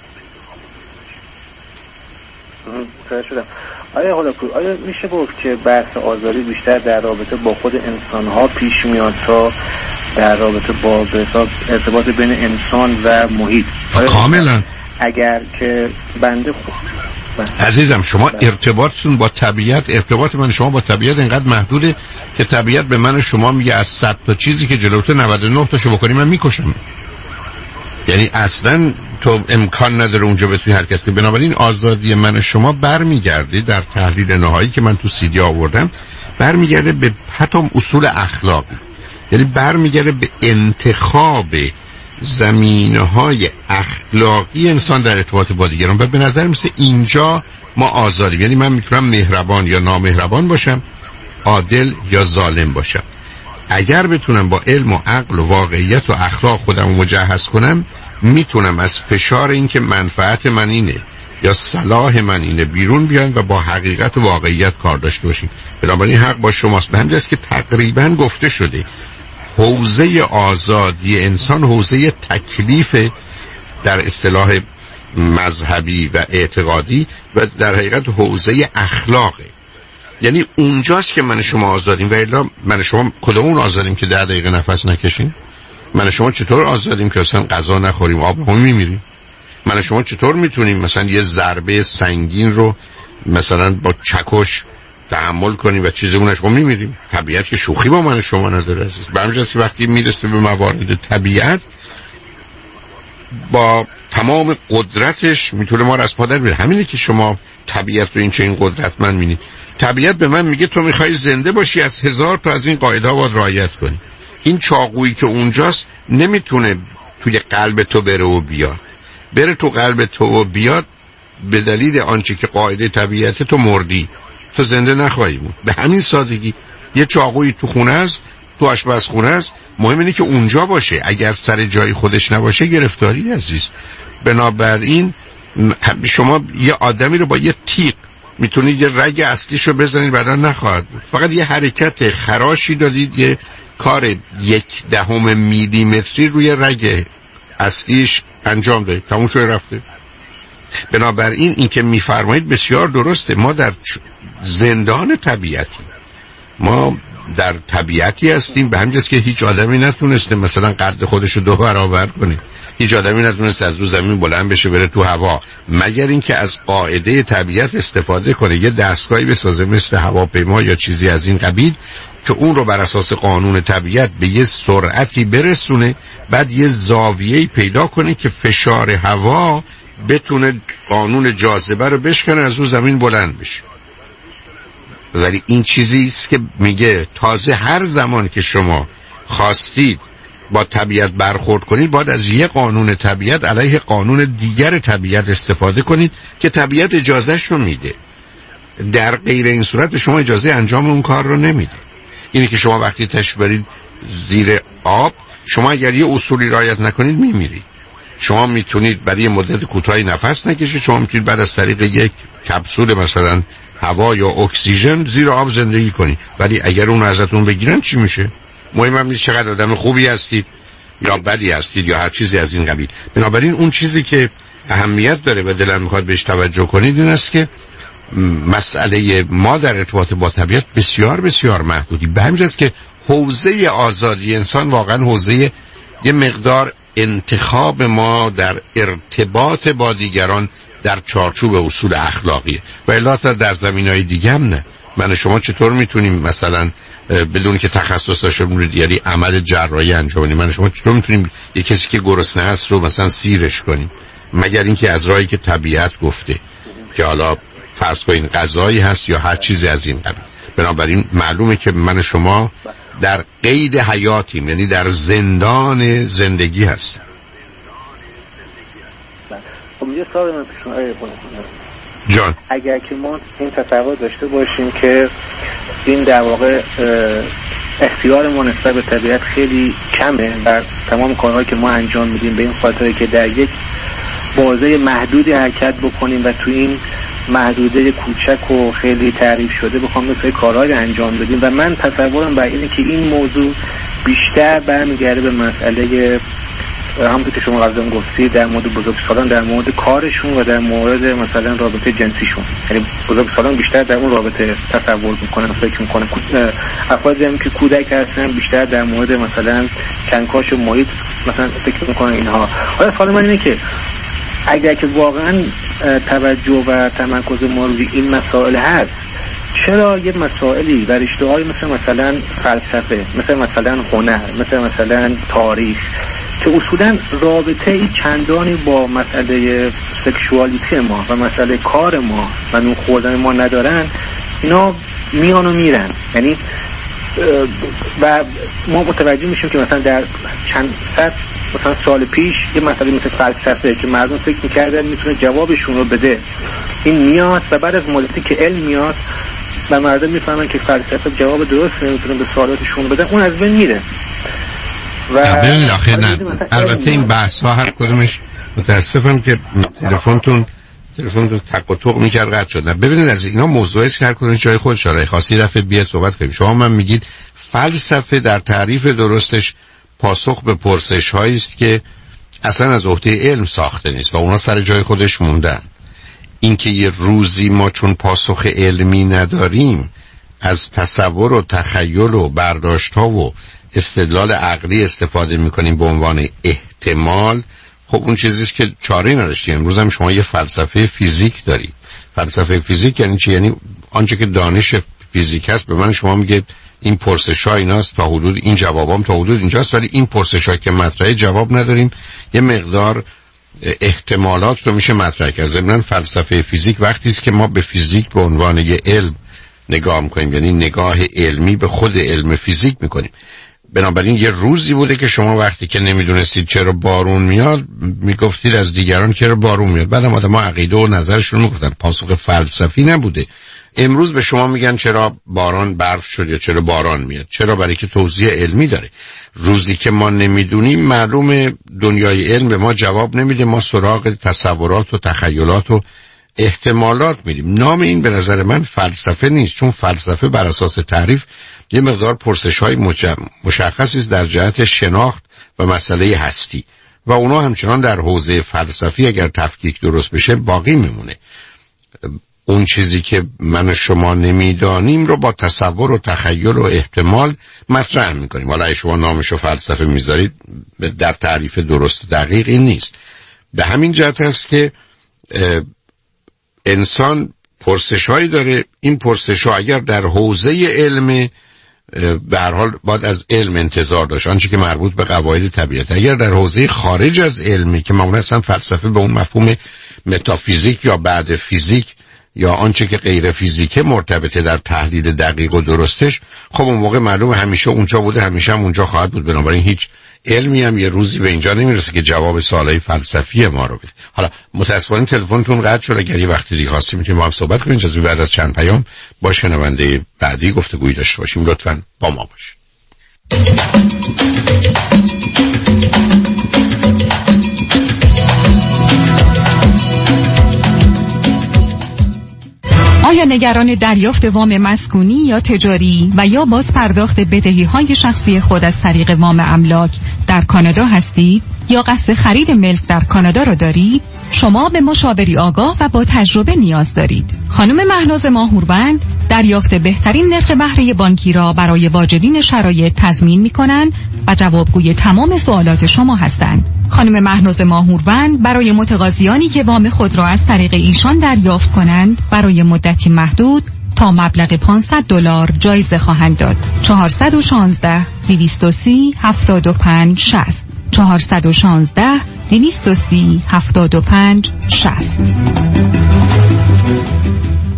Speaker 7: آیا میشه گفت که بحث آزادی بیشتر در رابطه با خود انسان‌ها پیش میاد تا در رابطه با ارتباط بین انسان و محیط؟
Speaker 3: کاملا.
Speaker 7: اگر که بنده
Speaker 3: عزیزم شما ارتباطتون با طبیعت، ارتباط من شما با طبیعت اینقدر محدوده که طبیعت به من و شما میگه از 100 تا چیزی که جلوته 99 تاشو بکنی من میکشم. یعنی اصلا تو امکان نداره اونجا بتونی حرکت کنی. بنابراین آزادی من و شما برمیگرده در تحلیل نهایی که من تو CD آوردم، برمیگرده به حتی اصول اخلاقی، یعنی برمیگرده به انتخاب زمینه‌های اخلاقی انسان در ارتباط با دیگران. و به نظر میسه اینجا ما آزادیم، یعنی من میتونم مهربان یا نامهربان باشم، عادل یا ظالم باشم. اگر بتونم با علم و عقل و واقعیت و اخلاق خودم رو مجهز کنم، میتونم از فشار این که منفعت من اینه یا صلاح من اینه بیرون بیان و با حقیقت و واقعیت کار داشته باشیم. بنابراین حق با شماست. به همین جاست که تقریبا گفته شده حوزه آزادی انسان حوزه تکلیف در اصطلاح مذهبی و اعتقادی و در حقیقت حوزه اخلاقه. یعنی اونجاست که من شما آزادیم و الا من شما کدومون آزادیم که 10 دقیقه نفس نکشیم؟ من شما چطور آزادیم که اصلا غذا نخوریم، آب هم میمیریم؟ من شما چطور میتونیم مثلا یه ضربه سنگین رو مثلا با چکش تحمل کنیم و چیز اونش ما میمیریم؟ طبیعت که شوخی با من شما نداره عزیز. به همین جاست که وقتی میرسه به موارد طبیعت با تمام قدرتش میتونه ما رو از پا در بیاره. همینه که شما طبیعت رو این چه این قدرتمند میبینید. طبیعت به من میگه تو میخوای زنده باشی، از 1000 تا از این قاعده ها باید رعایت کنی. این چاقویی که اونجاست نمیتونه توی قلب تو بره و بیاد، بره تو قلب تو و بیاد به دلیل آنچه که قاعده طبیعت تو مردی، تو زنده نخواهی بود. به همین سادگی یه چاقویی تو خونه است، تو آشپزخونه است، مهم اینه که اونجا باشه. اگر سر جای خودش نباشه گرفتاری عزیز. بنابراین شما یه آدمی رو با یه تیغ میتونید یه رگ اصلیش رو بزنید بعدا نخواهد بود. فقط یه حرکت خراشی دادید، یه کار 0.1 میلیمتری روی رگ اصلیش انجام دادید، تموم شده رفته. بنابراین این که میفرمایید بسیار درسته. ما در زندان طبیعتی، ما در طبیعتی هستیم. به همین جاست که هیچ آدمی نتونسته مثلا قد خودش رو 2 برابر کنه، هیچ آدمی نتونسته از رو زمین بلند بشه بره تو هوا، مگر اینکه از قاعده طبیعت استفاده کنه، یه دستگاهی بسازه مثل هواپیما یا چیزی از این قبیل که اون رو بر اساس قانون طبیعت به یه سرعتی برسونه، بعد یه زاویه‌ای پیدا کنه که فشار هوا بتونه قانون جاذبه رو بشکنه، از رو زمین بلند بشه. ولی این چیزی است که میگه تازه هر زمان که شما خواستید با طبیعت برخورد کنید، باید از یه قانون طبیعت علیه قانون دیگر طبیعت استفاده کنید که طبیعت اجازهش رو میده. در غیر این صورت به شما اجازه انجام اون کار رو نمیده. اینه که شما وقتی تشریف برید زیر آب، شما اگر یه اصولی رعایت نکنید میمیرید. شما میتونید برای یه مدت کوتاهی نفس نکشید، شما میتونید بعد از طریق یک کپسول مثلا هوا یا اکسیژن زیر آب زندگی کنید، ولی اگر اون ازتون بگیرن چی میشه؟ مهم نیست چقدر آدم خوبی هستید یا بدی هستید یا هر چیزی از این قبیل. بنابراین اون چیزی که اهمیت داره و دلم میخواد بهش توجه کنید این است که مسئله ما در ارتباط با طبیعت بسیار بسیار محدودی. به همین جاست که حوزه آزادی انسان واقعا حوزه یه مقدار انتخاب ما در ارتباط با دیگران در چارچوب اصول اخلاقیه و الا در زمینهای دیگه هم نه. من شما چطور میتونیم مثلا بدون که تخصص داشته باشیم دیگری عمل جراحی انجام بدیم؟ من شما چطور میتونیم یک کسی که گرسنه هست رو مثلا سیرش کنیم؟ مگر اینکه از راهی که طبیعت گفته که حالا فرض کنین غذایی هست یا هر چیزی از این قبیل. بنابراین معلومه که من شما در قید حیاتیم، یعنی در زندان زندگی هستیم.
Speaker 7: خب یه سوال من پیش
Speaker 3: جان،
Speaker 7: اگر که ما این تصور داشته باشیم که این در واقع اختیار ما نسبت به طبیعت خیلی کمه و تمام کارهایی که ما انجام میدیم به این خاطره که در یک بازه محدودی حرکت بکنیم و تو این محدوده کوچک و خیلی تعریف شده بخوام مثل کارهایی انجام بدیم. و من تصورم بر اینه که این موضوع بیشتر برمیگرده به مسئله همونطور که شما قبلا گفتید در مورد بزرگسالان، در مورد کارشون و در مورد مثلا رابطه جنسیشون. یعنی بزرگسالان بیشتر در اون رابطه تصور میکنن، فکر میکنن. افرادی هم که کودک هستن بیشتر در مورد مثلا کنکاش و محیط مثلا فکر میکنن اینها. حالا سوال من اینه که اگر که واقعا توجه و تمرکز ما روی این مسائل هست، چرا یه مسائلی و رشته‌های مثلا فلسفه، مثلا هنر، مثلا تاریخ که اصولا رابطه ای چندانی با مسئله سکشوالیتی ما و مسئله کار ما و نون خوردن ما ندارن، اینا میان و میرن؟ یعنی و ما متوجه میشیم که مثلا در چند صد مثلا سال پیش یه مسئله مثل فلسفه که مردم فکر میکردن میتونه جوابشون رو بده، این میاد و بعد از مدتی که علم میاد و مردم میفهمن که فلسفه جواب درست نمیتونه به سوالاتشون بده، اون از بین میره.
Speaker 3: و البته این بحث ها هر کدومش متاسفم که تلفنتون تق و توق میکرد قطع شد. ببینید از اینا موضوعی است که هر کدوم جای خودش داره. خاصی دفعه بیاد صحبت کنیم. شما من میگید فلسفه در تعریف درستش پاسخ به پرسش هایی است که اصلا از عهده علم ساخته نیست و اونا سر جای خودش موندن. اینکه یه روزی ما چون پاسخ علمی نداریم از تصور و تخیل و برداشت ها و استدلال عقلی استفاده میکنیم به عنوان احتمال، خب اون چیزیست که چاره نداشتیم. امروز هم شما یه فلسفه فیزیک دارید. فلسفه فیزیک یعنی چی؟ یعنی آنچه که دانش فیزیک هست به من شما میگه این پرسش‌ها ایناست تا حدود این جوابام تا حدود اینجاست، ولی این پرسش‌ها که مطرحه جواب نداریم، یه مقدار احتمالات رو میشه مطرح کرد. ضمن فلسفه فیزیک وقتی است که ما به فیزیک به عنوان یه علم نگاه میکنیم، یعنی نگاه علمی به خود علم فیزیک میکنیم. بنابراین یه روزی بوده که شما وقتی که نمیدونستید چرا بارون میاد میگفتید از دیگران چرا بارون میاد، بعدم آدم‌ها عقیده و نظرشون میگفتن، پاسخ فلسفی نبوده. امروز به شما میگن چرا باران برف شد یا چرا باران میاد، چرا؟ برای که توضیح علمی داره. روزی که ما نمیدونیم معلومه دنیای علم به ما جواب نمیده، ما سراغ تصورات و تخیلات و احتمالات میریم. نام این به نظر من فلسفه نیست، چون فلسفه بر اساس تعریف یه مقدار پرسش‌های مشخصی است در جهت شناخت و مسئله هستی و اونا همچنان در حوزه فلسفی اگر تفکیک درست بشه باقی میمونه. اون چیزی که من و شما نمیدانیم رو با تصور و تخیل و احتمال مطرح میکنیم. حالا شما نامشو فلسفه میذارید، در تعریف درست دقیق این نیست. به همین جهت است که انسان پرسش‌هایی داره. این پرسش‌ها اگر در حوزه علم به هر حال باید از علم انتظار داشت، آنچه که مربوط به قواعد طبیعت. اگر در حوزه خارج از علمی که معمولا اصلا فلسفه به اون مفهوم متافیزیک یا بعد فیزیک یا آنچه که غیر فیزیکه مرتبطه در تحلیل دقیق و درستش، خب اون موقع معلومه همیشه اونجا بوده، همیشه هم اونجا خواهد بود. بنابراین هیچ علمی هم یه روزی به اینجا نمیرسه که جواب سوالای فلسفی ما رو بده. حالا متأسفانه تلفنتون قطع شد. اگر یه وقتی دیگه خواستیم میتونیم با هم صحبت کنیم. جزو بعد از چند پیام با شنونده بعدی گفتگویی داشته باشیم. لطفاً با ما باشید.
Speaker 8: آیا نگران دریافت وام مسکونی یا تجاری و یا باز پرداخت بدهی‌های شخصی خود از طریق وام املاک در کانادا هستید یا قصد خرید ملک در کانادا را دارید؟ شما به مشاوری آگاه و با تجربه نیاز دارید. خانم مهناز ماهوربند دریافت بهترین نرخ بهره بانکی را برای واجدین شرایط تضمین می‌کنند و جوابگوی تمام سوالات شما هستند. خانم مهناز ماهوربند برای متقاضیانی که وام خود را از طریق ایشان دریافت کنند برای مدتی محدود تا مبلغ $500 جایزه خواهند داد. 416 230 75 60 416 230 75 60.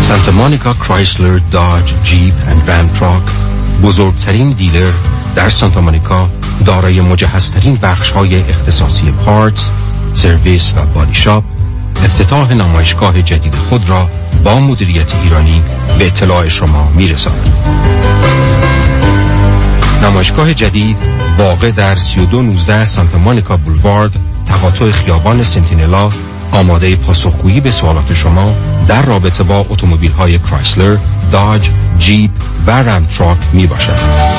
Speaker 11: سانتا مونیکا کرایسلر، داج، جیپ اند رام تراک بزرگترین دیلر در سانتا مونیکا دارای مجهزترین بخش‌های اختصاصی پارتس، سرویس و بادی شاپ افتتاح نمایشگاه جدید خود را با مدیریت ایرانی به اطلاع شما می‌رساند. نمایشگاه جدید واقع در 3219 سانتا مونیکا بولوارد تقاطع خیابان سنتینلا آماده پاسخگویی به سوالات شما در رابطه با اتومبیل‌های کرایسلر، داج، جیپ و رام تراک می باشد.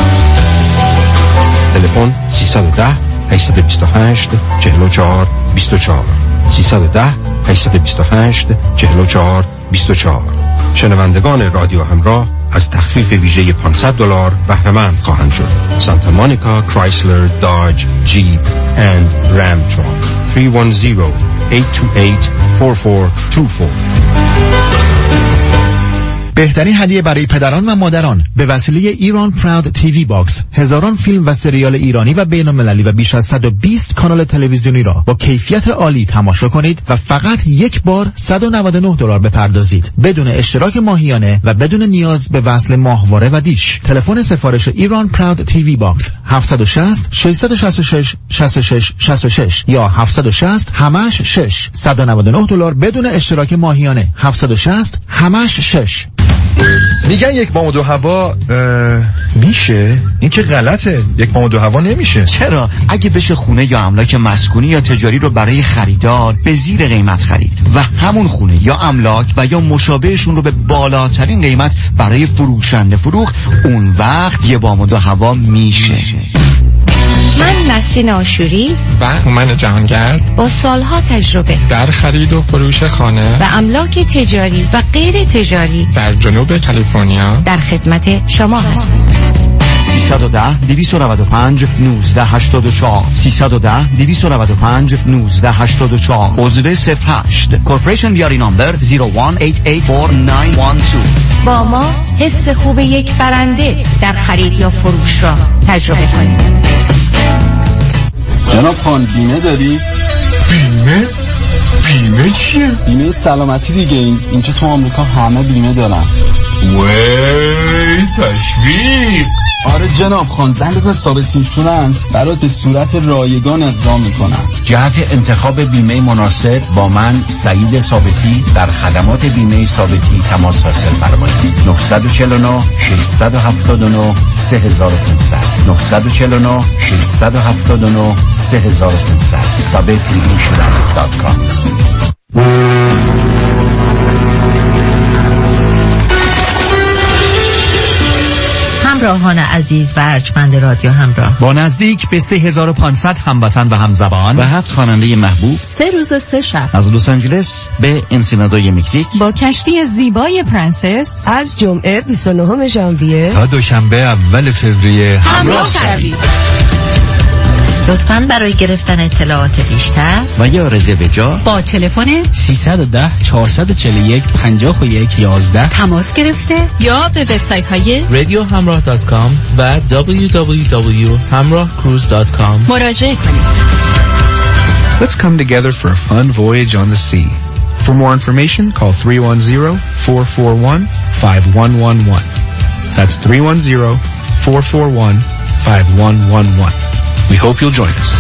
Speaker 11: تلفن 310 828 44 24 310 828 44 24. شنوندگان رادیو همراه از تخفیف ویژه $500 بهره‌مند خواهند شد. سانتا مونیکا کرایسلر، داج، جیپ اند رام تراک 310-828-4424.
Speaker 20: بهترین هدیه برای پدران و مادران به وسیله ایران پراود تیوی باکس، هزاران فیلم و سریال ایرانی و بین‌المللی و بیش از 120 کانال تلویزیونی را با کیفیت عالی تماشا کنید و فقط یک بار $199 بپردازید بدون اشتراک ماهیانه و بدون نیاز به وصل ماهواره و دیش. تلفن سفارش ایران پراود تیوی باکس 760 666 66 66 یا 760 همش 6 $199 بدون اشتراک ماهیانه 760 همش 6.
Speaker 13: میگن یک بام و دو هوا میشه؟ این که غلطه. یک بام و دو هوا نمیشه.
Speaker 10: چرا؟ اگه بشه خونه یا املاک مسکونی یا تجاری رو برای خریدار به زیر قیمت خرید و همون خونه یا املاک و یا مشابهشون رو به بالاترین قیمت برای فروشنده فروخت، اون وقت یه بام و دو هوا میشه.
Speaker 15: من نسرین آشوری
Speaker 24: و هومن جهانگرد با سالها تجربه در خرید و فروش خانه
Speaker 15: و املاک تجاری و غیر تجاری
Speaker 24: در جنوب کالیفرنیا
Speaker 15: در خدمت شما هستیم.
Speaker 10: 310-295-1984 310-295-1984 عضو 08 کورپوریشن بیاری نامبر 0188499112.
Speaker 15: با ما حس خوب یک برنده در خرید یا فروش را تجربه کنید.
Speaker 25: جناب خان بیمه داری؟ بیمه؟ بیمه چیه؟ بیمه سلامتی دیگه. اینجا تو آمریکا همه بیمه دارن. وی تشویق. آره جناب خان، زنگ بزن ثابت اینشورنس برات به صورت رایگان اقدام میکنم.
Speaker 10: جهت انتخاب بیمه مناسب با من سعید ثابتی در خدمات بیمه ثابتی تماس حاصل فرمایید. 949 679 3500 949 679 3500 sabetiinsurance.com.
Speaker 12: همراهان عزیز و ارجمند رادیو همراه،
Speaker 10: با نزدیک به 3500 هموطن و همزبان و 7 خواننده محبوب
Speaker 12: 3 روز و 3 شب
Speaker 10: از لس آنجلس به انسینادای مکزیک
Speaker 8: با کشتی زیبای پرنسس
Speaker 12: از جمعه 29 ژانویه
Speaker 13: تا دوشنبه اول فوریه
Speaker 8: همراه شوید.
Speaker 12: لطفاً برای گرفتن اطلاعات بیشتر
Speaker 10: و یا رزرو جا
Speaker 8: با تلفن
Speaker 26: 310 441 51 11
Speaker 8: تماس گرفته
Speaker 12: یا به وبسایت های
Speaker 27: radiohamrah.com و www.hamrahcruise.com
Speaker 12: مراجعه کنید.
Speaker 28: Let's come together for a fun voyage on the sea. For more information, call 310-441-5111. That's 310-441-5111. We hope you'll join us.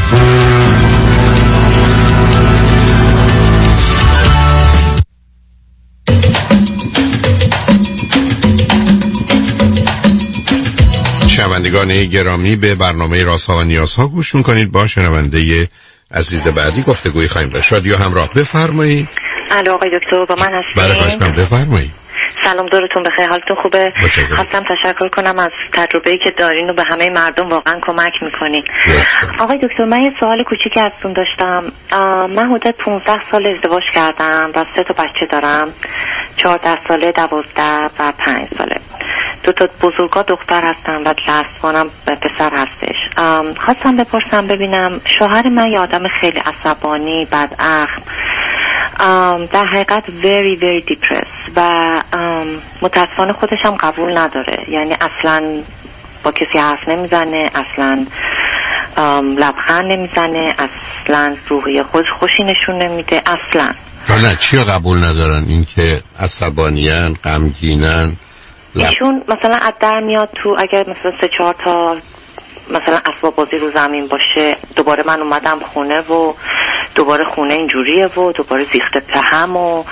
Speaker 3: شنوندگان گرامی، به برنامه رازها و نیازها گوش میکنید. با شنونده عزیز بعدی گفتگوی خواهیم داشت. رادیو همراه، بفرمایید.
Speaker 29: الو آقای دکتر، با من هستید؟
Speaker 3: بله خواهش کنم، بفرمایید.
Speaker 29: سلام، دورتون بخیر، حالتون خوبه؟ خواستم تشکر کنم از تجربه‌ای که دارین و به همه مردم واقعا کمک میکنین. آقای دکتر، من یه سوال کوچیکی ازتون داشتم. من حدود 15 سال ازدواج کردم و 3 تا بچه دارم، 14 ساله، 12 و 5 ساله. 2 تا بزرگا دختر هستن و لستوانم پسر هستش. خواستم بپرسم ببینم، شوهر من یه آدم خیلی عصبانی، بداخلاق، در حقیقت very very depressed و متاسفانه خودش هم قبول نداره. یعنی اصلا با کسی حرف نمیزنه، اصلا لبخند نمیزنه، اصلا روحی خودش خوشی نشون نمیده اصلا.
Speaker 3: نه چی قبول ندارن؟ این که عصبانیان، غمگینن.
Speaker 29: ایشون مثلا از در میاد تو، اگر مثلا 3-4 تا مثلا اسباب بازی رو زمین باشه، دوباره من اومدم خونه و دوباره خونه اینجوریه و دوباره زیخت پهم و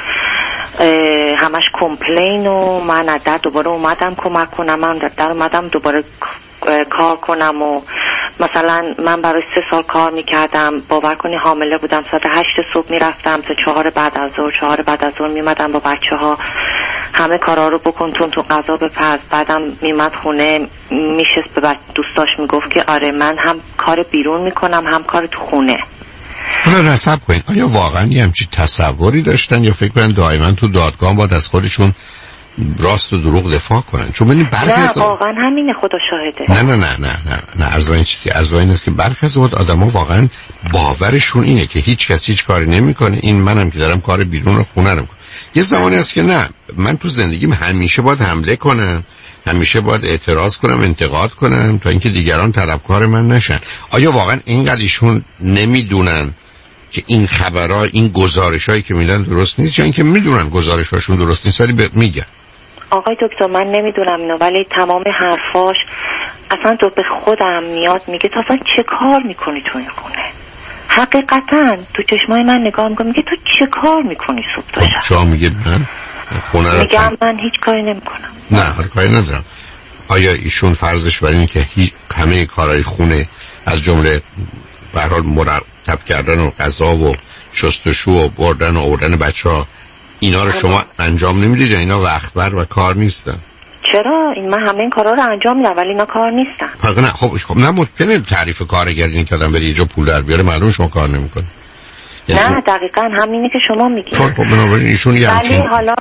Speaker 29: همش کمپلین و من از در دوباره اومدم کمک کنم، من در اومدم دوباره کار کنم و مثلا من برای 3 سال کار میکردم، باور کنی حامله بودم، ساعت 8 صبح میرفتم تا 4 بعد از ظهر، 4 بعد از ظهر میمدم با بچه ها همه کارا رو بکن، تو غذا بپز، بعدم میمد خونه میشست به دوستاش میگفت که آره من هم کار بیرون میکنم هم کار تو خونه.
Speaker 3: حالا نصب کنید، آیا واقعا یه همچی تصوری داشتن یا فکر کنن دائما تو دادگاه باید از خودشون راست و دروغ دفاع کنن؟ چون ببینید
Speaker 29: نه واقعا همینه، خدا شاهده.
Speaker 3: نه عرض این چیزی، عرض این است که برخی از وقت آدم‌ها واقعا باورشون اینه که هیچ کسی هیچ کاری نمی‌کنه، این منم که دارم کار بیرون و خونه رو می‌کنم. یه زمانی هست که نه، من تو زندگیم همیشه باید حمله کنم، همیشه باید اعتراض کنم، انتقاد کنم تا اینکه دیگران طلبکار من نشن. آیا واقعا اینقدر ایشون نمیدونن که این خبرها، این گزارش‌هایی که میدن درست نیست، یا اینکه میدونن گزارش‌هاشون درست نیست ولی میگن؟
Speaker 29: آقای دکتر من نمیدونم اینو، ولی تمام حرفاش اصلا تو به خودم میاد، میگه تو اصلا چه کار میکنی تو این خونه؟ حقیقتا تو چشمای من نگاه میکنه، میگه تو چه کار میکنی صبح تا شب؟
Speaker 3: شما میگه من خونه رو
Speaker 29: میگم من هیچ کاری نمیکنم.
Speaker 3: نه هر کاری ندارم. آیا ایشون فرضش بر اینه که همه کارهای خونه از جمله به هر حال مرتب کردن و غذا و شستشو و بردن و آوردن بچه‌ها اینا رو شما انجام نمیدید یا اینا وقت بر و کار نیستن؟
Speaker 29: چرا؟ من همه این کارا رو انجام میدم ولی اینا کار نیستن.
Speaker 3: نه خب نه ممکنه تعریف کارگر این که آدم بره یه جا پول در بیاره معلوم شما کار نمیکنه.
Speaker 29: نه دقیقاً همینه که شما میگید.
Speaker 3: خب بنابراین ایشون یه
Speaker 29: ولی حالا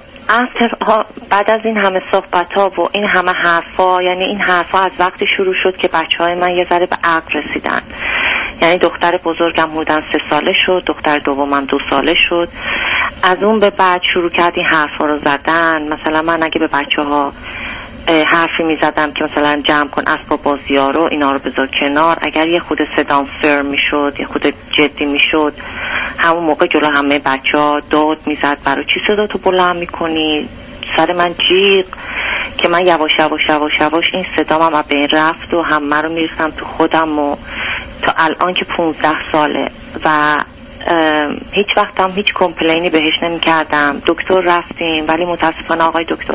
Speaker 29: بعد از این همه صحبت‌ها و این همه حرفا، یعنی این حرفا از وقتی شروع شد که بچه‌های من یه ذره به عقل رسیدن. یعنی دختر بزرگم حدوداً 3 ساله شد، دختر دومم 2 ساله شد. از اون به بعد شروع کرد این حرفا رو زدن. مثلا من اگه به بچه‌ها حرفی میزدم که مثلا جمع کن اسباب بازی‌ها رو، اینا رو بذار کنار، اگر یه خود صدام فرم میشد، یه خود جدی میشد، همون موقع جلو همه بچه‌ها داد میزد برای چی صداتو بلند میکنی؟ سر من جیغ که من یواش این صدام هم بین رفت و همه رو میریختم تو خودم و تا الان که 15 ساله و هیچ وقت هم هیچ کمپلینی بهش نمی کردم. دکتر رفتیم ولی متاسفانه آقای دکتر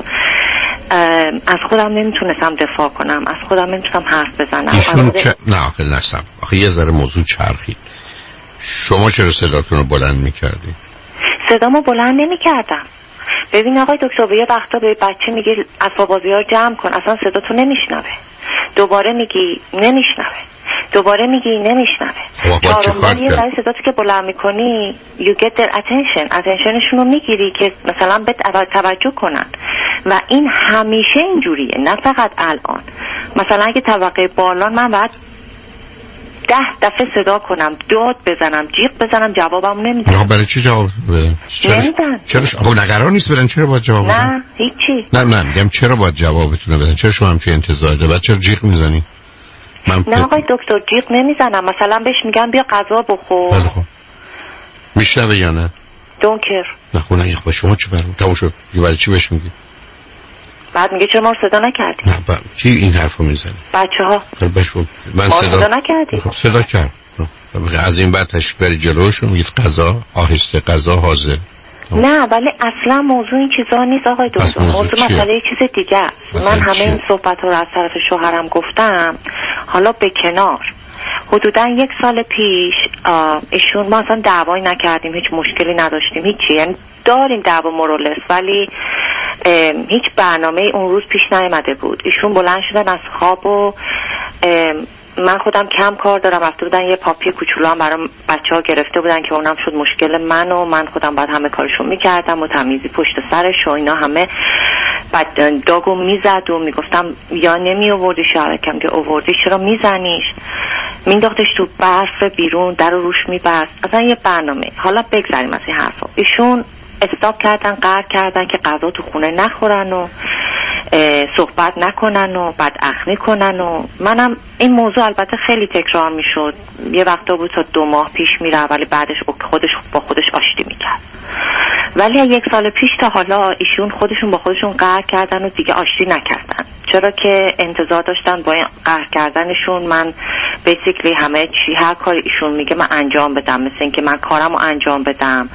Speaker 29: از خودم نمیتونستم دفاع کنم، از خودم نمیتونستم حرف بزنم.
Speaker 3: نه آخه نستم، آخه یه ذره موضوع چرخید. شما چرا صداتون رو بلند میکردی؟
Speaker 29: صدامو بلند نمیکردم. ببین آقای دکتر یه وقتا به بچه میگی اسباب بازی ها جمع کن، اصلا صداتو نمیشنوه. دوباره میگی نمیشنوه، دوباره میگی نمیشنوه. چهارم یه ذره صداتو که بلند میکنی you get their attentionشون رو میگیری که مثلا به توجه کنن و این همیشه اینجوریه، نه فقط الان. مثلا اگه طبقه بالان من باید 10 دفعه صدا کنم، داد بزنم، جیغ بزنم، جوابم نمیدن.
Speaker 3: نه برای چی جواب بدن؟ چرا خب نگران نیست بدن؟ چرا باید جواب بدن؟
Speaker 29: نه هیچی.
Speaker 3: نه میگم چرا باید جوابتون بدن؟ چرا شما همچین انتظار دارید؟ چرا جیغ میزنی؟
Speaker 29: نه آقای دکتر جیغ نمیزنم، مثلا بهش میگم بیا غذا بخور.
Speaker 3: بله خب میشنوه یا نه؟
Speaker 29: دونکر.
Speaker 3: نه خب نه با شما چه برام تموم شد. برای چی بهش میگی؟
Speaker 29: بعد میگه چرا ما صدا نکردی؟
Speaker 3: نه کی این حرفو میزنه؟
Speaker 29: بچه‌ها.
Speaker 3: من
Speaker 29: صدا نکردی.
Speaker 3: خب صدا کرد. از این بعد تشریف بری جلوشون میگید غذا آهسته، غذا حاضر.
Speaker 29: نه ولی اصلا موضوع این چیزا نیست آقای دکتر. موضوع مسئله چیز دیگه. من همه این صحبت‌ها رو از طرف شوهرم گفتم. حالا به کنار حدوداً 1 سال پیش ایشون ما اصلا دعوایی نکردیم، هیچ مشکلی نداشتیم، هیچی، یعنی داریم دعوا مرولس ولی هیچ برنامه اون روز پیش نیامده بود. ایشون بلند شدن از خواب و من خودم کم کار دارم، رفته بودن یه پاپی کوچولو هم برام بچه‌ها گرفته بودن که اونم شد مشکل من خودم باید همه کارشو میکردم و تمیزی پشت سرش و اینا همه. بعد داگو میزد و میگفتم یا نمی آوردیش یا کم که آوردیش چرا میزنیش، مینداختش تو برف بیرون، در رو روش میبست، اصلا یه برنامه. حالا بگذاریم از این حرفا. ایشون استاپ کردن، قهر کردن که غذا تو خونه نخورن و صحبت نکنن و بداخلاقی کنن و منم این موضوع البته خیلی تکرار میشد. یه وقتا بود تا 2 ماه پیش میره ولی بعدش با خودش آشتی میکرد. ولی 1 سال پیش تا حالا ایشون خودشون با خودشون قهر کردن و دیگه آشتی نکردن، چرا که انتظار داشتن با این قهر کردنشون من بیسیکلی همه چی هر کاری ایشون میگه من انجام بدم، مثل اینکه من کارمو انجام بدم،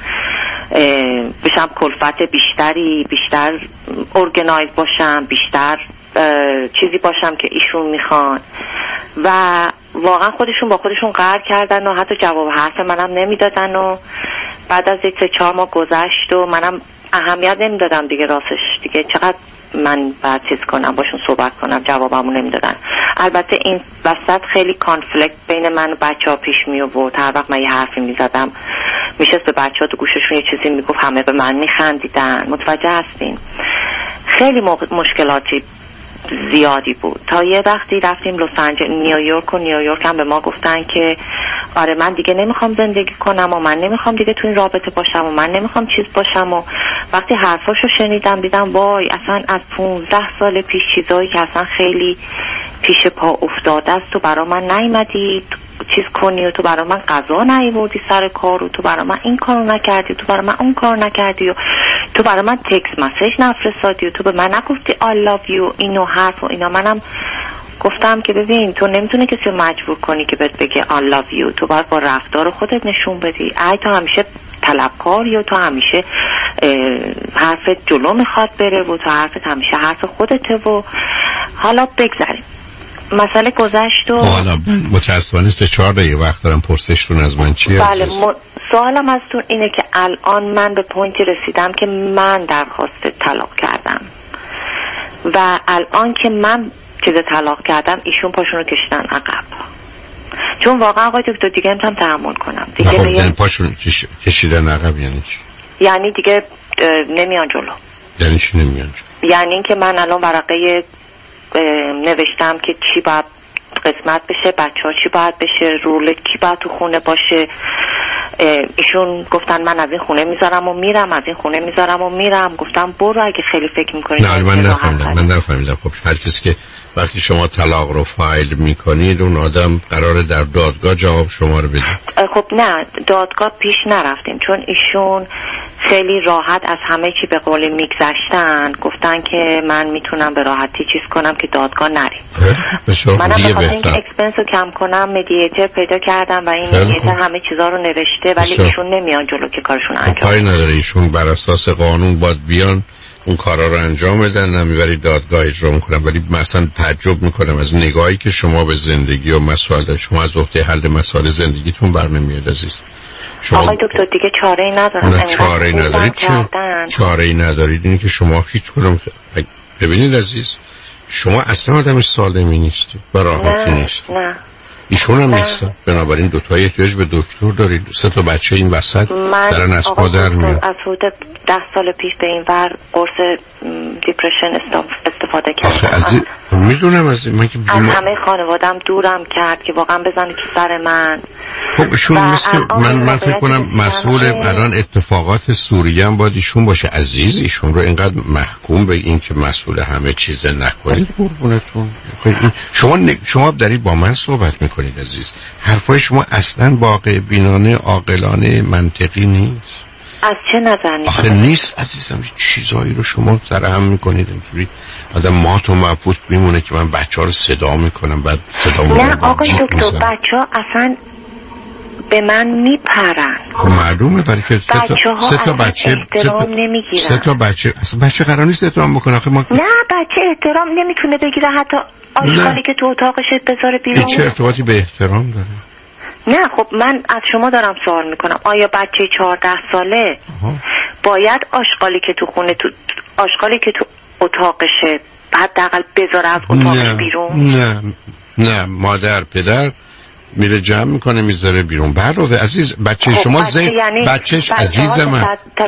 Speaker 29: بشم کلفت بیشتر ارگنایز باشم، بیشتر چیزی باشم که ایشون میخوان. و واقعا خودشون با خودشون قهر کردن و حتی جواب حرف منم نمیدادن و بعد از 1-4 ماه گذشت و منم اهمیت نمیدادم دیگه، راستش دیگه چقدر من بعد چیز کنم باشون صحبت کنم، جوابمو نمیدادن. البته این وسط خیلی کانفلیکت بین من و بچه‌ها پیش می آورد. هر وقت من یه حرفی میزدم میشست به بچه‌ها تو گوششون یه چیزی میگفت، همه به من میخندیدن. متوجه هستین؟ خیلی مشکلاتی زیادی بود تا یه وقتی رفتیم نیویورک هم به ما گفتن که آره من دیگه نمیخوام زندگی کنم و من نمیخوام دیگه تو این رابطه باشم و من نمیخوام چیز باشم. و وقتی حرفاشو شنیدم دیدم وای اصلا از 15 سال پیش چیزایی که اصلا خیلی پیش پا افتاده است تو برا من نیومدی چیز کنی و تو برا من غذا نیاوردی سر کار و تو برا من این کارو نکردی، تو برا من اون کارو نکردی و تو برا من تکست مسیج نفرستادی و تو به من نگفتی I love you، اینو حرف و اینا. منم گفتم که ببین تو نمیتونه کسی رو مجبور کنی که بهت بگه I love you، تو باید با رفتار خودت نشون بدی. تو همیشه طلبکاری و تو همیشه حرفت جلو میخواد بره و تو حرفت همیشه حرف خودته. و حالا بگذاریم مسئله گذشت و
Speaker 3: حالا متاسفانه 3-4 دقیقه وقت دارم پرسشتون از من چیه؟
Speaker 29: بله سوالم ازتون اینه که الان من به پوینتی رسیدم که من درخواست طلاق کردم و الان که من چیز طلاق کردم ایشون پاشون رو کشیدن عقب، چون واقعا آقای دکتر دیگه نمیتونم تحمل کنم دیگه.
Speaker 3: یعنی پاشون کشیدن عقب یعنی چی؟
Speaker 29: یعنی دیگه نمیان جلو.
Speaker 3: یعنی چی نمیان جلو؟
Speaker 29: یعنی این که من الان ورقه نوشتم که چی باید قسمت بشه، بچه‌ها چی باید بشه، رول کی باید تو خونه باشه. ایشون گفتن من از این خونه میذارم و میرم، از این خونه میذارم و میرم. گفتم برو اگه خیلی فکر میکنی.
Speaker 3: نه من نفهمیدم. خب هر کسی که وقتی شما طلاق رو فایل میکنید اون آدم قراره در دادگاه جواب شما رو بده.
Speaker 29: خب نه دادگاه پیش نرفتیم چون ایشون خیلی راحت از همه چی به قول میگذشتن، گفتن که من میتونم به راحتی چیز کنم که دادگاه نریم. منم به خاطر اینکه اکسپنس رو کم کنم مدییتر پیدا کردم و این مدییتر همه چیزا رو نوشته ولی ایشون نمیان جلو که کارشون انجام بدن.
Speaker 3: کاری نداره، ایشون بر اساس قانون باید بیان اون کارا رو انجام بدن، نمیبرید دادگاه اجرا میکنم. ولی مثلا تعجب میکنم از نگاهی که شما به زندگی و مسائل شما از عهده حل مسائل زندگیتون برنمیاد عزیز.
Speaker 29: آقای دکتر دیگه چاره‌ای ندارم.
Speaker 3: نه چاره‌ای ندارید. چاره‌ای ندارید این که شما هیچ کدوم. ببینید عزیز شما اصلا آدم سالمی نیستید و راحتی نیستید.
Speaker 29: نه
Speaker 3: ایشون هم نیستن. بنابراین دوتایی احتیاج به دکتر دارید. 3 تا بچه این وسط دارن از پا در میاد.
Speaker 29: از حدود 10 سال پیش به این ور قرص دیپرشن استفاده کردم.
Speaker 3: میدونم از من که
Speaker 29: از همه خانوادم دورم کرد که واقعا بزنه تو سر من.
Speaker 3: خب ایشون مثل من فکر کنم مسئول الان اتفاقات سوریه هم باید ایشون باشه عزیز. ایشون رو اینقدر محکوم به این که مسئول همه چیز نکنید قربونتون. شما دارید با من صحبت میکنید عزیز، حرفای شما اصلا واقع بینانه عاقلانه منطقی نیست.
Speaker 29: از چه نظر
Speaker 3: آخه نیست عزیزم. چیزایی رو شما سرهم میکنید اینجوری آدم مات و مبهوت میمونه که من بچه‌ها رو صدا میکنم بعد صدا
Speaker 29: نه آقای دکتر بچه‌ها اصلا به من میپرن.
Speaker 3: خب معلومه برای که 3 تا بچه
Speaker 29: احترام نمیگیرن.
Speaker 3: 3 تا بچه اصلا بچه قرار نیست احترام بکنه. آخه ما
Speaker 29: نه بچه احترام نمیتونه بگیره، حتی آشغالی که تو اتاقش بذاره بیرون.
Speaker 3: چه ارتباطی به احترام داره؟
Speaker 29: نه خب من از شما دارم سوال میکنم آیا بچه 14 ساله باید آشغالی که تو خونه آشغالی که تو اتاقشه حداقل بذاره از اتاقش بیرون؟
Speaker 3: نه مادر پدر میره جمع میکنه میذاره بیرون. برای عزیز بچه شما بچهش عزیز من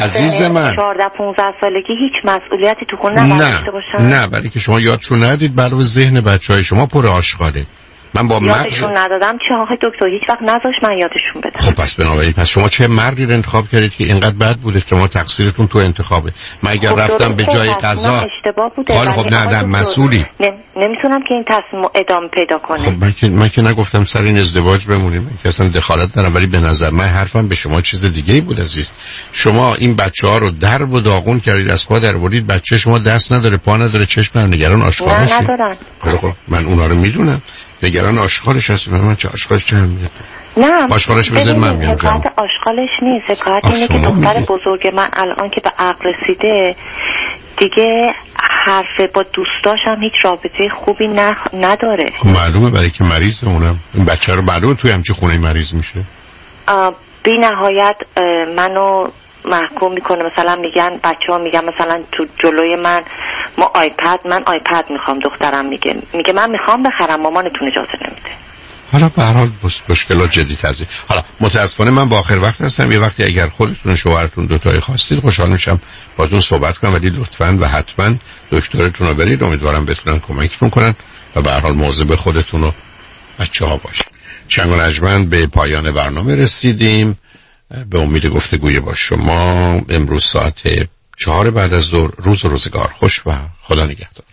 Speaker 29: 14 15 سالگی هیچ مسئولیتی تو خونه نداشته باشن.
Speaker 3: نه برای که شما یادشون ندید برای ذهن بچهای شما پر آشغاله. من با
Speaker 29: یادشون ندادم چه آقای دکتر هیچ وقت نذاش من یادشون بدم.
Speaker 3: خب پس بنابراین پس شما چه مردی رو انتخاب کردید که اینقدر بد بوده؟ شما تقصیرتون تو انتخابه. من اگر رفتم به جای قضا
Speaker 29: اشتباه بوده.
Speaker 3: خب نه مسئولی
Speaker 29: نمیتونم که این تصمیم ادامه پیدا کنه.
Speaker 3: خب من که نگفتم سر این ازدواج بمونیم، من که اصلا دخالت ندارم، ولی به نظر من حرفم به شما چیز دیگه‌ای بود عزیز. شما این بچه‌ها رو درب و داغون کردید، از پا درآوردید، بچه شما دست نداره، پا نداره، چشم نداره، نگران آشغالش.
Speaker 29: نه ندارن.
Speaker 3: خب من اونا رو میدونم، نگران آشغالش هستم. من چه آشغالش چه میاد؟
Speaker 29: نه
Speaker 3: آشغالش بزن من میام.
Speaker 29: حکایت آشغالش نیست، حکایت اینه که دختر بزرگ من الان که به عقل رسیده دیگه حرف با دوستاش هم هیچ رابطه خوبی نداره.
Speaker 3: معلومه برای که مریضه اونم. این بچه رو معلومه توی همچین خونه مریض میشه.
Speaker 29: بی نهایت منو محکوم میکنه. مثلا میگن بچه‌ها میگن مثلا تو جلوی من من آیپد میخوام، دخترم میگه من میخوام بخرم، مامانتون اجازه نمیده.
Speaker 3: حالا به هر حال مشکلات جدی تازه. حالا متاسفانه من با آخر وقت هستم. یه وقتی اگر خودتون شوهرتون دوتایی خواستید خوشحال میشم باهاتون صحبت کنم، ولی لطفاً و حتما دکترتون رو برید، امیدوارم بتونن کمکتون کنن و به هر حال مواظب خودتون و بچه‌ها باشید. چنگ و نجمن به پایان برنامه رسیدیم. به امید گفتگوی با شما امروز ساعت 4 بعد از ظهر. روز و روزگار خوش و خدا نگهدار.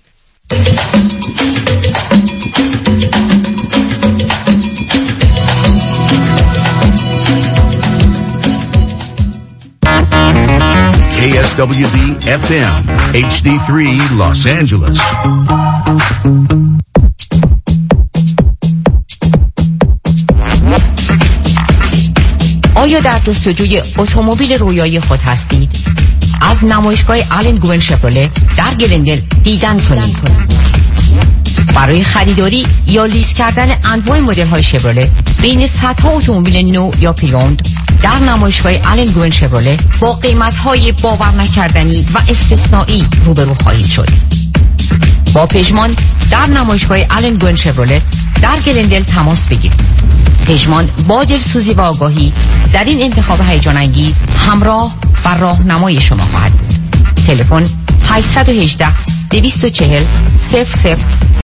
Speaker 1: KSWB FM HD3 Los Angeles.
Speaker 16: آیا در جستجوی اتومبیل رویایی خود هستید؟ از نمایشگاه آلن گوین شفرله در گلندل دیدن کنید. برای خریداری یا لیز کردن انواع مدل های شفرله بین صدها اتومبیل نو یا پریوند در نمایشگاه آلن گوین شفرله با قیمت های باور نکردنی و استثنایی روبرو خواهید شد. با پژمان در نمایشگاه آلن گوین شفرله در گلندل تماس بگیرید. پژمان با دلسوزی و آگاهی در این انتخاب هیجان انگیز همراه و راهنمای شما خواهد بود. تلفن 818 240 00